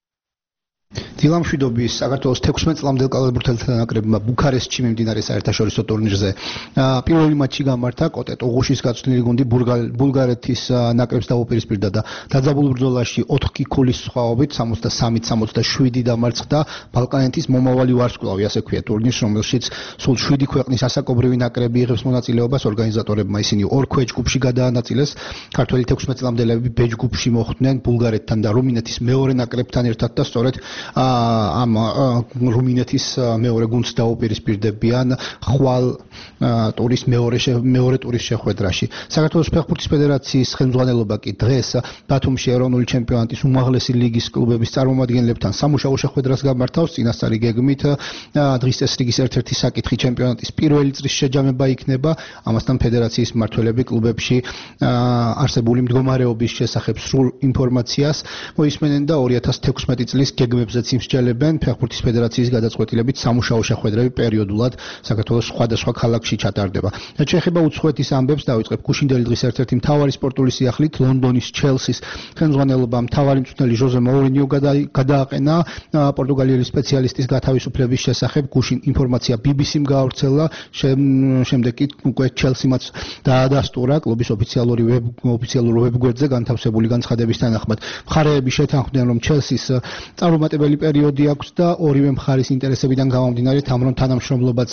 დილამშვიდობის საქართველოს თექვსმეტ წლამდელ კალათბურთელთა ნაკრებმა ბუქარესტში მიმდინარე საერთაშორისო ტურნირზე პირველი მატჩი გამართა. კოტე ტოღუშის გაწვრთნილი გუნდი ბულგარეთის ნაკრებს დაუპირისპირდა და დაძაბულ ბრძოლაში ოთხი ქულის სხვაობით სამოცდასამი სამოცდაშვიდი დამარცხდა ბალკანეთის მომავალი ვარსკვლავი, ასე ქვია ტურნირს, რომელშიც სულ შვიდი ქვეყნის ასაკობრივი ნაკრები იღებს მონაწილეობას. ორგანიზატორებმა ისინი ორ ქვეჯ ჯგუფში გადაანაწილეს. ქართველი თექვსმეტ წლამდელები ბ ჯგუფში მოხვდნენ ბულგარეთთან და რუმინეთის მეორე ნაკრებთან ერთად და სწორედ ამ რუმინეთის მეორე გუნდს დაუპირისპირდებიან ხვალ ტურის მეორე მეორე ტურის შეხვედრაში. საქართველოს ფეხბურთის ფედერაციის ხელმძღვანელობა კი დღეს ბათუმში ეროვნული ჩემპიონატის უმაღლესი ლიგის კლუბების წარმომადგენლებთან სამუშაო შეხვედრას გამართავს. წინასწარი გეგმით დღის წესრიგის ერთ-ერთი საკითხი ჩემპიონატის პირველი წრის შეჯამება იქნება. ამასთან ფედერაციის მმართველები კლუბებში არსებული მდგომარეობის შესახებ სრულ ინფორმაციას მოისმენენ და ორი ათას თექვსმეტი წლის გეგმებზეც იმსჯელებენ. ფეხბურთის ფედერაციის გადაწყვეტილებით სამუშაო შეხვედრები პერიოდულად საქართველოს სხვადასხვა ქალაქში ჩატარდება. რაც შეეხება უცხოეთის ამბებს, დავიწყებ გუშინდელი დღის ერთ-ერთი მთავარი სპორტული სიახლით ლონდონის ჩელსის ხელმძღვანელობამ მთავარი მწვრთნელი ჟოზე მოურინიო გადააყენა პორტუგალიელი სპეციალისტის გათავისუფლების შესახებ. გუშინ ინფორმაცია ბი ბი სიმ გაავრცელა, შემდეგ კი უკვე ჩელსიმაც დაადასტურა კლუბის ოფიციალური ვებ ოფიციალურ ვებგვერდზე განთავსებული განცხადების თანახმად. მხარეები შეთანხმდნენ, რომ ჩელსის წარუმატებელი პერიოდი აქვს და ორივე მხარის ინტერესებიდან გამომდინარე თამრონ თანამშრომლობაც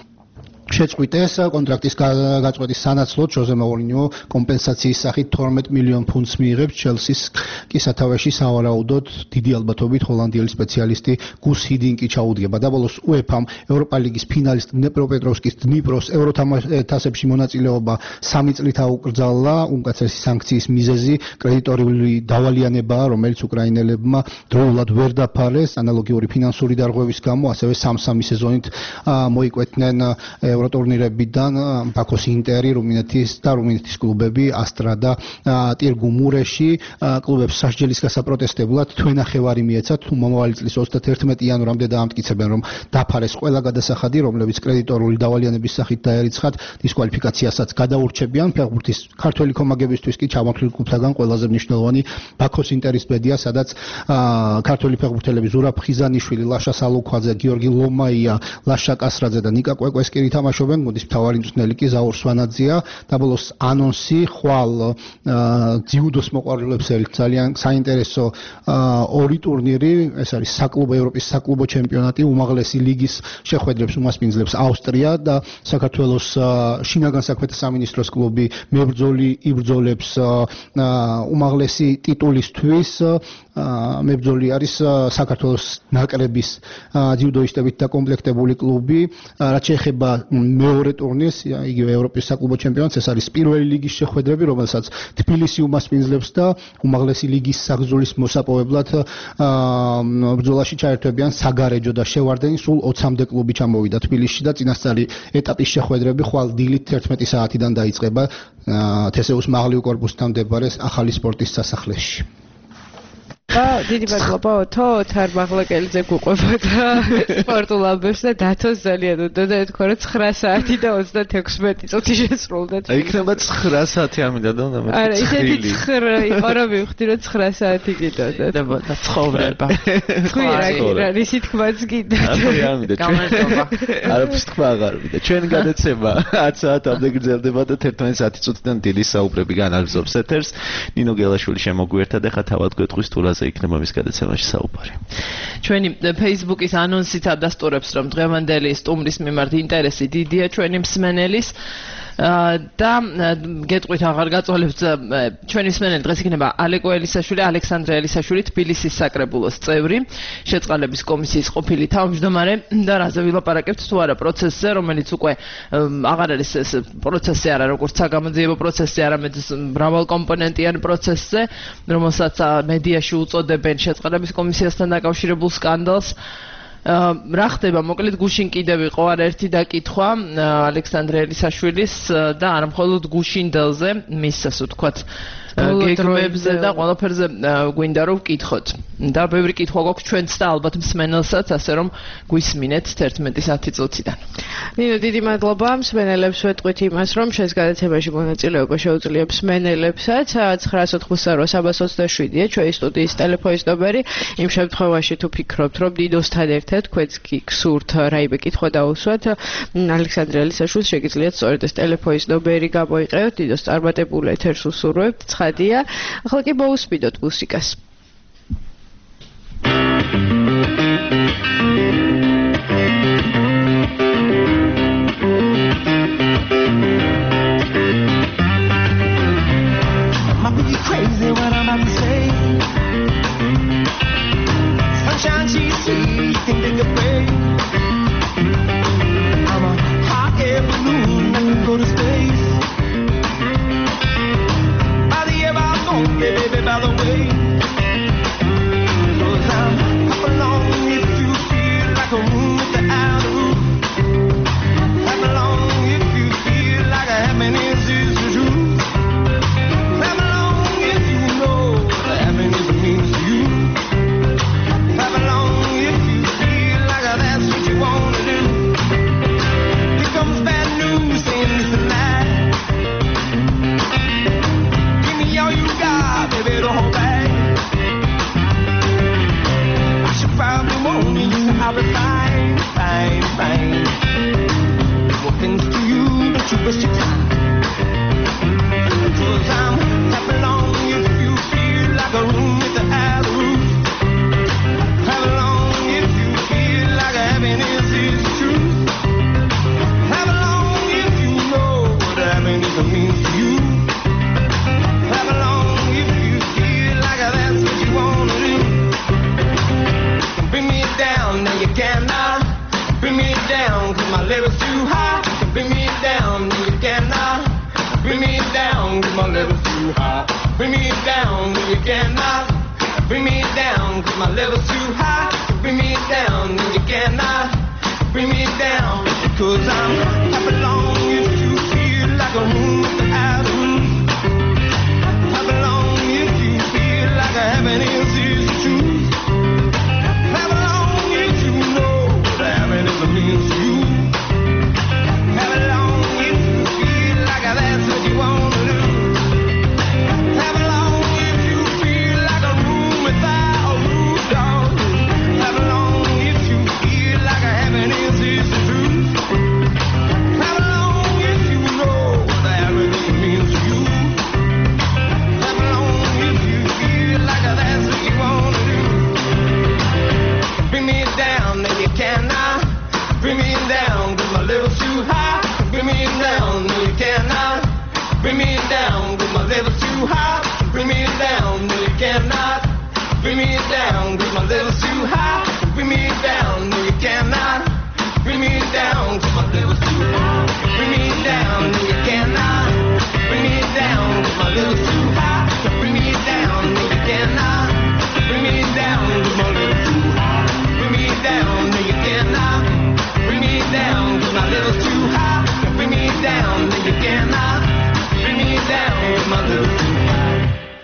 შეწყვიტეს. კონტრაქტის გაწყვეტის სანაცვლოდ ჟოზე მოურინიო კომპენსაციის სახით თორმეტ მილიონ ფუნტს მიიღებს. ჩელსის კი სათავეში სავარაუდოდ დიდი ალბათობით ჰოლანდიელი სპეციალისტი გუს ჰიდინკი ჩაუდგება. დაბოლოს უეფამ ევროპა ლიგის ფინალისტ დნეპროპეტროვსკის დნიპროს ევროთასებში მონაწილეობა სამი წლით აუკრძალა. უმკაცრესი სანქციის მიზეზი კრედიტორული დავალიანებაა, რომელიც უკრაინელებმა დროულად ვერ დაფარეს. ანალოგიური ფინანსური დარღვევის გამო ასევე სამ-სამი სეზონით მოიკვეთნენ ევროტურნირებიდან ბაქოს ინტერი, რუმინეთის და რუმინეთის კლუბები ასტრა და ტირგუ მურეში. კლუბებს სასჯელის გასაპროტესტებლად თვენახევარი მიეცათ. მომავალი წლის ოცდათერთმეტი იანვრამდე დაამტკიცებენ, რომ დაფარეს ყველა გადასახადი, რომლებიც კრედიტორული დავალიანების სახით დაერიცხათ, დისკვალიფიკაციასაც გადაურჩებიან. ფეხბურთის ქართველი კომაგებისთვის კი ჩამოთვლილ კლუბთაგან ყველაზე მნიშვნელოვანი ბაქოს ინტერის ბედია, სადაც ქართველი ფეხბურთელები ზურაბ ხიზანიშვილი, ლაშა სალუქვაძე, გიორგი ლომაია, ლაშა კასრაძე და ნიკა კვეკვესკირითა ითამაშობენ გუნდის მთავარი მწვრთნელი კი ზაურ სვანაძეა და ბოლოს ანონსი ხვალ ძიუდოს მოყვარულებს ერთ ძალიან საინტერესო ორი ტურნირი ეს არის საკლუბო ევროპის საკლუბო ჩემპიონატი უმაღლესი ლიგის შეხვედრებს უმასპინძლებს ავსტრია და საქართველოს შინაგან საქმეთა სამინისტროს კლუბი მებრძოლი იბრძოლებს უმაღლესი ტიტულისთვის მებრძოლი არის საქართველოს ნაკრების ძიუდოისტებით დაკომპლექტებული კლუბი რაც შეეხება მეორე ტურნირს იგივე ევროპის საკლუბო ჩემპიონატს ეს არის პირველი ლიგის შეხვედრები რომელსაც თბილისი უმასპინძლებს და უმაღლესი ლიგის საგზულის მოსაპოვებლად ბრძოლაში ჩაერთვებიან საგარეჯო და შევარდენი სულ ოცამდე კლუბი ჩამოვიდა თბილისში და წინასწარი ეტაპის შეხვედრები ხვალ დილით თერთმეტი საათიდან დაიწყება თესეუს მაღლივ კორპუსთან მდებარე ახალი სპორტის სასახლეში და დიდი მადლობა ოთო თარ მაღლაკელიძე გუყვება და სპორტულ ამბებს და დათოს ძალიან უნდა და თქვა რომ ცხრა საათი და ოცდათექვსმეტი წუთი შესრულდა. აი იქნება ცხრა საათი ამინდა და უნდა მეტყვი. არა, ისეთი ცხრა იყო რომ მივხვდი რომ ცხრა საათი გიდოდა. და ცხოვრება. თქვი რა რისი თქმაც გიდოდა. ამინდა. არაფერს თქვა აღარ ვიდა. ჩვენ გადაცემა ათ საათამდე გრძელდება და თერთმეტი საათი წუთიდან დილის საუბრები განაგრძობს ეთერს. ნინო გელაშვილი შემოგვიერთა და ხა თავად გვეტყვის თურაზე იქნება მის გადაცემაში საუბარი. ჩვენი Facebook-ის ანონსით ადასტურებს რომ დღევანდელი სტუმრის მიმართ ინტერესი დიდია ჩვენი მსმენელის და გეტყვით აღარ გაწოლებს ჩვენი მსმენელი დღეს იქნება ალეკო ელისაშვილი, ალექსანდრე ელისაშვილი თბილისის საკრებულოს წევრი, შეწყალების კომისიის ყოფილი თავმჯდომარე და რაზე ვილაპარაკებთ თუ არა პროცესზე, რომელიც უკვე აღარ არის ეს პროცესი არა როგორც საგამოძიებო პროცესი, არამედ მრავალკომპონენტიანი პროცესზე, რომელსაც მედიაში უწოდებენ შეწყალების კომისიასთან დაკავშირებულ სკანდალს. რა ხდება მოკლედ გუშინ კიდევ იყო არაერთი დაკითხვა ალექსანდრე ელისაშვილის და არა მხოლოდ გუშინდელზე მის ასე ვთქვათ გეგმებზე და ყველაფერზე გვინდა რომ ვკითხოთ და ბევრი კითხვა გვაქვს ჩვენც და ალბათ მსმენელსაც ასე რომ გვისმინეთ თერთმეტი საათი წუთიდან. ნინო დიდი მადლობა მსმენელებს ვეტყვით იმას რომ შენს გადაცემაში მონაწილეობა შეუძლია მსმენელებსაც ცხრას ოთხმოცდაორი სამას ოცდაშვიდია ჩვენი სტუდიის ტელეფონის ნომერი იმ შემთხვევაში თუ ფიქრობთ რომ დიდოსთან ერთად თქვენც კი გსურთ რაიმე კითხვა დაუსვათ ალექსანდრე ელისაშვილს შეგიძლიათ სწორედ ეს ტელეფონის ნომერი გამოიყენოთ დიდოს წარმატებულ ეთერს უსურვებთ ცხადია ახლა კი მოусმინოთ მუსიკას Crazy what I'm about to say. Sunshine she see, you can take a break. I'm a hot air balloon that can go to space. By the air by the phone, baby, by the way. Cause I'm up along if you feel like a room with the outer roof. Clap along if you feel like a happiness is the truth. I'll be fine, fine, fine. What things to you, don't you waste your time. Cause I'm happy long if you feel like a room with the other roof. Happy long if you feel like happiness is the truth. Happy long if you know what happiness means to you. Happy long if you feel like that's what you wanna do. Bring me down, now you cannot bring me down, cause my level's too high. Bring me down, now you cannot bring me down, cause my level's too high. Bring me down, now you cannot bring me down, cause my level's too high. Bring me down, now you cannot bring me down, cause I'm happy long if you feel like a room with the outer roof. Happy long if you feel like a happiness is the truth. Means to you. Have it long if you feel like that's what you want to do. Have it long if you feel like a room without a roof, dog. Have it long if you feel like a happiness is the truth. bring me down, cause my level's too high. Bring me down, no you cannot. Bring me down, cause my level's too high. Bring me down, no you cannot. Bring me down, cause my level's too high. Bring me down, no you cannot. Bring me down, cause my level's too high. Bring me down, no you cannot. Bring me down, cause my level's too high. Bring me down, no you cannot. Bring me down, cause my level's too high. Bring me down, no you cannot. Bring me down, cause my level's too high.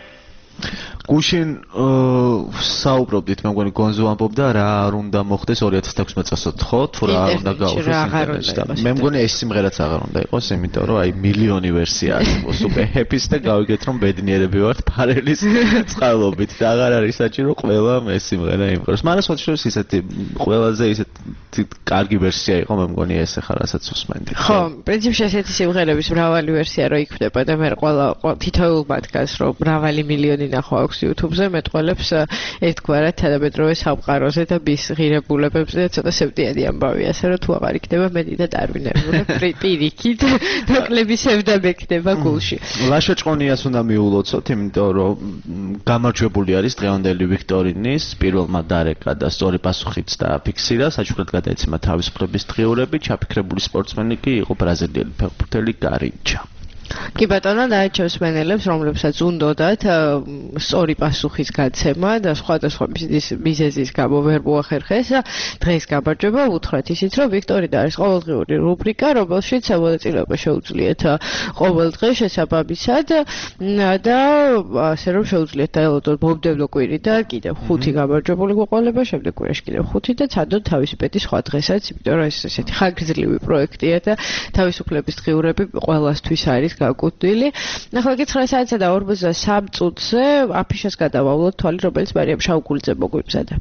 გუშინ საუბრობდით, მე მგონი გონზო ამბობდა რა არ უნდა მოხდეს ორი ათას თექვსმეტ წელს ხო, თუ რა არ უნდა გაუშვეს ინტერნეტში. მე მგონი ეს სიმღერაც აღარ უნდა იყოს, იმიტომ რომ აი მილიონი ვერსია არის სუპერ ჰეპის და გავიგეთ რომ ბედნიერები ვართ ფარელის წყალობით და აღარ არის საჭირო ყველამ ეს სიმღერა იმღეროს. მაგრამ სხვა შორის ისეთი ყველაზე ისეთი კარგი ვერსია იყო, მე მგონი ეს ახლა რასაც უსმენდი. ხო, პრინციპში ესეთი სიმღერების მრავალი ვერსია რო იქნება და მე ყველა თითოეულ მათგანს რომ მრავალი მილიონი ნახვა აქვს YouTube-ზე მეტყველებს ერთგვარად თანამედროვე სამყაროზე და მის ღირებულებებზე ცოტა სევდიანი ამბავი, ასე რომ თუ აღარ იქნება მეტი და დარვინებულებ პირიქით ნაკლებისევდა მექნება გულში. ლაშა ჭყონიას უნდა მიულოცოთ, იმიტომ რომ გამარჯვებული არის დღევანდელი ვიქტორინის პირველმა დარეკა და სწორი პასუხიც დააფიქსირა, საჩუქრად გადაეცემა თავისუფლების დღიურები, ჩაფიქრებული სპორტსმენი კი იყო ბრაზილიელი ფეხბურთელი გარინჩა. კი ბატონო, დაიჩევს მენელებს, რომლებსაც უნდათ სწორი პასუხის გაცემა და სხვადასხვა მიზეზის გამო ვერ მოახერხეს. დღეს გამარჯვება უთხრათ ისიც, რომ ვიქტორინა არის ყოველდღიური რუბრიკა, რომელშიც მონაწილეობა შეუძლიათ ყოველ დღე შესაბამისად და ასე რომ შეუძლიათ დაელოდოთ მომდევნო კვირი და კიდევ ხუთი გამარჯვებული გვეყოლება, შემდეგ კვირაში კიდევ ხუთი და ცადოთ თავისუფლების სხვა დღესაც, იმიტომ რომ ეს ესეთი ხანგრძლივი პროექტია და თავისუფლების დღიურები ყველასთვის არის გაკუთვნილი. ახლა კი ცხრა საათსა და ორმოცდასამ წუთზე აფიშას გადავავლოთ თვალი, რომელიც მარიამ შაუგულიძე მოგვიბზადა.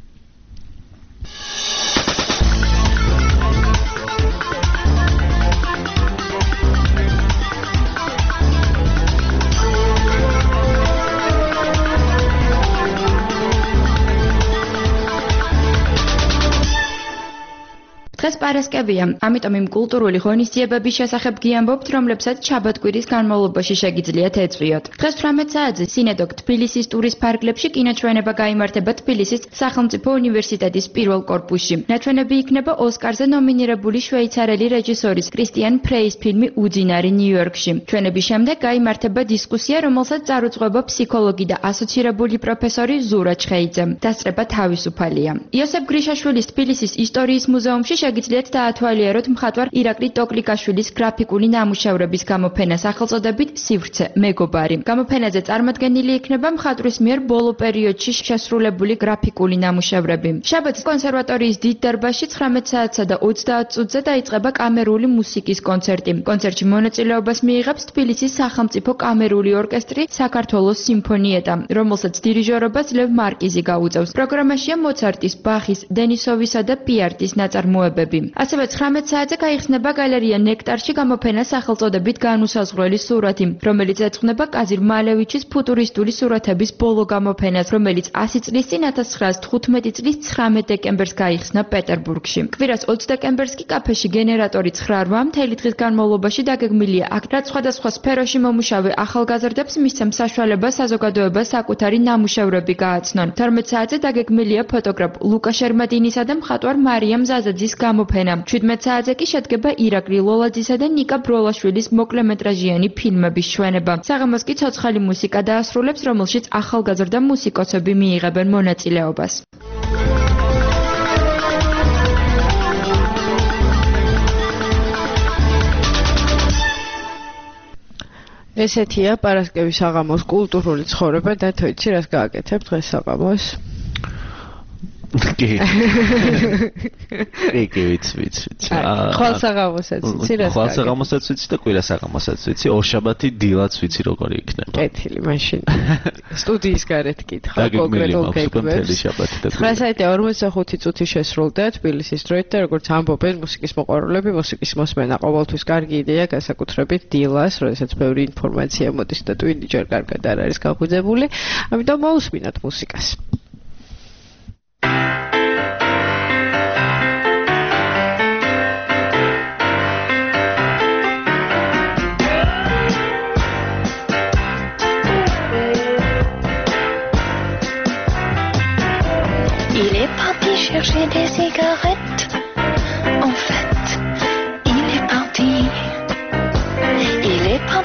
დღეს პარასკევია, ამიტომ იმ კულტურული ღონისძიებების შესახებ გიამბობთ, რომლებსაც შაბათ-კვირის განმავლობაში შეგიძლიათ ეწვიოთ. დღეს თვრამეტ საათზე სინედოგ თბილისის ტურის ფარგლებში კინოჩვენება გაიმართება თბილისის სახელმწიფო უნივერსიტეტის პირველ კორპუსში. ნაჩვენები იქნება ოსკარზე ნომინირებული შვეიცარიელი რეჟისორის კრისტიან ფრეის ფილმი უძინარი ნიუ-იორკში. ჩვენების შემდეგ გაიმართება დისკუსია, რომელსაც წარუძღვება ფსიქოლოგი და ასოცირებული პროფესორი ზურა ჩხეიძე. დასწრება თავისუფალია. იოსებ გრიშაშვილის თბილისის ისტორიის მუზეუმში შეგიძლიათ დაათვალიეროთ მხატვარ ირაკლი ტოკლიკაშვილის გრაფიკული ნამუშევრების გამოფენა სახელწოდებით სივრცე მეგობარი. გამოფენაზე წარმოდგენილი იქნება მხატვრის მიერ ბოლო პერიოდში შესრულებული გრაფიკული ნამუშევრები. შაბათს კონსერვატორიის დიდ დარბაზში ცხრამეტ საათსა და ოცდაათ წუთზე დაიწყება კამერული მუსიკის კონცერტი. კონცერტში მონაწილეობას მიიღებს თბილისის სახელმწიფო კამერული ორკესტრი საქართველოს სიმფონიეტა, რომელსაც დირიჟორობას ლევ მარკიზი გაუწევს. პროგრამაშია მოცარტის, ბახის, დენისოვისა და პიარტის ნაწარმოებები. ასევე ცხრამეტ საათზე გაიხსნება გალერეა ნექტარში გამოფენა სახელწოდებით განუსაზღვრელი სურათი, რომელიც ეძღვნება კაზირ მალევიჩის ფუტურისტული სურათების ბოლო გამოფენას, რომელიც ასი წლის წინ ათას ცხრაას თხუთმეტი წლის ცხრამეტ დეკემბერს გაიხსნა პეტერბურგში. კვირას ოცი დეკემბერს კი კაფეში გენერატორი ცხრა რვა მთელი დღის განმავლობაში დაგეგმილია აქ, რაც სხვადასხვა სფეროში მომუშავე ახალგაზრდებს მისცემს საშუალებას საზოგადოებას საკუთარი ნამუშევრები გააცნონ. თორმეტ საათზე დაგეგმილია ფოტოგრაფ ლუკა შერმადინისა და მხატვარ მარიამ ზაზაძის გამოფენა. შვიდმეტ საათზე კი შედგება ირაკლი ლოლაძისა და ნიკა ბროლაშვილის მოკლემეტრაჟიანი ფილმების ჩვენება. საღამოს კი ცოცხალი მუსიკა დაასრულებს, რომელშიც ახალგაზრდა მუსიკოსები მიიღებენ მონაწილეობას. ესეთია პარასკევის საღამოს კულტურული ცხოვრება და თუ იცი რას გააკეთებ დღეს საღამოს? კი. კი, კი, ვიცი, ვიცი. ხვალ საღამოსაც ვიცი რას? ხვალ საღამოსაც ვიცი და კვირა საღამოსაც ვიცი. ორშაბათი დილაც ვიცი როგორი იქნება. კეთილი, მაშინ. სტუდიის გარეთ კითხა კონკრეტულ გეგმებს. ცხრა საათი და ორმოცდახუთი წუთი შესრულდა თბილისის დროით და როგორც ამბობენ მუსიკის მოყვარულები, მუსიკის მოსმენა ყოველთვის კარგი იდეა, განსაკუთრებით დილას, როდესაც ბევრი ინფორმაცია მოდის და ტვინი ჯერ კარგად არ არის გაღვიძებული. ამიტომ მოусმინოთ მუსიკას.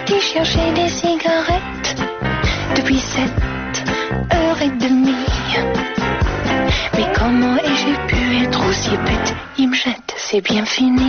parti chercher des cigarettes depuis sept heures et demie. Mais comment ai-je pu être aussi bête? Il me jette, c'est bien fini.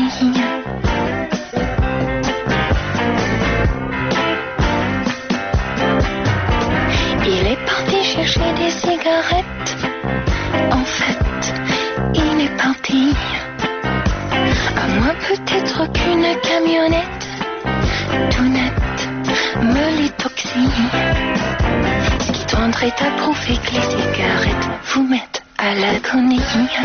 Il est parti chercher des cigarettes. En fait, il est parti. À moins peut-être qu'une camionnette tout net me l'étoxie. Ce qui tendrait à prouver que les cigarettes vous mettent à l'agonie.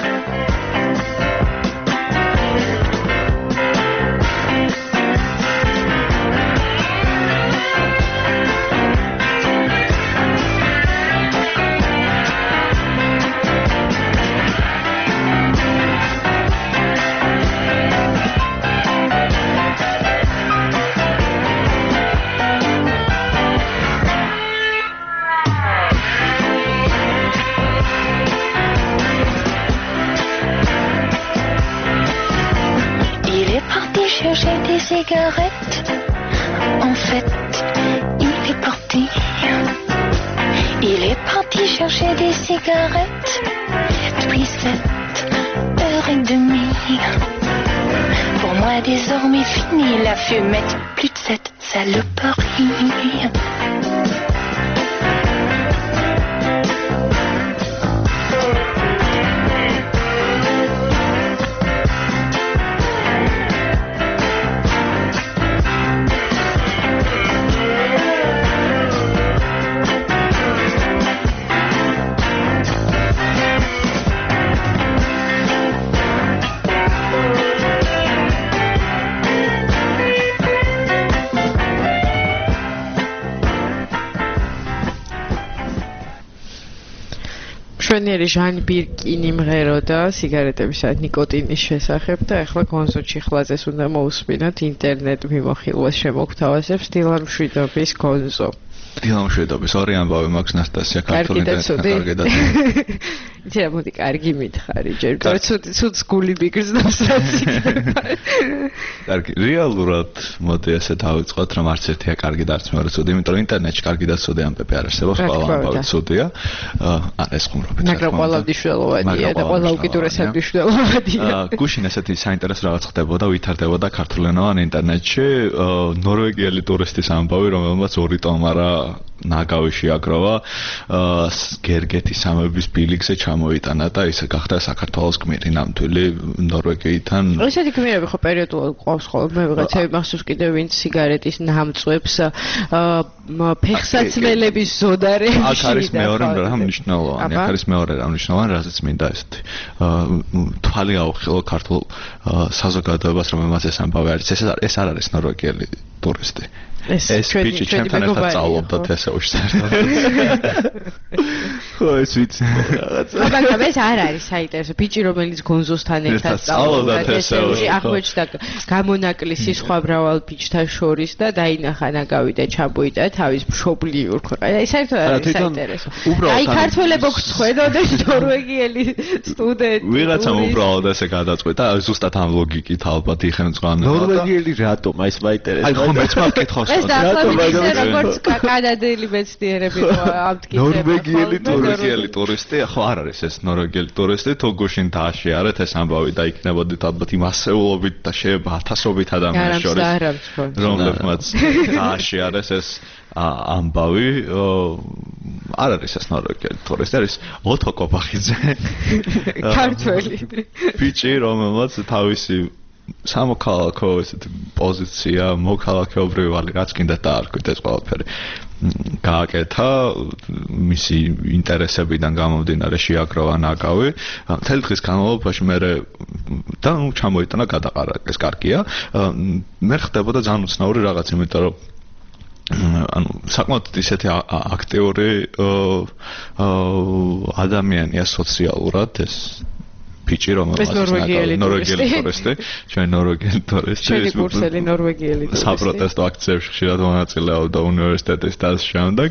Chercher des cigarettes. En fait, il est parti. Il est parti chercher des cigarettes depuis sept heures et demie. Pour moi, désormais fini la fumette. Plus de cette saloperie. ჩვენიერი ჟანი ბირკინი მღეროდა სიგარეტების ნიკოტინის შესახებ და ახლა გონზო ჩიხლაძეს უნდა მოусმინოთ ინტერნეტ მიმოხილვას შემოგთავაზებს დილან მშვიდობის გონზო. დილან მშვიდობის ორი ამბავი მაქვს ნასტასია ქართული და კარგი და იცი რა მოდი კარგი მითხარი ჯერ თორე ცუდ გული მიგრძნობს რაც იქნება. კარგი რეალურად მოდი ესე დავიწყოთ რომ არც ერთია კარგი და არც მეორე ცუდი იმიტომ რომ ინტერნეტში კარგი და ცუდი ამბები არ არსებობს ყველა ამბავი ცუდია. აა ეს ხუმრობით მაგრამ ყველა მნიშვნელოვანია და ყველა უკიდურესად მნიშვნელოვანია. გუშინ ესეთი საინტერესო რაღაც ხდებოდა ვითარდებოდა ქართულენოვან ინტერნეტში ნორვეგიელი ტურისტის ამბავი რომელმაც ორი ტომარა ნაგავიში აკროვა გერგეთის სამების ბილიკზე ჩამოიტანა და ისე გახდა საქართველოს გმირი ნამდვილი ნორვეგიიდან. ესეთი გმირები ხო პერიოდულად ყავს ხოლმე მე ვიღაცები მახსოვს კიდევ ვინც სიგარეტის ნამწვებს ფეხსაცმელების ზოდარებში. აქ არის მეორე რამ მნიშვნელოვანი, აქ არის მეორე რამ მნიშვნელოვანი, რაზეც მინდა ესეთი თვალი აუხილო ქართულ საზოგადოებას რომელმაც ეს ამბავი არის. ეს არ არის ნორვეგიელი ტურისტი. ეს ბიჭი ჩემთან ერთად წავლობდა თესეულში. ხო ეს ვიცი. მაგრამ ეს არ არის საინტერესო ბიჭი რომელიც გონზოსთან ერთად წავლობდა თესეულში. აღმოჩნდა გამონაკლისი სხვა მრავალ ბიჭთან შორის და დაინახა ნაგავი და ჩამოიტანა თავის მშობლიურ ქვეყანაში. საერთოდ არ არის საინტერესო. აი ქართველებო გწხვედოდეს ნორვეგიელი სტუდენტი. ვიღაცამ უბრალოდ ესე გადაწყვეტა ზუსტად ამ ლოგიკით ალბათ იხენწყან. ნორვეგიელი რატომ აი ეს მაინტერესებს. აი ხომ მეც მაკითხავს. ეს დაახლოებით როგორც კანადელი მეცნიერები ამტკიცებენ. ნორვეგიელი ტურისტი, ტურისტი, ხო არ არის ეს ნორვეგიელი ტურისტი, თუ გუშინ დააშიარეთ ეს ამბავი და იქნებოდით ალბათ იმ ასეულობით და შეიძლება ათასობით ადამიანის შორის. რომლებმაც დააშიარეს ეს ამბავი არ არის ეს ნორვეგიელი ტურისტი, არის ოთო კობახიძე. ქართველი. ბიჭი, რომელმაც თავისი სამოქალაქო ესეთი პოზიცია, მოქალაქეობრივი, რაც კიდე დაარქვით ეს ყველაფერი. გააკეთა მისი ინტერესებიდან გამომდინარე შეაკროვა ნაგავი. მთელი დღის განმავლობაში მე და ნუ ჩამოიტანა გადაყარა, ეს კარგია. მე ხდებოდა ძალიან უცნაური რაღაც, იმიტომ რომ ანუ საკმაოდ ისეთი აქტიური ადამიანია სოციალურად ეს ფიჭი რომელსაც ნორვეგიელი ტურისტი ჩვენ ნორვეგიელი ტურისტი ჩვენი კურსელი ნორვეგიელი ტურისტი საპროტესტო აქციებში ხშირად მონაწილეობდა უნივერსიტეტის და ამ შემდეგ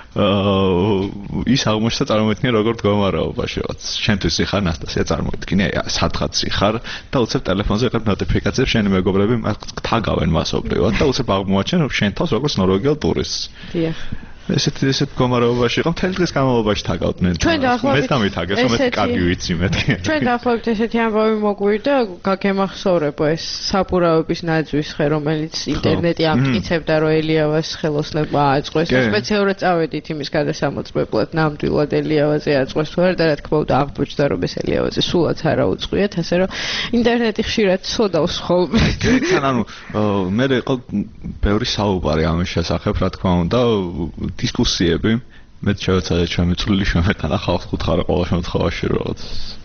ის აღმოჩნდა წარმოიდგინე როგორ მდგომარეობაში ვართ შენთვის იხარ ნასტასია წარმოიდგინე სადღაც იხარ და უცებ ტელეფონზე იღებ ნოტიფიკაციებს შენი მეგობრები თაგავენ მასობრივად და უცებ აღმოაჩენ შენ თავს როგორც ნორვეგიელ ტურისტს დიახ ესეთ ესეთ მდგომარეობაში იყო მთელი დღის განმავლობაში თაგავდნენ მე დამითაგეს რომ მე კარგი ვიცი მეთქი ჩვენ დაახლოებით ესეთი ამბავი მოგვირდა გაგემახსოვრებო ეს საბურავების ნაძვის ხე რომელიც ინტერნეტი ამტკიცებდა რომ ელიავას ხელოსნებმა ააწყვეს სპეციალურად წავედით იმის გადასამოწმებლად ნამდვილად ელიავაზე ააწყვეს თუ არა და რა თქმა უნდა აღმოჩნდა რომ ეს ელიავაზე სულაც არა უწყვიათ ასე რომ ინტერნეტი ხშირად ცოდავს ხოლმე თან ანუ მე იყო ბევრი საუბარი ამის შესახებ რა თქმა უნდა დისკუსიები მე შევეცადე ჩემი წვლილი შემეტანა ხალხს ხუთხარი ყველა შემთხვევაში რომ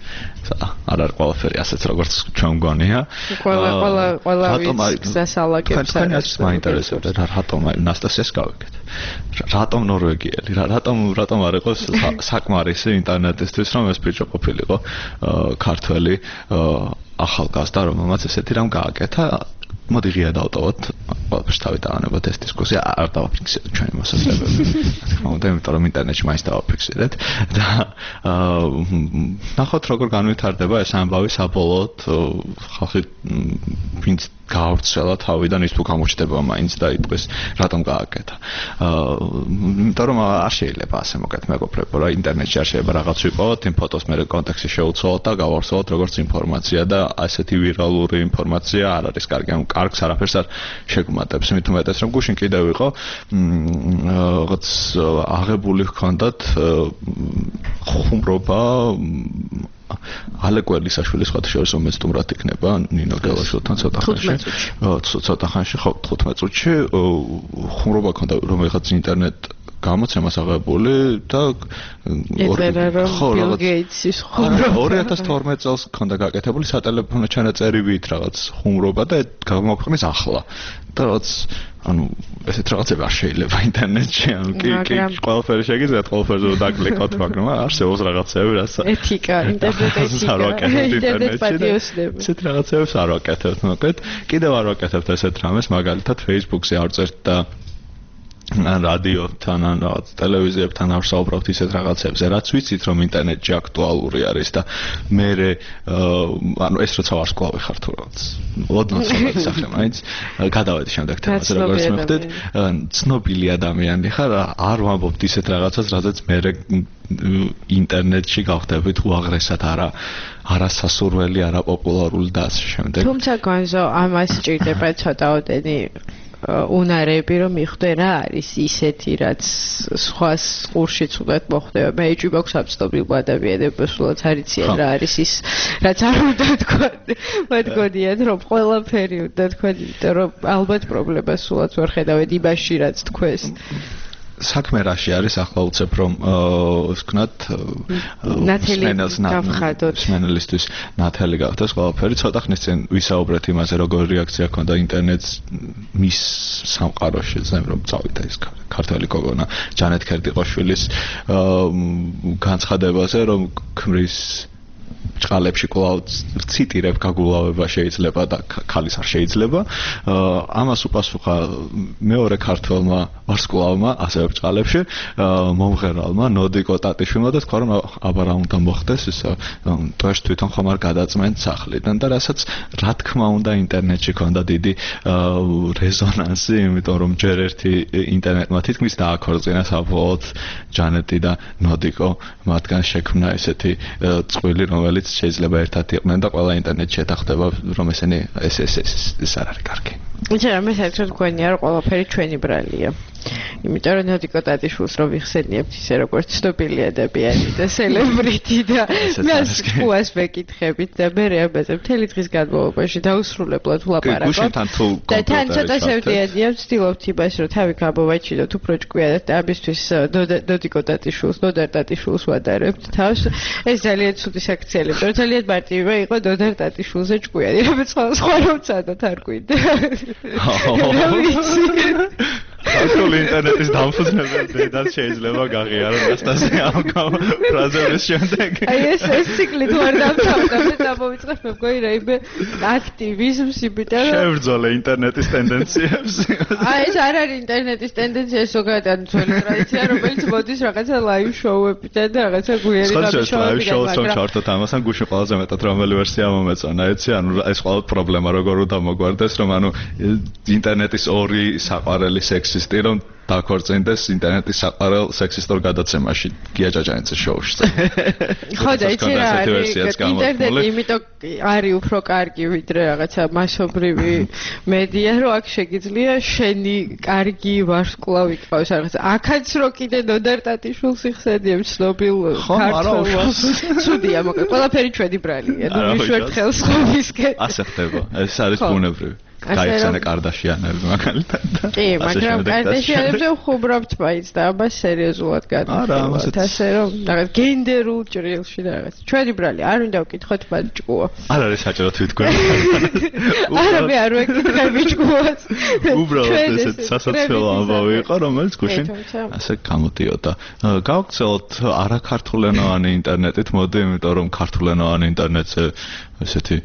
არ არის ყველაფერი ასეც როგორც ჩვენ მგონია ყველა ყველა ყველა გასალაგებს არის მაინტერესებდა რატომ ნასტასიას გავიგეთ რატომ ნორვეგიელი რატომ რატომ არ იყოს საკმარისი ინტერნეტისთვის რომ ეს ბიჭო ყოფილიყო ქართველი ახალგაზრდა რომელმაც ესეთი რამ გააკეთა მოდი ღია დავტოვოთ ყველაფერს თავი დავანებოთ ეს დისკუსია არ დავაფიქსიროთ ჩვენი მოსაზრებები თქმა უნდა იმიტომ რომ ინტერნეტში მაინც დავაფიქსირეთ და ნახოთ როგორ განვითარდება ეს ამბავი საბოლოოდ ხალხი ვინც გავრცელა თავიდან ის თუ გამოჩნდება მაინც დაიწყეს რატომ გააკეთა იმიტომ რომ არ შეიძლება ასე მოკეთ მეგობრებო რა ინტერნეტში არ შეიძლება რაღაც ვიპოვოთ იმ ფოტოს მე კონტექსტში შევუცვალოთ და გავარსოთ როგორც ინფორმაცია და ასეთი ვირალური ინფორმაცია არ არის კარგი ამ კარგს არაფერს არ შეგმატებს მით უმეტეს რომ გუშინ კიდევ იყო რაღაც აღებული ჰქონდათ ხუმრობა ალეკველისაშვილის ხათშორის რომ სტუმრად იქნება ნინო გელაშვილთან ცოტა ხანში ცოტა ხანში ხო თხუთმეტ წუთში ხუმრობა ჰქონდა რომელიღაც ინტერნეტ გამოცემას აღებული და ბილ გეიტსის ხუმრობა ორი ათას თორმეტ წელს ჰქონდა გაკეთებული სატელეფონო ჩანაწერივით რაღაც ხუმრობა და გამოაქვეყნეს ახლა და რაღაც ანუ ესეთ რაღაცები არ შეიძლება ინტერნეტში ანუ კი კი ყველაფერი შეგიძლიათ ყველაფერზე დაკლიკოთ მაგრამ არსებობს რაღაცები რაც ეთიკა ინტერნეტ ეთიკა ინტერნეტ პატიოსნები ესეთ რაღაცებს არ ვაკეთებთ მოკლედ კიდევ არ ვაკეთებთ ესეთ რამეს მაგალითად Facebook-ზე არ წერთ და ან რადიოთან ან რაღაც ტელევიზიებთან არ საუბრობთ ისეთ რაღაცებზე რაც ვიცით რომ ინტერნეტში აქტუალური არის და მე ანუ ეს როცა ვარსკვლავი ხარ თუ რაღაც ოდნავ სახე მაინც გადავედი შემდეგ თემაზე როგორც მეხდეთ ცნობილი ადამიანი ხარ არ ვამბობთ ისეთ რაღაცას რაზეც მე ინტერნეტში გავხდებით უაღრესად არა არასასურველი არაპოპულარული და ასე შემდეგ თუმცა გონზო ამას ჭირდება ცოტაოდენი უნარები რომ მიხვდე რა არის ისეთი რაც სხვა ყურშიც უნდათ მოხდება მე ეჭვი მაქვს აბსოლუტურ ადამიანებს სულაც არიციან რა არის ის რაც არ უნდა თქვა მეგონიათ რომ ყველაფერი უნდა თქვა იმიტომ რომ ალბათ პრობლემა სულაც ვერ ხედავთ იმაში რაც თქვეს საქმე რაში არის ახლა უცებ რომ ის ვქნათ სმენელისთვის ნათელი გახდეს ყველაფერი ცოტა ხნის წინ ვისაუბრეთ იმაზე როგორ რეაქცია ჰქონდა ინტერნეტს მის სამყაროში ზემ რომ წავიდა ის ქართველი გოგონა ჯანეთ ქერდიყაშვილის განცხადებაზე რომ ქმრის ჭყალებში კვლავ ციტირებ გაგულავება შეიძლება და ქალის არ შეიძლება ამას უპასუხა მეორე ქართველმა ვარსკვლავმა ასევე ჭყალებში მომღერალმა ნოდიკო ტატიშვილმა და თქვა რომ აბა რა უნდა მოხდეს ის ტვერს თვითონ ხომ არ გადაწმენ სახლიდან და რასაც რა თქმა უნდა ინტერნეტში ქონდა დიდი რეზონანსი იმიტომ რომ ჯერ ერთი ინტერნეტმა თითქმის დააქორწინა საბოლოოდ ჯანეტი და ნოდიკო მათგან შექმნა ესეთი წყვილი რომელიც შეიძლება ერთად იყვნენ და ყველა ინტერნეტში ეთახდება რომ ესენი ეს ეს ეს არ არის კარგი. იცი მე საერთოდ გვენია რომ ყველაფერი ჩვენი ბრალია. იმიტომ რომ ნოდიკო ტატიშვილს რო ვიხსენიებთ ისე როგორც ცნობილი ადამიანი და სელებრიტი და მას უას ვეკითხებით და მე ამაზე მთელი დღის განმავლობაში დაუსრულებლად ვლაპარაკობ. და თან ცოტა შევდიადია ვცდილობთ იმას რომ თავი გამოვაჩინოთ უფრო ჭკვიანად და ამისთვის ნოდიკო ტატიშვილს ნოდარ ტატიშვილს ვადარებთ თავს ეს ძალიან ცუდი საქციელი იმიტომ რომ ძალიან მარტივია იყო ნოდარ ტატიშვილზე ჭკვიანი რამე სხვა სხვა რომ ცადოთ არ გვინდა. ქართული ინტერნეტის დამფუძნებელი დედაც შეიძლება გაღიაროს დასტაზე ამ ფრაზების შემდეგ. აი ეს ეს ციკლი თუ არ დამთავრდა, მე დამოვიწყებ მეგოი რაიმე აქტივიზმს იმიტა. შევრძოლე ინტერნეტის ტენდენციებს. აი ეს არ არის ინტერნეტის ტენდენცია, ზოგადად ძველი ტრადიცია, რომელიც მოდის რაღაცა ლაივ შოუებიდან და რაღაცა გვიერი გამიშოვებიდან. ლაივ შოუს რომ ჩართოთ ამასთან გუშინ ყველაზე მეტად რომელი ვერსია მომეწონა, ეცი, ანუ ეს ყველა პრობლემა როგორ უნდა მოგვარდეს, რომ ანუ ინტერნეტის ორი საყვარელი სექსისტი რომ დაქორწინდეს ინტერნეტის საყვარელ სექსისტურ გადაცემაში გია ჭაჭანიძის შოუში. ხო და იცი რა არის ინტერნეტი იმიტომ არის უფრო კარგი ვიდრე რაღაცა მასობრივი მედია რომ აქ შეგიძლია შენი კარგი ვარსკვლავი ყავს რაღაცა აქაც რო კიდე ნოდარ ტატიშვილს იხსენიებ ცნობილ ქართველს ცუდია მოკლედ ყველაფერი ჩვენი ბრალია ნუ ვიშვებ ხელს ხომისკენ ასე ხდება ეს არის ბუნებრივი გაიხსენა კარდაშიანები მაგალითად. კი, მაგრამ კარდაშიანებზე ხუბრობთ მაინც და ამას სერიოზულად გადავხდით. ასე რომ რაღაც გენდერულ ჭრილში და რაღაც. ჩვენი ბრალი არ უნდა ვკითხოთ მათ ჭკუა. არ არის საჭირო თვითგვენ. არა მე არ ვეკითხები ჭკუას. უბრალოდ ესეთ სასაცილო ამბავი იყო, რომელიც გუშინ ასე გამოდიოდა. გავქცევთ არაქართულენოვანი ინტერნეტით მოდი, იმიტომ რომ ქართულენოვანი ინტერნეტზე ესეთი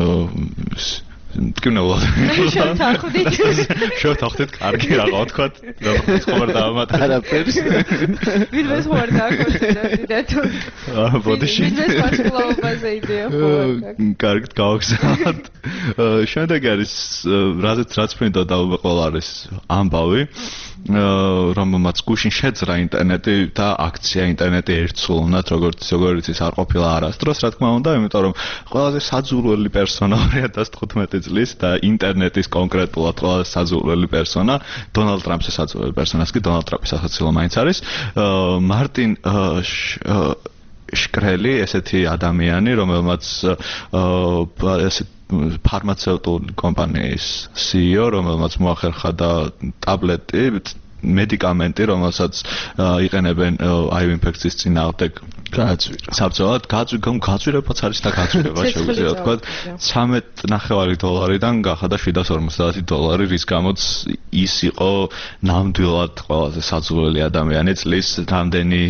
ტკივნეულად შევთანხმდით შევთანხმდით კარგი რაღაცა ვთქვა როგორც ხوار დაამატა არაფერს ვინმეს ხوار დააკონტროლდა თუ აა ბოდიში ვინმეს ვარსკვლავობაზე იდეა ხო კარგით გავხსნათ შემდეგ არის რაზეც რაც ფრინდა დაუბეყოლა არის ამბავი რომელმაც გუშინ შეძრა ინტერნეტი და აქცია ინტერნეტი ერთსულოვნად როგორც როგორც ის არ ყოფილა არასდროს რა თქმა უნდა იმიტომ რომ ყველაზე საძულველი პერსონა ორი ათას თხუთმეტი წლის და ინტერნეტის კონკრეტულად ყველაზე საძულველი პერსონა დონალდ ტრამპის საძულველი პერსონას კი დონალდ ტრამპის სასაცილო მაინც არის მარტინ შკრელი ესეთი ადამიანი რომელმაც ესე ფარმაცევტული კომპანიის სი ი ო რომელმაც მოახერხა და ტაბლეტი მედიკამენტი რომელსაც იყენებენ აივ ინფექციის წინააღმდეგ გააძვირა. საბრძოლოდ გააძვირა, გააძვირებაც არის და გააძვირება შეგვიძლია ვთქვა ცამეტ ნახევარი დოლარიდან გახადა შვიდას ორმოცდაათი დოლარი რის გამოც ის იყო ნამდვილად ყველაზე საძულველი ადამიანი წლის რამდენი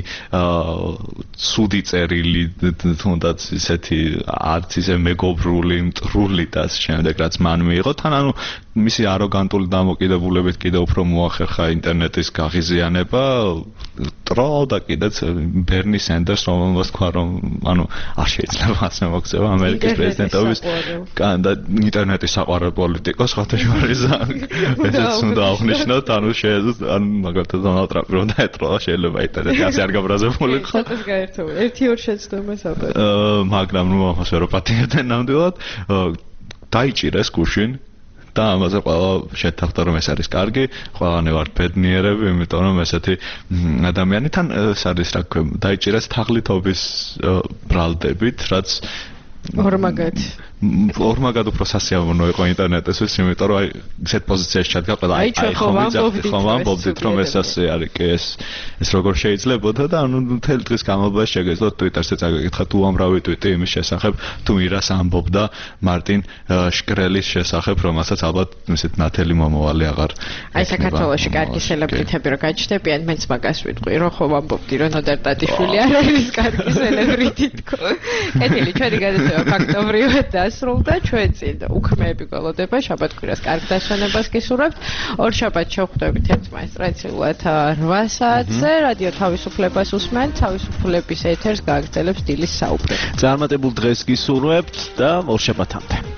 ცუდი წერილი თუნდაც ისეთი არც ისე მეგობრული მტრული და შემდეგ რაც მან მიიღო თან ანუ მისი აროგანტული დამოკიდებულებით კიდე უფრო მოახერხა ინტერნეტის გაღიზიანება ტროლ და კიდეც ბერნი სენდერს რომელმაც თქვა რომ ანუ არ შეიძლება ასე მოქცევა ამერიკის პრეზიდენტობის და ინტერნეტის საყვარელ პოლიტიკოს ხათაშორისა ესეც უნდა აღნიშნოთ ანუ შეიძლება ანუ მაგალითად დონალდ ტრამპი რომ დაეტროლა შეიძლება ინტერნეტი ასე არ გაბრაზებული ხო ეს გაერთოვა ერთი ორ შეცდომას აბა მაგრამ ნუ ამას ვერ ვაპატიებდნენ ნამდვილად დაიჭირეს გუშინ და ამაზე ყველა შეთანხმდა რომ ეს არის კარგი, ყველანი ვართ ბედნიერები, იმიტომ რომ ესეთი ადამიანი თან ეს არის რა ქვია, დაიჭირეს თაღლითობის ბრალდებით, რაც ორმაგად ორმაგად უფრო სასიამოვნო იყო ინტერნეტისთვის, იმიტომ რომ აი ესეთ პოზიციაში ჩადგა ყველა აი ხომ ვამბობდით რომ ეს ასე არის კი ეს ეს როგორ შეიძლებოდა და ანუ მთელი დღის განმავლობაში შეგეძლოთ Twitter-ზე წაგეკითხა თუ ამრავი tweet-ი იმის შესახებ, თუ მირას ამბობდა მარტინ შკრელის შესახებ, რომელსაც ალბათ ისეთ ნათელი მომავალი აღარ აი საქართველოში კარგი სელებრიტები რო გაჩნდებიან, მეც მაგას ვიტყვი, რომ ხო ვამბობდი რომ ნოდარ ტატიშვილი არ არის კარგი სელებრიტი თქო. კეთილი ჩვენი გადაცემა ფაქტობრივად და სრულდა ჩვენ წინ უქმეები გველოდება შაბათ-კვირას კარგ დასვენებას გისურვებთ ორ შაბათს შევხვდებით ერთმანეთს ტრადიციულად რვა საათზე რადიო თავისუფლებას უსმენთ თავისუფლების ეთერს გააგრძელებს დილის საუბრები წარმატებულ დღეს გისურვებთ და ორ შაბათამდე